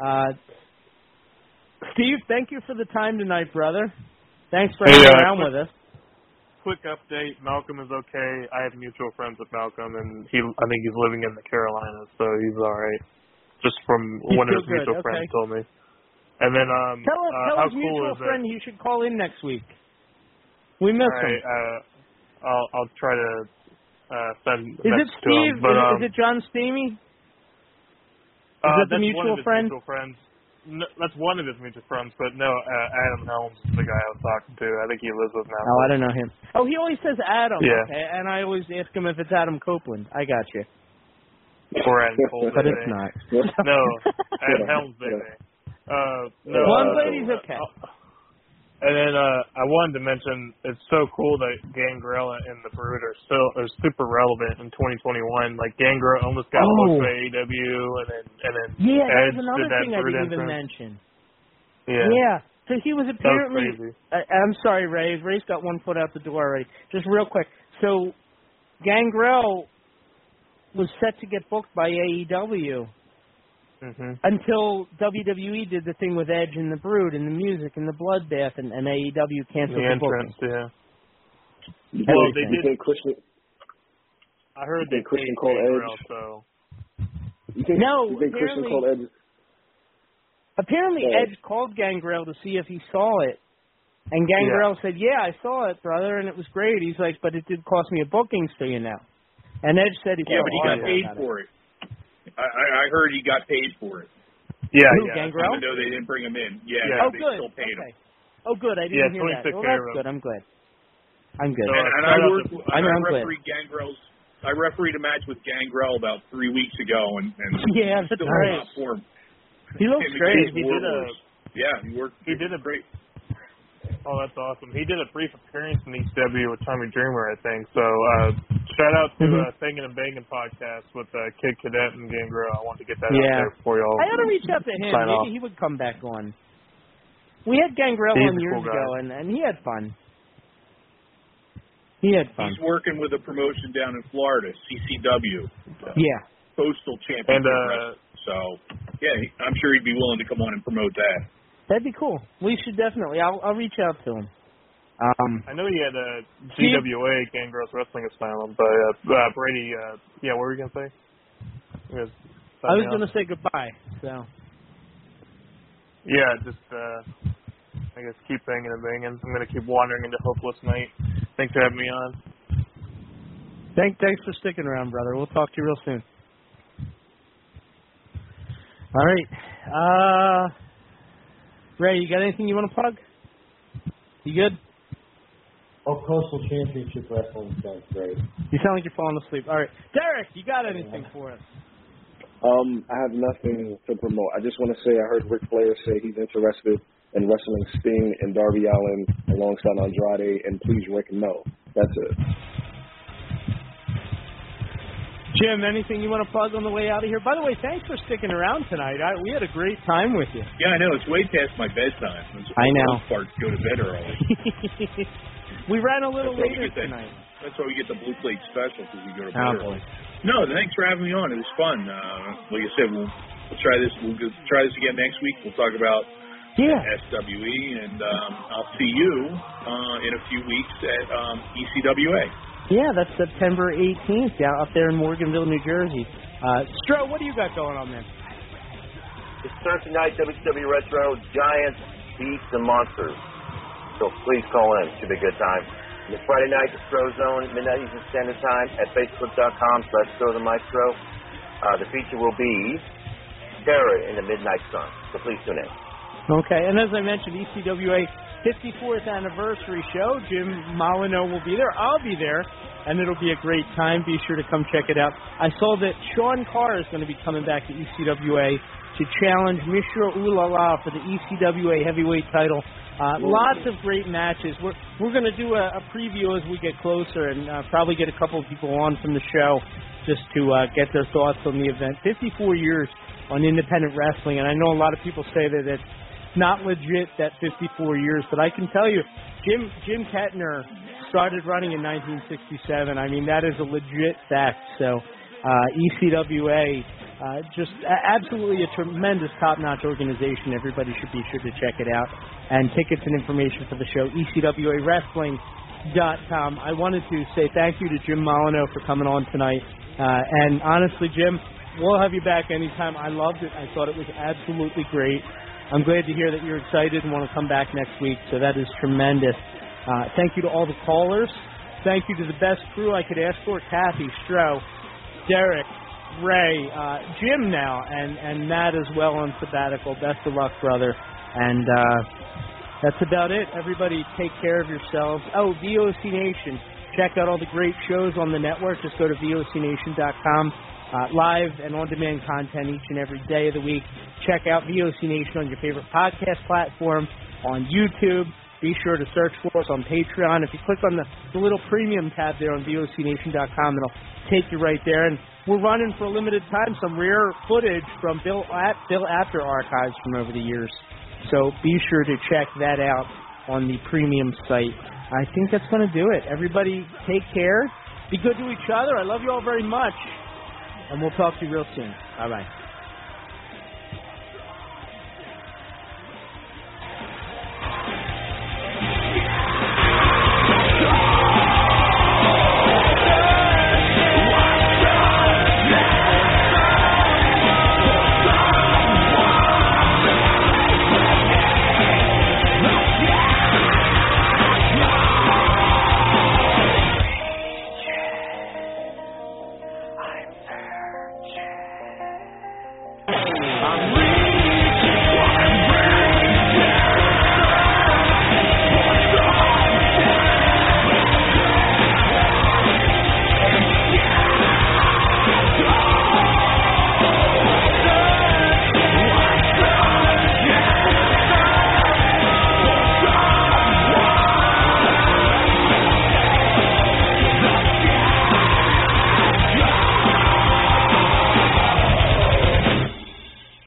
Steve, thank you for the time tonight, brother. Thanks for hanging around with us. Quick update: Malcolm is okay. I have mutual friends with Malcolm, and I think he's living in the Carolinas, so he's all right. Just from one of his mutual friends told me. And then tell his mutual friend he should call in next week. We miss him. I'll try to send. Is it Steve? But, is it John Steamy? Is it the mutual friend? Mutual friends. No, that's one of his mutual friends, but no, Adam Helms is the guy I was talking to. I think he lives with Malcolm. Oh, I don't know him. Oh, he always says Adam. Yeah. Okay, and I always ask him if it's Adam Copeland. I got you. Or Adam Copeland. But it's not. No, Adam Helms, baby. No, Blonde lady's okay. And then I wanted to mention it's so cool that Gangrel and the Brood are super relevant in 2021. Like Gangrel almost got booked by AEW, and then Edge that was another did that thing I Brood didn't even entrance. mention. Yeah. So he was apparently. That was crazy. I'm sorry, Ray. Ray's got one foot out the door already. Just real quick. So Gangrel was set to get booked by AEW. Until WWE did the thing with Edge and the Brood and the music and the bloodbath and AEW canceled the entrance, booking. Well, they did. I heard they Christian called Edge. So. Christian called Edge. Apparently, Edge called Gangrel to see if he saw it, and Gangrel said, "Yeah, I saw it, brother, and it was great." He's like, "But it did cost me a booking, so you know." And Edge said, "Yeah, but he got paid for it." I heard he got paid for it. Yeah, Gangrel? Even though they didn't bring him in. Yeah, oh, they good. still paid him. Oh, good. I didn't hear that. Well, that's good. I'm glad. I'm good. And I refereed Gangrel's. I refereed a match with Gangrel about 3 weeks ago, and yeah, that's still right. not for him. He looks great. He worked. He did a great. Oh, that's awesome. He did a brief appearance in ECW with Tommy Dreamer, I think. So, shout out to Thinking and Banging podcast with Kid Cadet and Gangrel. I wanted to get that out there for y'all. I ought to reach out to him. Maybe he would come back on. We had Gangrel on years ago, and he had fun. He's working with a promotion down in Florida, CCW. Postal Championship. So, yeah, I'm sure he'd be willing to come on and promote that. That'd be cool. We should definitely. I'll reach out to him. I know he had a GWA, Gangrel's Wrestling Asylum, but Brady, what were you going to say? I was going to say goodbye. So. Yeah, just, I guess keep banging and banging. I'm going to keep wandering into Hopeless Night. Thanks for having me on. Thanks for sticking around, brother. We'll talk to you real soon. All right. Ray, you got anything you want to plug? You good? Oh, Coastal Championship Wrestling sounds great. You sound like you're falling asleep. All right. Derek, you got anything for us? I have nothing to promote. I just want to say I heard Ric Flair say he's interested in wrestling Sting and Darby Allin alongside Andrade, and please Rick know. That's it. Jim, anything you want to plug on the way out of here? By the way, thanks for sticking around tonight. We had a great time with you. Yeah, I know. It's way past my bedtime. I know. Part to go to bed early. We ran a little later tonight. That's why we get the Blue Plate special, because we go to bed early. No, thanks for having me on. It was fun. Like I said, we'll try this. We'll try this again next week. We'll talk about SWE, and I'll see you in a few weeks at ECWA. Yeah, that's September 18th, down up there in Morganville, New Jersey. Stro, what do you got going on, man? It's Thursday night, WCW Retro. Giants beat the Monsters. So please call in. Should be a good time. And it's Friday night, the Stro Zone, midnight Eastern Standard Time at Facebook.com/StroTheMaestro. The feature will be Terror in the Midnight Sun. So please tune in. Okay, and as I mentioned, ECWA 54th anniversary show. Jim Molyneux will be there. I'll be there, and it'll be a great time. Be sure to come check it out. I saw that Sean Carr is going to be coming back to ECWA to challenge Mishra Ulala for the ECWA heavyweight title. Lots of great matches. We're going to do a preview as we get closer, and probably get a couple of people on from the show just to get their thoughts on the event. 54 years on independent wrestling, and I know a lot of people say that it's not legit, that 54 years, but I can tell you, Jim Kettner started running in 1967. I mean, that is a legit fact. So ECWA, just absolutely a tremendous top-notch organization. Everybody should be sure to check it out. And tickets and information for the show, ECWAWrestling.com. I wanted to say thank you to Jim Molyneux for coming on tonight. And honestly, Jim, we'll have you back anytime. I loved it. I thought it was absolutely great. I'm glad to hear that you're excited and want to come back next week, so that is tremendous. Thank you to all the callers. Thank you to the best crew I could ask for, Kathy, Stro, Derek, Ray, Jim now, and Matt as well on sabbatical. Best of luck, brother. And that's about it. Everybody take care of yourselves. Oh, VOC Nation. Check out all the great shows on the network. Just go to VOCNation.com. Live and on-demand content each and every day of the week. Check out VOC Nation on your favorite podcast platform, on YouTube. Be sure to search for us on Patreon. If you click on the little premium tab there on VOCNation.com, it'll take you right there. And we're running for a limited time some rare footage from Bill Apter archives from over the years. So be sure to check that out on the premium site. I think that's going to do it. Everybody take care. Be good to each other. I love you all very much. And we'll talk to you real soon. Bye-bye.